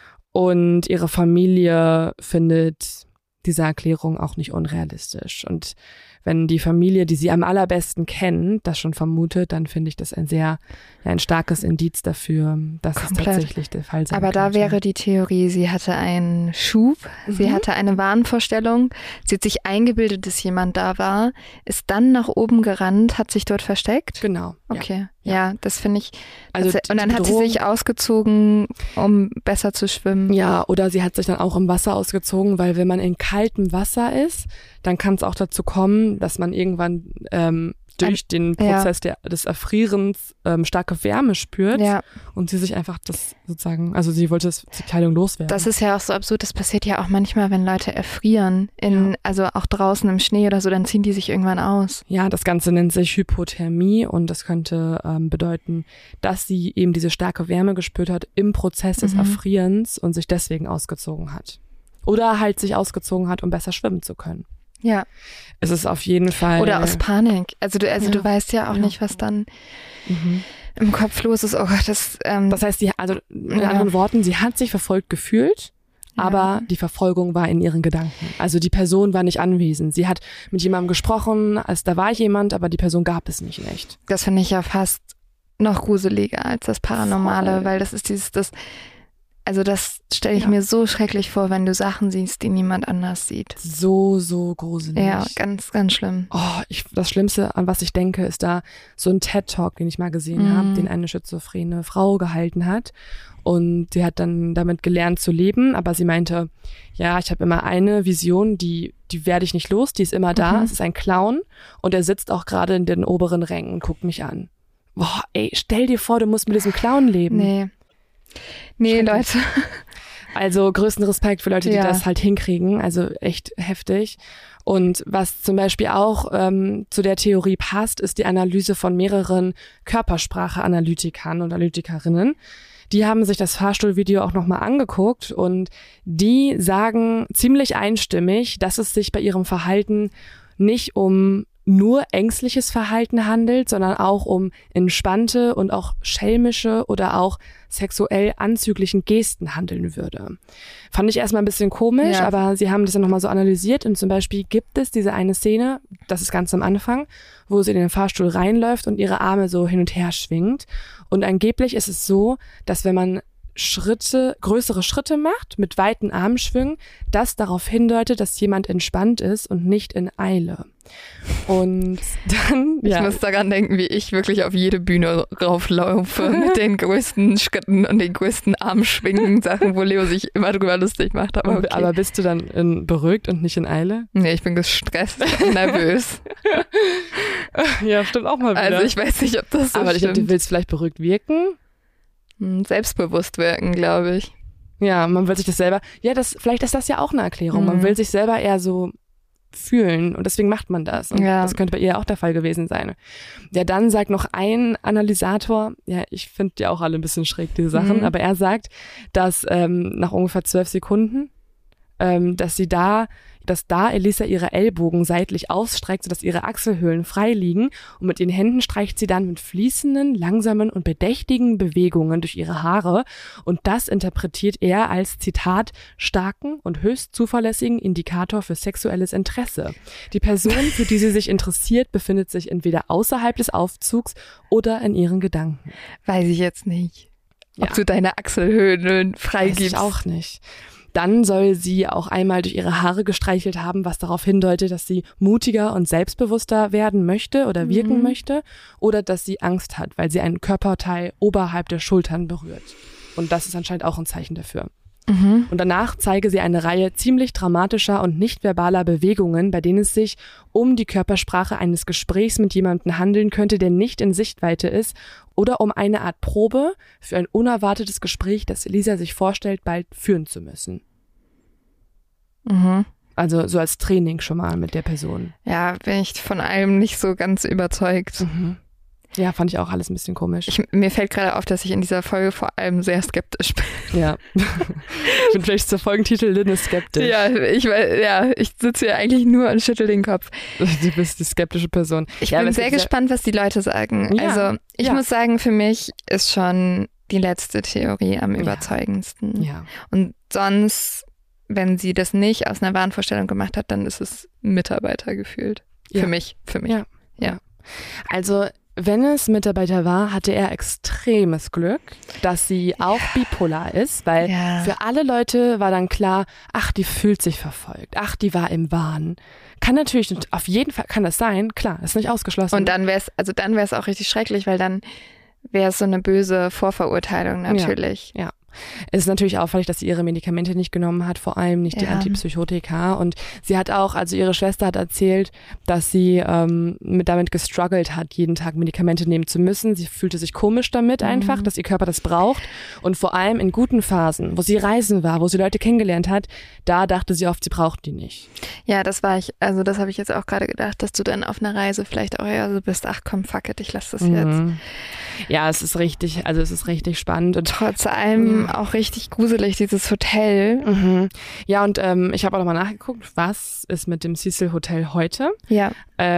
Und ihre Familie findet diese Erklärung auch nicht unrealistisch. Und wenn die Familie, die sie am allerbesten kennt, das schon vermutet, dann finde ich das ein starkes Indiz dafür, dass es tatsächlich der Fall sein Aber könnte. da wäre die Theorie, sie hatte einen Schub, sie hatte eine Wahnvorstellung, sie hat sich eingebildet, dass jemand da war, ist dann nach oben gerannt, hat sich dort versteckt? Genau. Okay, ja das finde ich. Also und dann hat sie sich ausgezogen, um besser zu schwimmen. Ja, oder sie hat sich dann auch im Wasser ausgezogen, weil wenn man in kaltem Wasser ist, dann kann es auch dazu kommen, dass man irgendwann durch den Prozess des Erfrierens starke Wärme spürt und sie sich einfach das sozusagen, also sie wollte die Kleidung loswerden. Das ist ja auch so absurd, das passiert ja auch manchmal, wenn Leute erfrieren, also auch draußen im Schnee oder so, dann ziehen die sich irgendwann aus. Ja, das Ganze nennt sich Hypothermie und das könnte bedeuten, dass sie eben diese starke Wärme gespürt hat im Prozess des Erfrierens und sich deswegen ausgezogen hat. Oder halt sich ausgezogen hat, um besser schwimmen zu können. Ja. Es ist auf jeden Fall. Oder aus Panik. Also du weißt ja auch nicht, was dann im Kopf los ist. Oh Gott, das heißt, in anderen Worten, sie hat sich verfolgt gefühlt, aber die Verfolgung war in ihren Gedanken. Also die Person war nicht anwesend. Sie hat mit jemandem gesprochen, da war jemand, aber die Person gab es nicht in echt. Das finde ich ja fast noch gruseliger als das Paranormale, weil das ist also das stelle ich mir so schrecklich vor, wenn du Sachen siehst, die niemand anders sieht. So gruselig. Ja, ganz, ganz schlimm. Das Schlimmste, an was ich denke, ist da so ein TED-Talk, den ich mal gesehen habe, den eine schizophrene Frau gehalten hat. Und sie hat dann damit gelernt zu leben, aber sie meinte, ja, ich habe immer eine Vision, die werde ich nicht los, die ist immer da. Es ist ein Clown und er sitzt auch gerade in den oberen Rängen und guckt mich an. Boah, ey, stell dir vor, du musst mit diesem Clown leben. Nee. Nee, Leute. Also größten Respekt für Leute, die das halt hinkriegen. Also echt heftig. Und was zum Beispiel auch zu der Theorie passt, ist die Analyse von mehreren Körpersprache-Analytikern und Analytikerinnen. Die haben sich das Fahrstuhlvideo auch nochmal angeguckt und die sagen ziemlich einstimmig, dass es sich bei ihrem Verhalten nicht um nur ängstliches Verhalten handelt, sondern auch um entspannte und auch schelmische oder auch sexuell anzüglichen Gesten handeln würde. Fand ich erstmal ein bisschen komisch, aber sie haben das dann nochmal so analysiert und zum Beispiel gibt es diese eine Szene, das ist ganz am Anfang, wo sie in den Fahrstuhl reinläuft und ihre Arme so hin und her schwingt und angeblich ist es so, dass wenn man größere Schritte macht, mit weiten Armschwüngen, das darauf hindeutet, dass jemand entspannt ist und nicht in Eile. Und dann, Ich muss daran denken, wie ich wirklich auf jede Bühne rauflaufe mit den größten Schritten und den größten Armschwingen, Sachen, wo Leo sich immer drüber lustig macht. Aber, okay. Aber bist du dann beruhigt und nicht in Eile? Nee, ich bin gestresst und nervös. Ja, stimmt auch mal wieder. Also ich weiß nicht, ob das so aber stimmt. Du willst vielleicht beruhigt wirken? Selbstbewusst wirken, glaube ich. Ja, man will sich das selber, vielleicht ist das ja auch eine Erklärung. Man will sich selber eher so fühlen und deswegen macht man das. Und das könnte bei ihr auch der Fall gewesen sein. Ja, dann sagt noch ein Analysator, ja, ich finde ja auch alle ein bisschen schräg, diese Sachen, aber er sagt, dass nach ungefähr 12 Sekunden, dass da Elisa ihre Ellbogen seitlich ausstreckt, sodass ihre Achselhöhlen frei liegen und mit den Händen streicht sie dann mit fließenden, langsamen und bedächtigen Bewegungen durch ihre Haare und das interpretiert er als, Zitat, starken und höchst zuverlässigen Indikator für sexuelles Interesse. Die Person, für die sie sich interessiert, befindet sich entweder außerhalb des Aufzugs oder in ihren Gedanken. Weiß ich jetzt nicht. Ob du deine Achselhöhlen freigibst. Weiß ich auch nicht. Dann soll sie auch einmal durch ihre Haare gestreichelt haben, was darauf hindeutet, dass sie mutiger und selbstbewusster werden möchte oder wirken möchte oder dass sie Angst hat, weil sie ein Körperteil oberhalb der Schultern berührt. Und das ist anscheinend auch ein Zeichen dafür. Und danach zeige sie eine Reihe ziemlich dramatischer und nicht verbaler Bewegungen, bei denen es sich um die Körpersprache eines Gesprächs mit jemandem handeln könnte, der nicht in Sichtweite ist, oder um eine Art Probe für ein unerwartetes Gespräch, das Elisa sich vorstellt, bald führen zu müssen. Also so als Training schon mal mit der Person. Ja, bin ich von allem nicht so ganz überzeugt. Ja, fand ich auch alles ein bisschen komisch. Mir fällt gerade auf, dass ich in dieser Folge vor allem sehr skeptisch bin. Ja. Ich bin vielleicht zur Folgentitel Lynn ist skeptisch. Ja, ich sitze hier eigentlich nur und schüttel den Kopf. Du bist die skeptische Person. Ich bin sehr gespannt, was die Leute sagen. Ja, also ich muss sagen, für mich ist schon die letzte Theorie am überzeugendsten. Ja. Und sonst, wenn sie das nicht aus einer Wahnvorstellung gemacht hat, dann ist es Mitarbeiter gefühlt. Für mich. Ja. Also wenn es Mitarbeiter war, hatte er extremes Glück, dass sie auch bipolar ist, weil für alle Leute war dann klar, ach, die fühlt sich verfolgt, ach, die war im Wahn. Kann natürlich, auf jeden Fall kann das sein, klar, ist nicht ausgeschlossen. Und dann wäre es auch richtig schrecklich, weil dann wäre es so eine böse Vorverurteilung natürlich. Ja. Es ist natürlich auffällig, dass sie ihre Medikamente nicht genommen hat, vor allem nicht die Antipsychotika. Und sie hat auch, also ihre Schwester hat erzählt, dass sie damit gestruggelt hat, jeden Tag Medikamente nehmen zu müssen. Sie fühlte sich komisch damit einfach, dass ihr Körper das braucht. Und vor allem in guten Phasen, wo sie reisen war, wo sie Leute kennengelernt hat, da dachte sie oft, sie braucht die nicht. Ja, das habe ich jetzt auch gerade gedacht, dass du dann auf einer Reise vielleicht auch eher so bist, ach komm, fuck it, ich lasse das jetzt. Ja, es ist richtig spannend. Und trotz allem auch richtig gruselig, dieses Hotel. Ja, und ich habe auch nochmal nachgeguckt, was ist mit dem Cecil Hotel heute? Ja.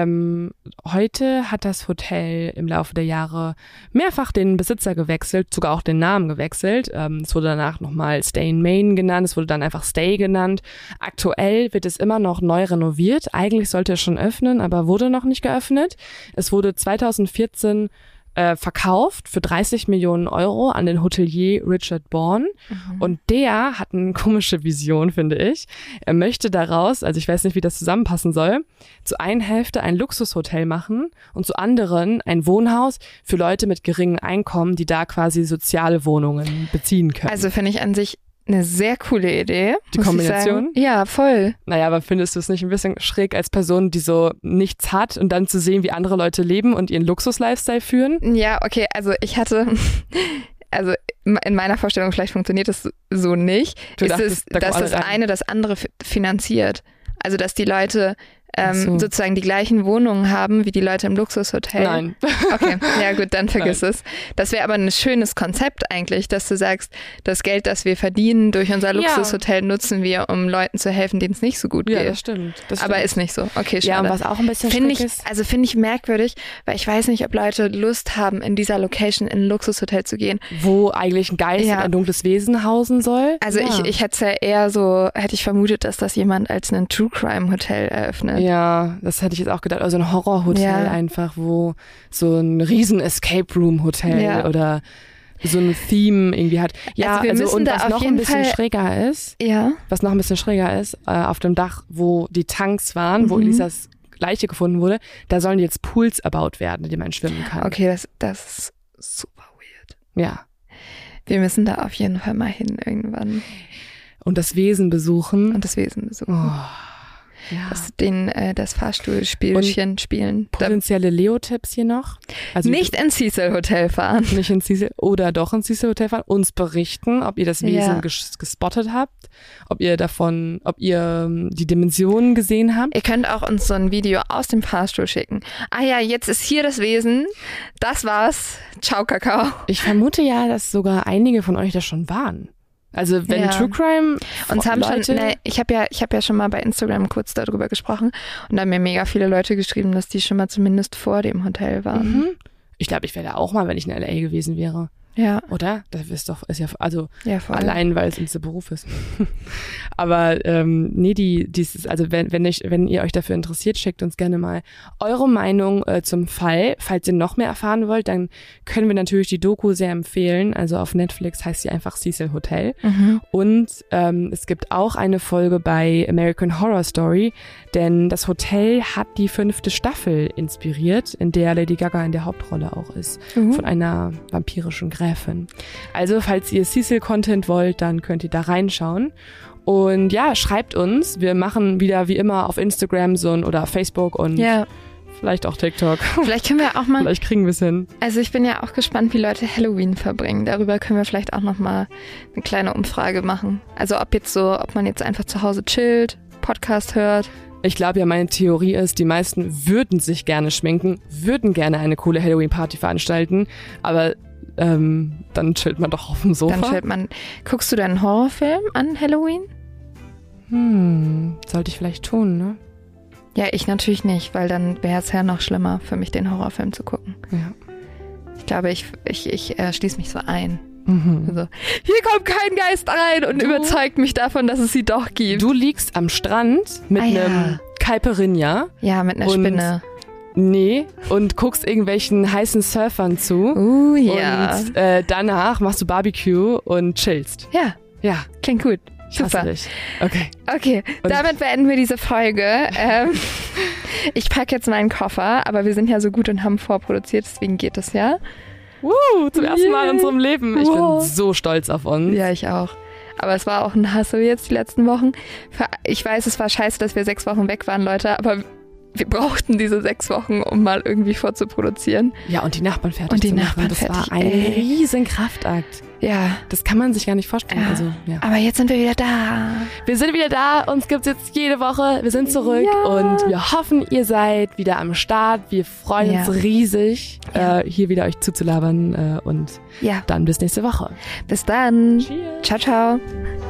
Heute hat das Hotel im Laufe der Jahre mehrfach den Besitzer gewechselt, sogar auch den Namen gewechselt. Es wurde danach nochmal Stay in Maine genannt, es wurde dann einfach Stay genannt. Aktuell wird es immer noch neu renoviert. Eigentlich sollte es schon öffnen, aber wurde noch nicht geöffnet. Es wurde 2014 verkauft für 30 Millionen Euro an den Hotelier Richard Bourne. Und der hat eine komische Vision, finde ich. Er möchte daraus, also ich weiß nicht, wie das zusammenpassen soll, zu einer Hälfte ein Luxushotel machen und zu anderen ein Wohnhaus für Leute mit geringem Einkommen, die da quasi soziale Wohnungen beziehen können. Also finde ich an sich eine sehr coole Idee. Die Kombination? Ja, voll. Naja, aber findest du es nicht ein bisschen schräg als Person, die so nichts hat und dann zu sehen, wie andere Leute leben und ihren Luxus-Lifestyle führen? Ja, okay, also ich hatte also in meiner Vorstellung, vielleicht funktioniert das so nicht, ist es, dass das eine das andere finanziert. Also, dass die Leute sozusagen die gleichen Wohnungen haben wie die Leute im Luxushotel. Nein. Okay, ja gut, dann vergiss es. Das wäre aber ein schönes Konzept eigentlich, dass du sagst, das Geld, das wir verdienen durch unser Luxushotel, nutzen wir, um Leuten zu helfen, denen es nicht so gut geht. Ja, das stimmt. Aber ist nicht so. Okay, schade. Ja, und was auch ein bisschen schräg ist. Also finde ich merkwürdig, weil ich weiß nicht, ob Leute Lust haben, in dieser Location in ein Luxushotel zu gehen. Wo eigentlich ein Geist und ein dunkles Wesen hausen soll. Also ich hätte es ja eher so, hätte ich vermutet, dass das jemand als ein True Crime Hotel eröffnet. Ja, das hätte ich jetzt auch gedacht. Also ein Horrorhotel einfach, wo so ein riesen Escape Room Hotel oder so ein Theme irgendwie hat. Ja, also und was noch ein bisschen schräger ist, auf dem Dach, wo die Tanks waren, wo Elisas Leiche gefunden wurde, da sollen jetzt Pools erbaut werden, in denen man schwimmen kann. Okay, das ist super weird. Ja. Wir müssen da auf jeden Fall mal hin irgendwann. Und das Wesen besuchen. Oh. Ja. Das Fahrstuhlspielchen spielen. Potenzielle Leo-Tipps hier noch. Also nicht ins Cecil Hotel fahren. Nicht ins Cecil oder doch ins Cecil Hotel fahren. Uns berichten, ob ihr das Wesen gespottet habt, ob ihr die Dimensionen gesehen habt. Ihr könnt auch uns so ein Video aus dem Fahrstuhl schicken. Ah ja, jetzt ist hier das Wesen. Das war's. Ciao, Kakao. Ich vermute ja, dass sogar einige von euch das schon waren. Also wenn True Crime uns haben Leute, ich habe ja schon mal bei Instagram kurz darüber gesprochen und da haben mir mega viele Leute geschrieben, dass die schon mal zumindest vor dem Hotel waren. Mhm. Ich glaube, ich wäre da auch mal, wenn ich in LA gewesen wäre. Ja. Oder? Das ist ja allein, weil es unser Beruf ist. Aber also wenn ihr euch dafür interessiert, schickt uns gerne mal eure Meinung zum Fall. Falls ihr noch mehr erfahren wollt, dann können wir natürlich die Doku sehr empfehlen. Also auf Netflix heißt sie einfach Cecil Hotel. Mhm. Und es gibt auch eine Folge bei American Horror Story, denn das Hotel hat die 5. Staffel inspiriert, in der Lady Gaga in der Hauptrolle auch ist. Von einer vampirischen Gräfin. Also, falls ihr Cecil-Content wollt, dann könnt ihr da reinschauen. Und ja, schreibt uns. Wir machen wieder wie immer auf Instagram oder Facebook und vielleicht auch TikTok. Vielleicht können wir auch mal... Vielleicht kriegen wir es hin. Also ich bin ja auch gespannt, wie Leute Halloween verbringen. Darüber können wir vielleicht auch nochmal eine kleine Umfrage machen. Also ob man jetzt einfach zu Hause chillt, Podcast hört. Ich glaube ja, meine Theorie ist, die meisten würden sich gerne schminken, würden gerne eine coole Halloween-Party veranstalten, aber dann chillt man doch auf dem Sofa. Guckst du deinen Horrorfilm an Halloween? Sollte ich vielleicht tun, ne? Ja, ich natürlich nicht, weil dann wäre es ja noch schlimmer für mich, den Horrorfilm zu gucken. Ja. Ich glaube, ich schließe mich so ein. Also, hier kommt kein Geist rein und überzeugt mich davon, dass es sie doch gibt. Du liegst am Strand mit einem Caipirinha. Ja, mit einer Spinne. Nee, und guckst irgendwelchen heißen Surfern zu. Ja. Und danach machst du Barbecue und chillst. Ja. Klingt gut. Super. Okay, damit beenden wir diese Folge. Ich packe jetzt meinen Koffer, aber wir sind ja so gut und haben vorproduziert, deswegen geht es ja. Zum ersten Mal in unserem Leben. Ich bin so stolz auf uns. Ja, ich auch. Aber es war auch ein Hassel jetzt die letzten Wochen. Ich weiß, es war scheiße, dass wir 6 Wochen weg waren, Leute, aber wir brauchten diese 6 Wochen, um mal irgendwie vorzuproduzieren. Ja, und die Nachbarn fertig zu machen. Das war ein riesen Kraftakt. Ja. Das kann man sich gar nicht vorstellen. Ja. Also, ja. Aber jetzt sind wir wieder da. Wir sind wieder da. Uns gibt's jetzt jede Woche. Wir sind zurück und wir hoffen, ihr seid wieder am Start. Wir freuen uns riesig, hier wieder euch zuzulabern und dann bis nächste Woche. Bis dann. Cheers. Ciao, ciao.